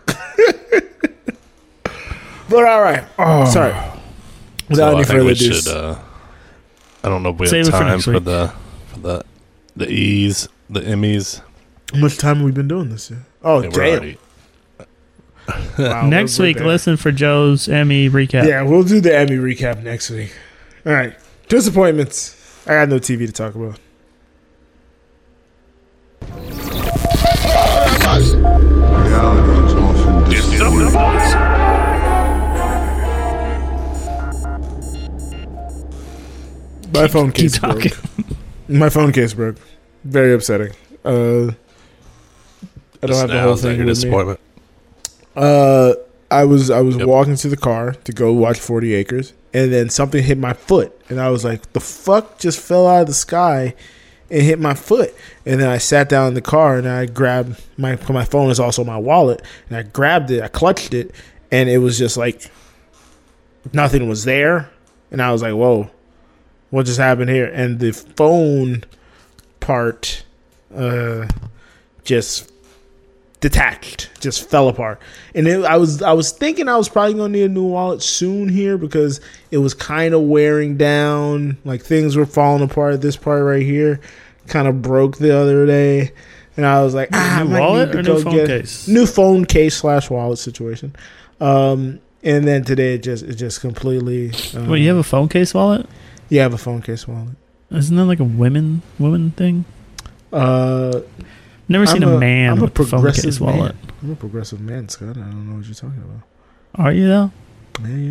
Speaker 1: But all right. Oh. Sorry. Without any further ado.
Speaker 2: I don't know if we have time for the Emmys.
Speaker 1: How much time have we been doing this? Oh, yeah, damn.
Speaker 3: Wow, next week, listen for Joe's Emmy recap.
Speaker 1: Yeah, we'll do the Emmy recap next week. All right. Disappointments. I got no TV to talk about. My phone case broke. My phone case broke. Very upsetting. I don't have the whole thing with me. I was walking to the car to go watch 40 Acres, and then something hit my foot, and I was like, the fuck just fell out of the sky and hit my foot? And then I sat down in the car, and I grabbed my phone is also my wallet, and I grabbed it, I clutched it, and it was just like nothing was there, and I was like, whoa, what just happened here? And the phone part just detached, just fell apart. And I was thinking I was probably gonna need a new wallet soon here because it was kind of wearing down, like things were falling apart. This part right here kind of broke the other day, and I was like,
Speaker 3: new wallet or new phone case?
Speaker 1: New phone case / wallet situation. And then today it just completely.
Speaker 3: Wait, you have a phone case wallet?
Speaker 1: Yeah, I have a phone case wallet.
Speaker 3: Isn't that like a woman thing? Never seen a man with a phone case wallet.
Speaker 1: I'm a progressive man, Scott. I don't know what you're talking about.
Speaker 3: Are you though?
Speaker 1: Yeah.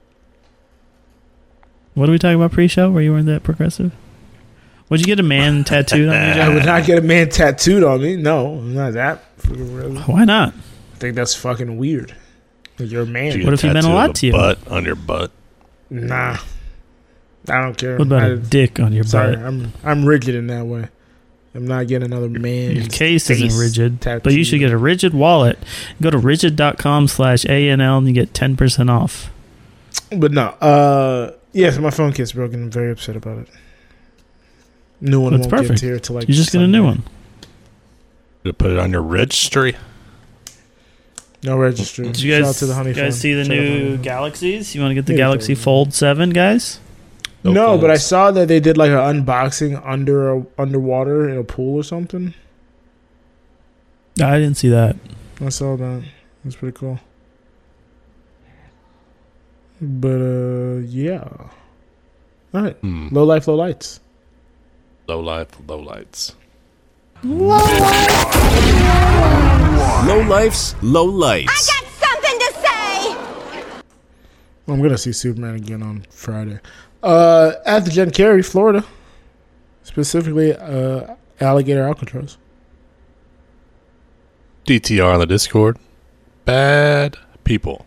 Speaker 3: What are we talking about pre-show where you weren't that progressive? Would you get a man tattooed on you, Joe?
Speaker 1: I would not get a man tattooed on me. No, I'm not that.
Speaker 3: Why not?
Speaker 1: I think that's fucking weird. You're a man.
Speaker 3: What if he meant a lot to you?
Speaker 2: Butt on your butt.
Speaker 1: Nah. I don't care.
Speaker 3: What about a dick on your butt?
Speaker 1: I'm rigid in that way. I'm not getting another man.
Speaker 3: Your case isn't rigid, but you should get a rigid wallet. Go to rigid.com/ANL and you get 10% off.
Speaker 1: But no, yes, my phone case broken. I'm very upset about it. New one won't get here till like.
Speaker 3: You just get a new one.
Speaker 2: You put it on your registry.
Speaker 1: No registry.
Speaker 3: Did you
Speaker 1: Shout out
Speaker 3: guys,
Speaker 1: to the Honey
Speaker 3: you guys
Speaker 1: Fund.
Speaker 3: see the
Speaker 1: Shout out to
Speaker 3: new
Speaker 1: Honey Fund.
Speaker 3: Galaxies? You want to get the
Speaker 1: Yeah,
Speaker 3: Galaxy
Speaker 1: totally.
Speaker 3: Fold 7, guys?
Speaker 1: No, but I
Speaker 2: folds.
Speaker 1: saw that they did like an unboxing underwater in a pool or something.
Speaker 3: I didn't see that.
Speaker 1: I saw that. That's pretty cool. But yeah. All right. Low life, low lights.
Speaker 2: Low life, low lights.
Speaker 7: Low life's low lights.
Speaker 8: Something to say!
Speaker 1: I'm gonna see Superman again on Friday. At the Jen Carey, Florida. Specifically, Alligator Alcatraz.
Speaker 2: DTR on the Discord. Bad people.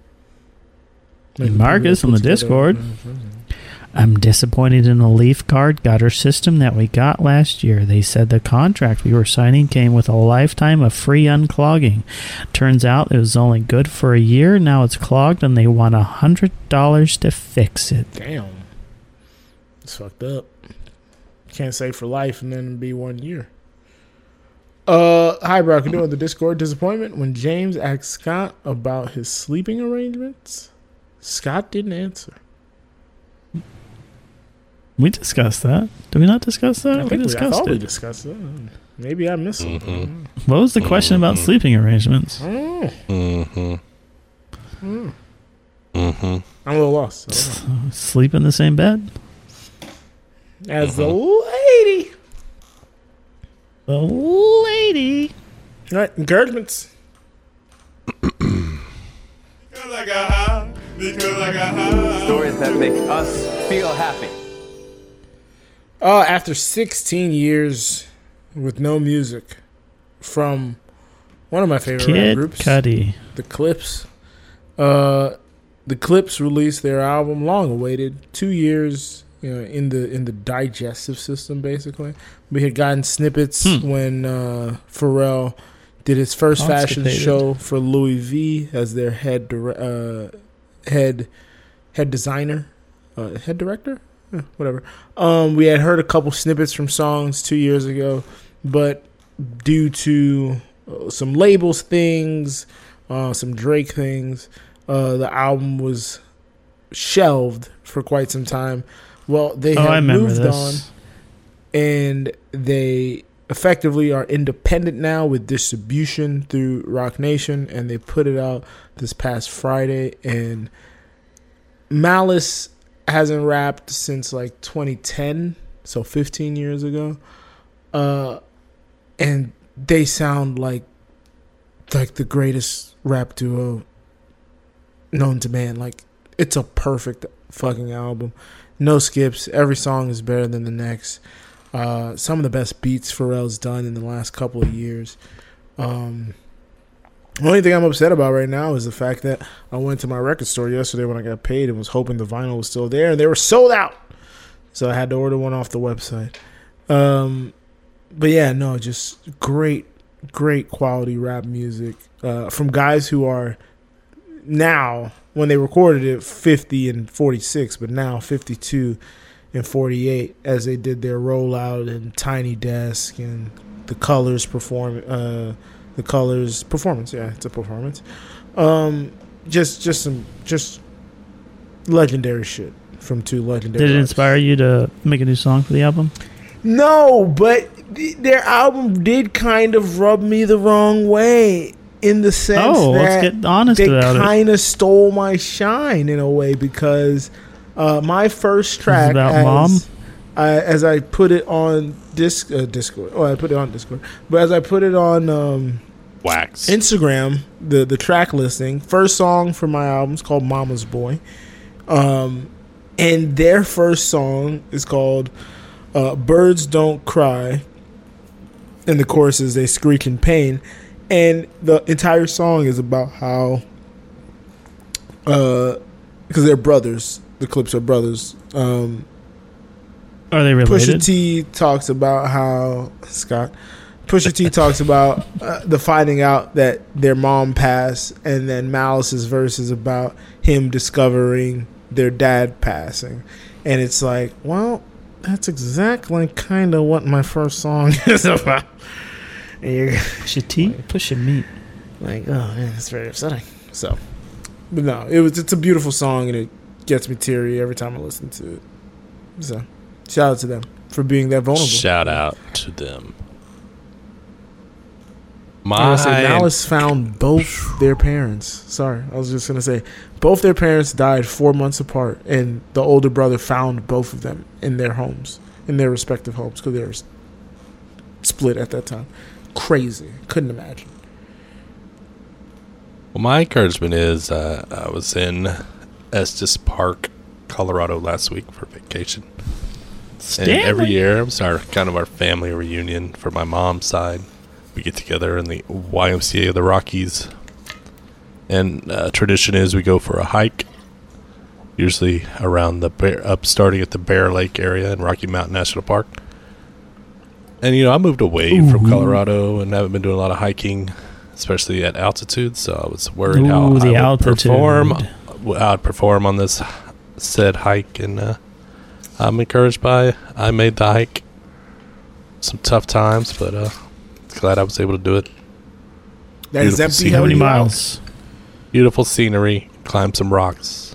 Speaker 3: Marcus on the Discord. I'm disappointed in the Leaf Guard gutter system that we got last year. They said the contract we were signing came with a lifetime of free unclogging. Turns out it was only good for a year. Now it's clogged and they want $100 to fix it.
Speaker 1: Damn. It's fucked up. Can't say for life and then be 1 year. Hi, bro. Can you do the Discord disappointment when James asked Scott about his sleeping arrangements? Scott didn't answer.
Speaker 3: We discussed that. Did we not discuss that?
Speaker 1: I
Speaker 3: We
Speaker 1: think I
Speaker 3: discussed
Speaker 1: thought we
Speaker 3: it.
Speaker 1: discussed it. Maybe I missed something.
Speaker 3: What was the question about sleeping arrangements?
Speaker 1: I'm a little lost. So I don't know.
Speaker 3: Sleep in the same bed?
Speaker 1: As the lady.
Speaker 3: The lady.
Speaker 1: All right, encouragements.
Speaker 9: Stories that make us feel happy.
Speaker 1: After 16 years with no music from one of my favorite rap
Speaker 3: Kid
Speaker 1: groups,
Speaker 3: Cudi.
Speaker 1: The Clips. The Clips released their album, long awaited, 2 years, in the digestive system. Basically, we had gotten snippets when Pharrell did his first fashion
Speaker 3: Constipated.
Speaker 1: show for Louis V as their head designer, head director. Whatever. We had heard a couple snippets from songs 2 years ago, but due to some labels things, some Drake things, the album was shelved for quite some time. Well, they
Speaker 3: I
Speaker 1: have
Speaker 3: remember
Speaker 1: moved
Speaker 3: this.
Speaker 1: on, and they effectively are independent now with distribution through Rock Nation, and they put it out this past Friday. And Malice hasn't rapped since like 2010, so 15 years ago, and they sound like the greatest rap duo known to man. Like, it's a perfect fucking album, no skips, every song is better than the next. Some of the best beats Pharrell's done in the last couple of years. The only thing I'm upset about right now is the fact that I went to my record store yesterday when I got paid and was hoping the vinyl was still there, and they were sold out. So I had to order one off the website. But yeah, no, just great quality rap music from guys who are now, when they recorded it, 50 and 46, but now 52 and 48 as they did their rollout and Tiny Desk and the Colors performance. Yeah, it's a performance. Just legendary shit from two legendary
Speaker 3: Did it
Speaker 1: artists.
Speaker 3: inspire you to make a new song for the album?
Speaker 1: No, but their album did kind of rub me the wrong way in the sense
Speaker 3: Let's
Speaker 1: that
Speaker 3: get honest
Speaker 1: they
Speaker 3: about it.
Speaker 1: kind of stole my shine in a way, because my first track,
Speaker 3: about Mom?
Speaker 1: as I put it on Discord. Oh, I put it on Discord, but as I put it on
Speaker 2: Wax.
Speaker 1: Instagram, the track listing, first song for my album is called Mama's Boy, and their first song is called Birds Don't Cry, and the chorus is They Screech in Pain, and the entire song is about how because they're brothers, the Clips are brothers.
Speaker 3: Are they related?
Speaker 1: Pusha T talks about how Pusha T talks about the finding out that their mom passed, and then Malice's verse is about him discovering their dad passing, and it's like, well, that's exactly kind of what my first song is about.
Speaker 3: Pusha T? Pusha Meat.
Speaker 1: Like, oh man, it's very upsetting. So, but no, it's a beautiful song, and it gets me teary every time I listen to it. So, shout out to them for being that vulnerable.
Speaker 2: Shout out to them.
Speaker 1: Malice found both their parents. Sorry, I was just gonna say both their parents died 4 months apart, and the older brother found both of them in their homes, in their respective homes, because they were split at that time. Crazy, couldn't imagine.
Speaker 2: Well, my encouragement is I was in Estes Park, Colorado last week for vacation. And every year it was our family reunion for my mom's side. We get together in the YMCA of the Rockies, and tradition is we go for a hike, usually around starting at the Bear Lake area in Rocky Mountain National Park. And I moved away from Colorado and haven't been doing a lot of hiking, especially at altitude. So I was worried how I would perform on this said hike, and I'm encouraged by. I made the hike. Some tough times, but. Glad I was able to do it.
Speaker 1: That is empty.
Speaker 3: How many miles?
Speaker 2: Beautiful scenery. Climbed some rocks.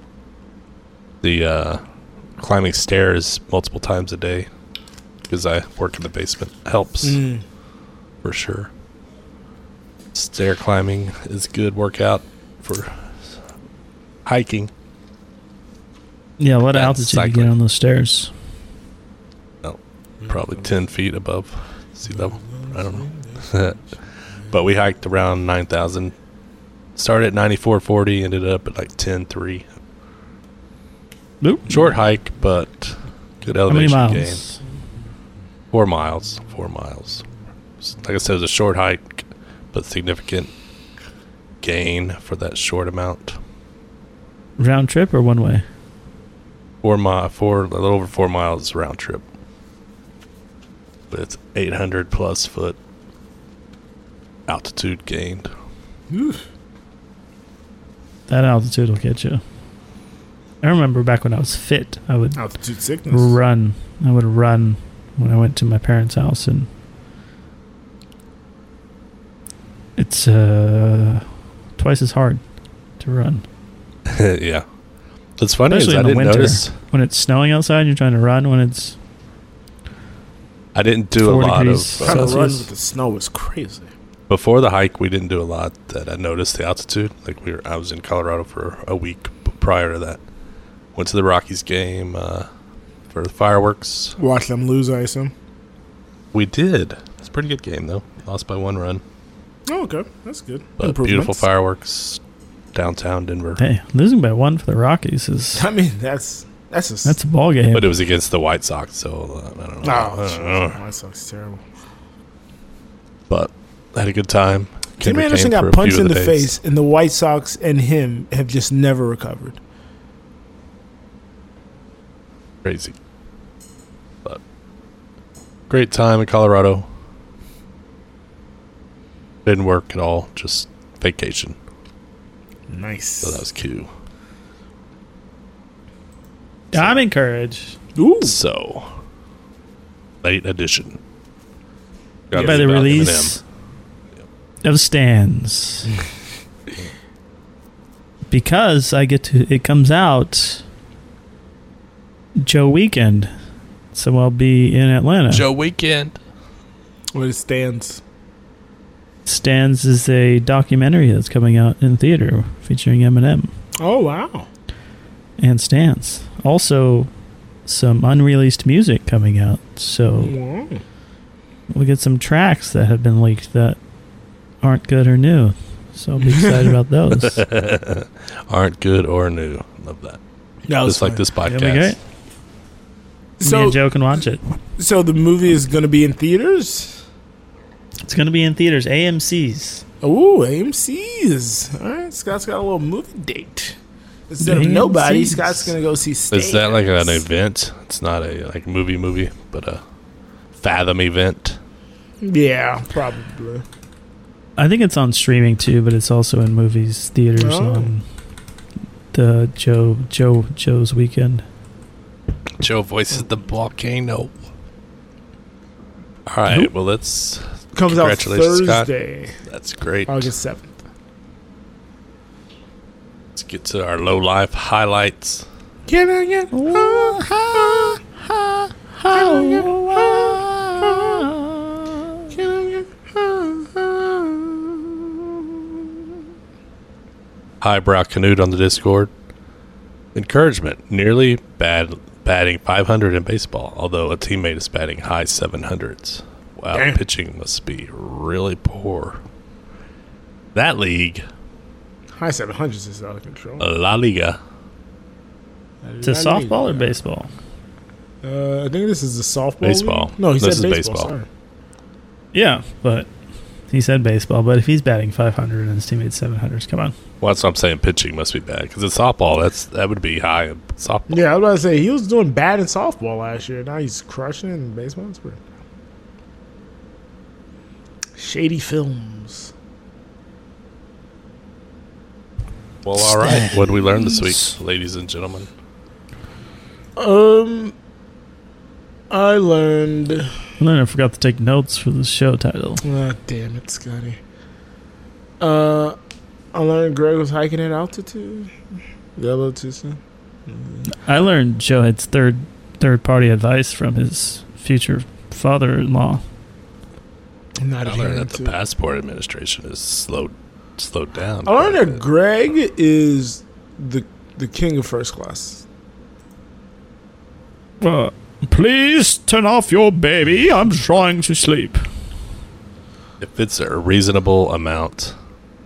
Speaker 2: The climbing stairs multiple times a day because I work in the basement helps for sure. Stair climbing is a good workout for hiking.
Speaker 3: Yeah, what altitude do you get on those stairs?
Speaker 2: Oh, probably 10 feet above sea level. I don't know. But we hiked around 9,000. Started at 94.40, ended up at like 10.3. Short hike, but good elevation
Speaker 3: How many
Speaker 2: gain.
Speaker 3: miles?
Speaker 2: 4 miles. 4 miles. Like I said, it was a short hike, but significant gain for that short amount.
Speaker 3: Round trip or one way?
Speaker 2: A little over 4 miles round trip. But it's 800 plus foot altitude gained.
Speaker 1: Oof.
Speaker 3: That altitude will get you. I remember back when I was fit, I would
Speaker 1: altitude sickness.
Speaker 3: run. I would run when I went to my parents' house, and it's twice as hard to run.
Speaker 2: Yeah. What's funny
Speaker 3: Especially
Speaker 2: is I
Speaker 3: in the
Speaker 2: didn't
Speaker 3: winter.
Speaker 2: notice.
Speaker 3: When it's snowing outside, you're trying to run when it's...
Speaker 2: I didn't do a lot of...
Speaker 1: Trying to run with the snow is crazy.
Speaker 2: Before the hike, we didn't do a lot that I noticed the altitude. Like I was in Colorado for a week prior to that. Went to the Rockies game for the fireworks.
Speaker 1: Watch them lose, I assume.
Speaker 2: We did. It's a pretty good game, though. Lost by 1 run.
Speaker 1: Oh, okay. That's good.
Speaker 2: But beautiful fireworks downtown Denver.
Speaker 3: Hey, losing by 1 for the Rockies is...
Speaker 1: I mean, that's
Speaker 3: a ball game.
Speaker 2: But it was against the White Sox, so I don't know.
Speaker 1: White Sox is terrible.
Speaker 2: But I had a good time.
Speaker 1: Tim Anderson got punched in the face, and the White Sox and him have just never recovered.
Speaker 2: Crazy. But great time in Colorado. Didn't work at all, just vacation.
Speaker 1: Nice.
Speaker 2: So that was cute.
Speaker 3: I'm encouraged.
Speaker 1: Ooh.
Speaker 2: So, late edition.
Speaker 3: By the release of Stans. Because it comes out Joe Weekend. So I'll be in Atlanta.
Speaker 2: Joe Weekend.
Speaker 1: What is Stans?
Speaker 3: Stans is a documentary that's coming out in theater featuring Eminem.
Speaker 1: Oh, wow.
Speaker 3: And Stans. Also, some unreleased music coming out. So we'll get some tracks that have been leaked that aren't good or new. So I'll be excited about those.
Speaker 2: Aren't good or new. Love that. Just like this podcast.
Speaker 3: It'll be great.
Speaker 1: So,
Speaker 3: me and Joe can watch it.
Speaker 1: So the movie is going to be in theaters?
Speaker 3: It's going to be in theaters. AMC's.
Speaker 1: Ooh, AMC's. All right, Scott's got a little movie date. Instead of nobody, Scott's going to go see Stans.
Speaker 2: Is that like an event? It's not a like movie, but a Fathom event?
Speaker 1: Yeah, probably.
Speaker 3: I think it's on streaming too, but it's also in movies, theaters on the Joe's Weekend.
Speaker 2: Joe voices the volcano. All right, well, let's
Speaker 1: Comes out
Speaker 2: Congratulations,
Speaker 1: Thursday,
Speaker 2: Scott. That's great.
Speaker 1: August 7th.
Speaker 2: Let's get to our low life highlights.
Speaker 1: Can I get
Speaker 2: Highbrow Canute on the Discord. Encouragement. Nearly batting 500 in baseball, although a teammate is batting high 700s. Wow,
Speaker 1: Damn.
Speaker 2: Pitching must be really poor. That league,
Speaker 1: high 700s is out of control?
Speaker 2: La Liga.
Speaker 3: To softball or baseball?
Speaker 1: I think this is the softball.
Speaker 2: Baseball.
Speaker 1: League? No, he
Speaker 2: This
Speaker 1: said
Speaker 2: is
Speaker 1: baseball.
Speaker 2: baseball.
Speaker 1: Sorry.
Speaker 3: Yeah, but he said baseball. But if he's batting 500 and his teammate's 700s, come on.
Speaker 2: Well, that's what I'm saying. Pitching must be bad because in softball, that would be high in softball.
Speaker 1: Yeah, I was about to say he was doing bad in softball last year. Now he's crushing it in baseball. It's weird. Shady Films.
Speaker 2: Well, all right. What did we learn this week, ladies and gentlemen?
Speaker 1: I learned.
Speaker 3: And then I forgot to take notes for the show title.
Speaker 1: Ah, damn it, Scotty. I learned Greg was hiking at altitude. Yellow too soon.
Speaker 3: I learned Joe had third party advice from his future father-in-law.
Speaker 1: I'm not
Speaker 2: I learned
Speaker 1: adhering
Speaker 2: that the
Speaker 1: to it.
Speaker 2: passport administration is slowed down.
Speaker 1: I learned that Greg is the king of first class.
Speaker 3: Please turn off your baby. I'm trying to sleep.
Speaker 2: If it's a reasonable amount,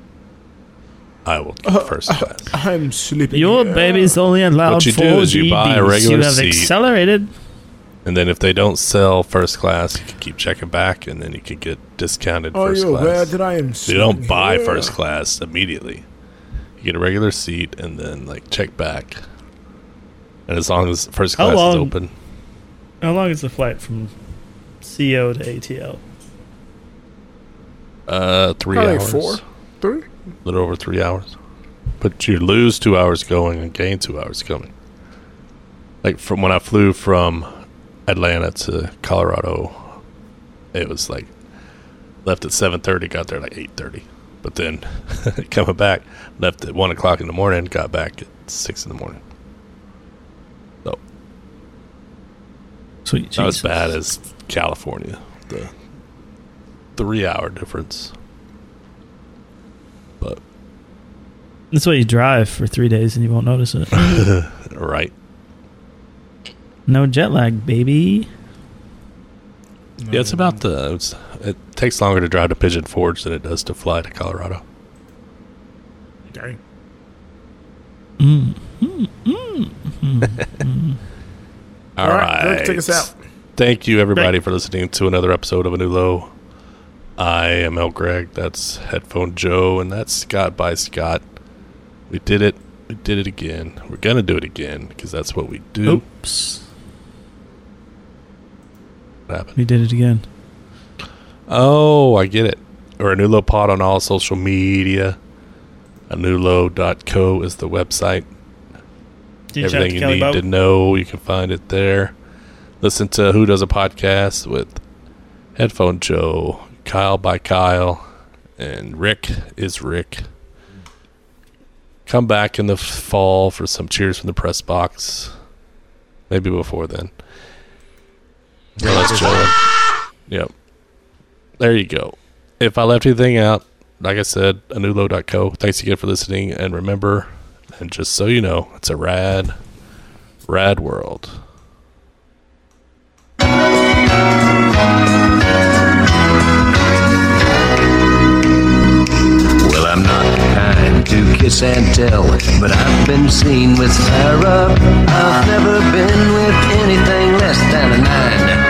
Speaker 2: I will get first class.
Speaker 1: I'm sleeping.
Speaker 3: Your baby's only allowed
Speaker 2: What you
Speaker 3: 4
Speaker 2: do is you buy a
Speaker 3: GBs.
Speaker 2: regular
Speaker 3: You have
Speaker 2: seat.
Speaker 3: accelerated.
Speaker 2: And then if they don't sell first class, you can keep checking back, and then you can get discounted
Speaker 1: Are
Speaker 2: first
Speaker 1: you aware
Speaker 2: class.
Speaker 1: that I am
Speaker 2: So you don't
Speaker 1: sleeping
Speaker 2: buy
Speaker 1: here?
Speaker 2: first class immediately. You get a regular seat and then check back. And as long as first
Speaker 3: How
Speaker 2: class is
Speaker 3: long?
Speaker 2: open,
Speaker 3: How long is the flight from CO to ATL?
Speaker 2: 3
Speaker 1: Probably
Speaker 2: hours.
Speaker 1: 4, 3.
Speaker 2: A little over 3 hours. But you lose 2 hours going and gain 2 hours coming. Like from when I flew from Atlanta to Colorado, it was left at 7:30, got there 8:30. But then coming back, left at 1 o'clock in the morning, got back at 6 in the morning. So
Speaker 3: Sweet
Speaker 2: not as
Speaker 3: Jesus.
Speaker 2: bad as California. The 3 hour difference. But
Speaker 3: That's why you drive for 3 days and you won't notice it.
Speaker 2: right.
Speaker 3: No jet lag, baby.
Speaker 2: Yeah, it's about it takes longer to drive to Pigeon Forge than it does to fly to Colorado.
Speaker 1: Dang.
Speaker 2: All right.
Speaker 1: Greg, take us out.
Speaker 2: Thank you, everybody, for listening to another episode of A New Low. I am El Greg. That's Headphone Joe, and that's Scott by Scott. We did it. We did it again. We're going to do it again because that's what we do.
Speaker 3: Oops.
Speaker 2: What happened?
Speaker 3: We did it again.
Speaker 2: Oh, I get it. We're A New Low Pod on all social media. anewlow.co is the website.
Speaker 3: Did you
Speaker 2: Everything you need to know, you can find it there. Listen to Who Does a Podcast with Headphone Joe, Kyle by Kyle, and Rick is Rick. Come back in the fall for some Cheers from the Press Box. Maybe before then. Well, that's Joe. Yep. There you go. If I left anything out, like I said, anewlow.co. Thanks again for listening. And remember, and just so you know, it's a rad world.
Speaker 8: Well, I'm not kind to kiss and tell, but I've been seen with Sarah. I've never been with anything less than a 9.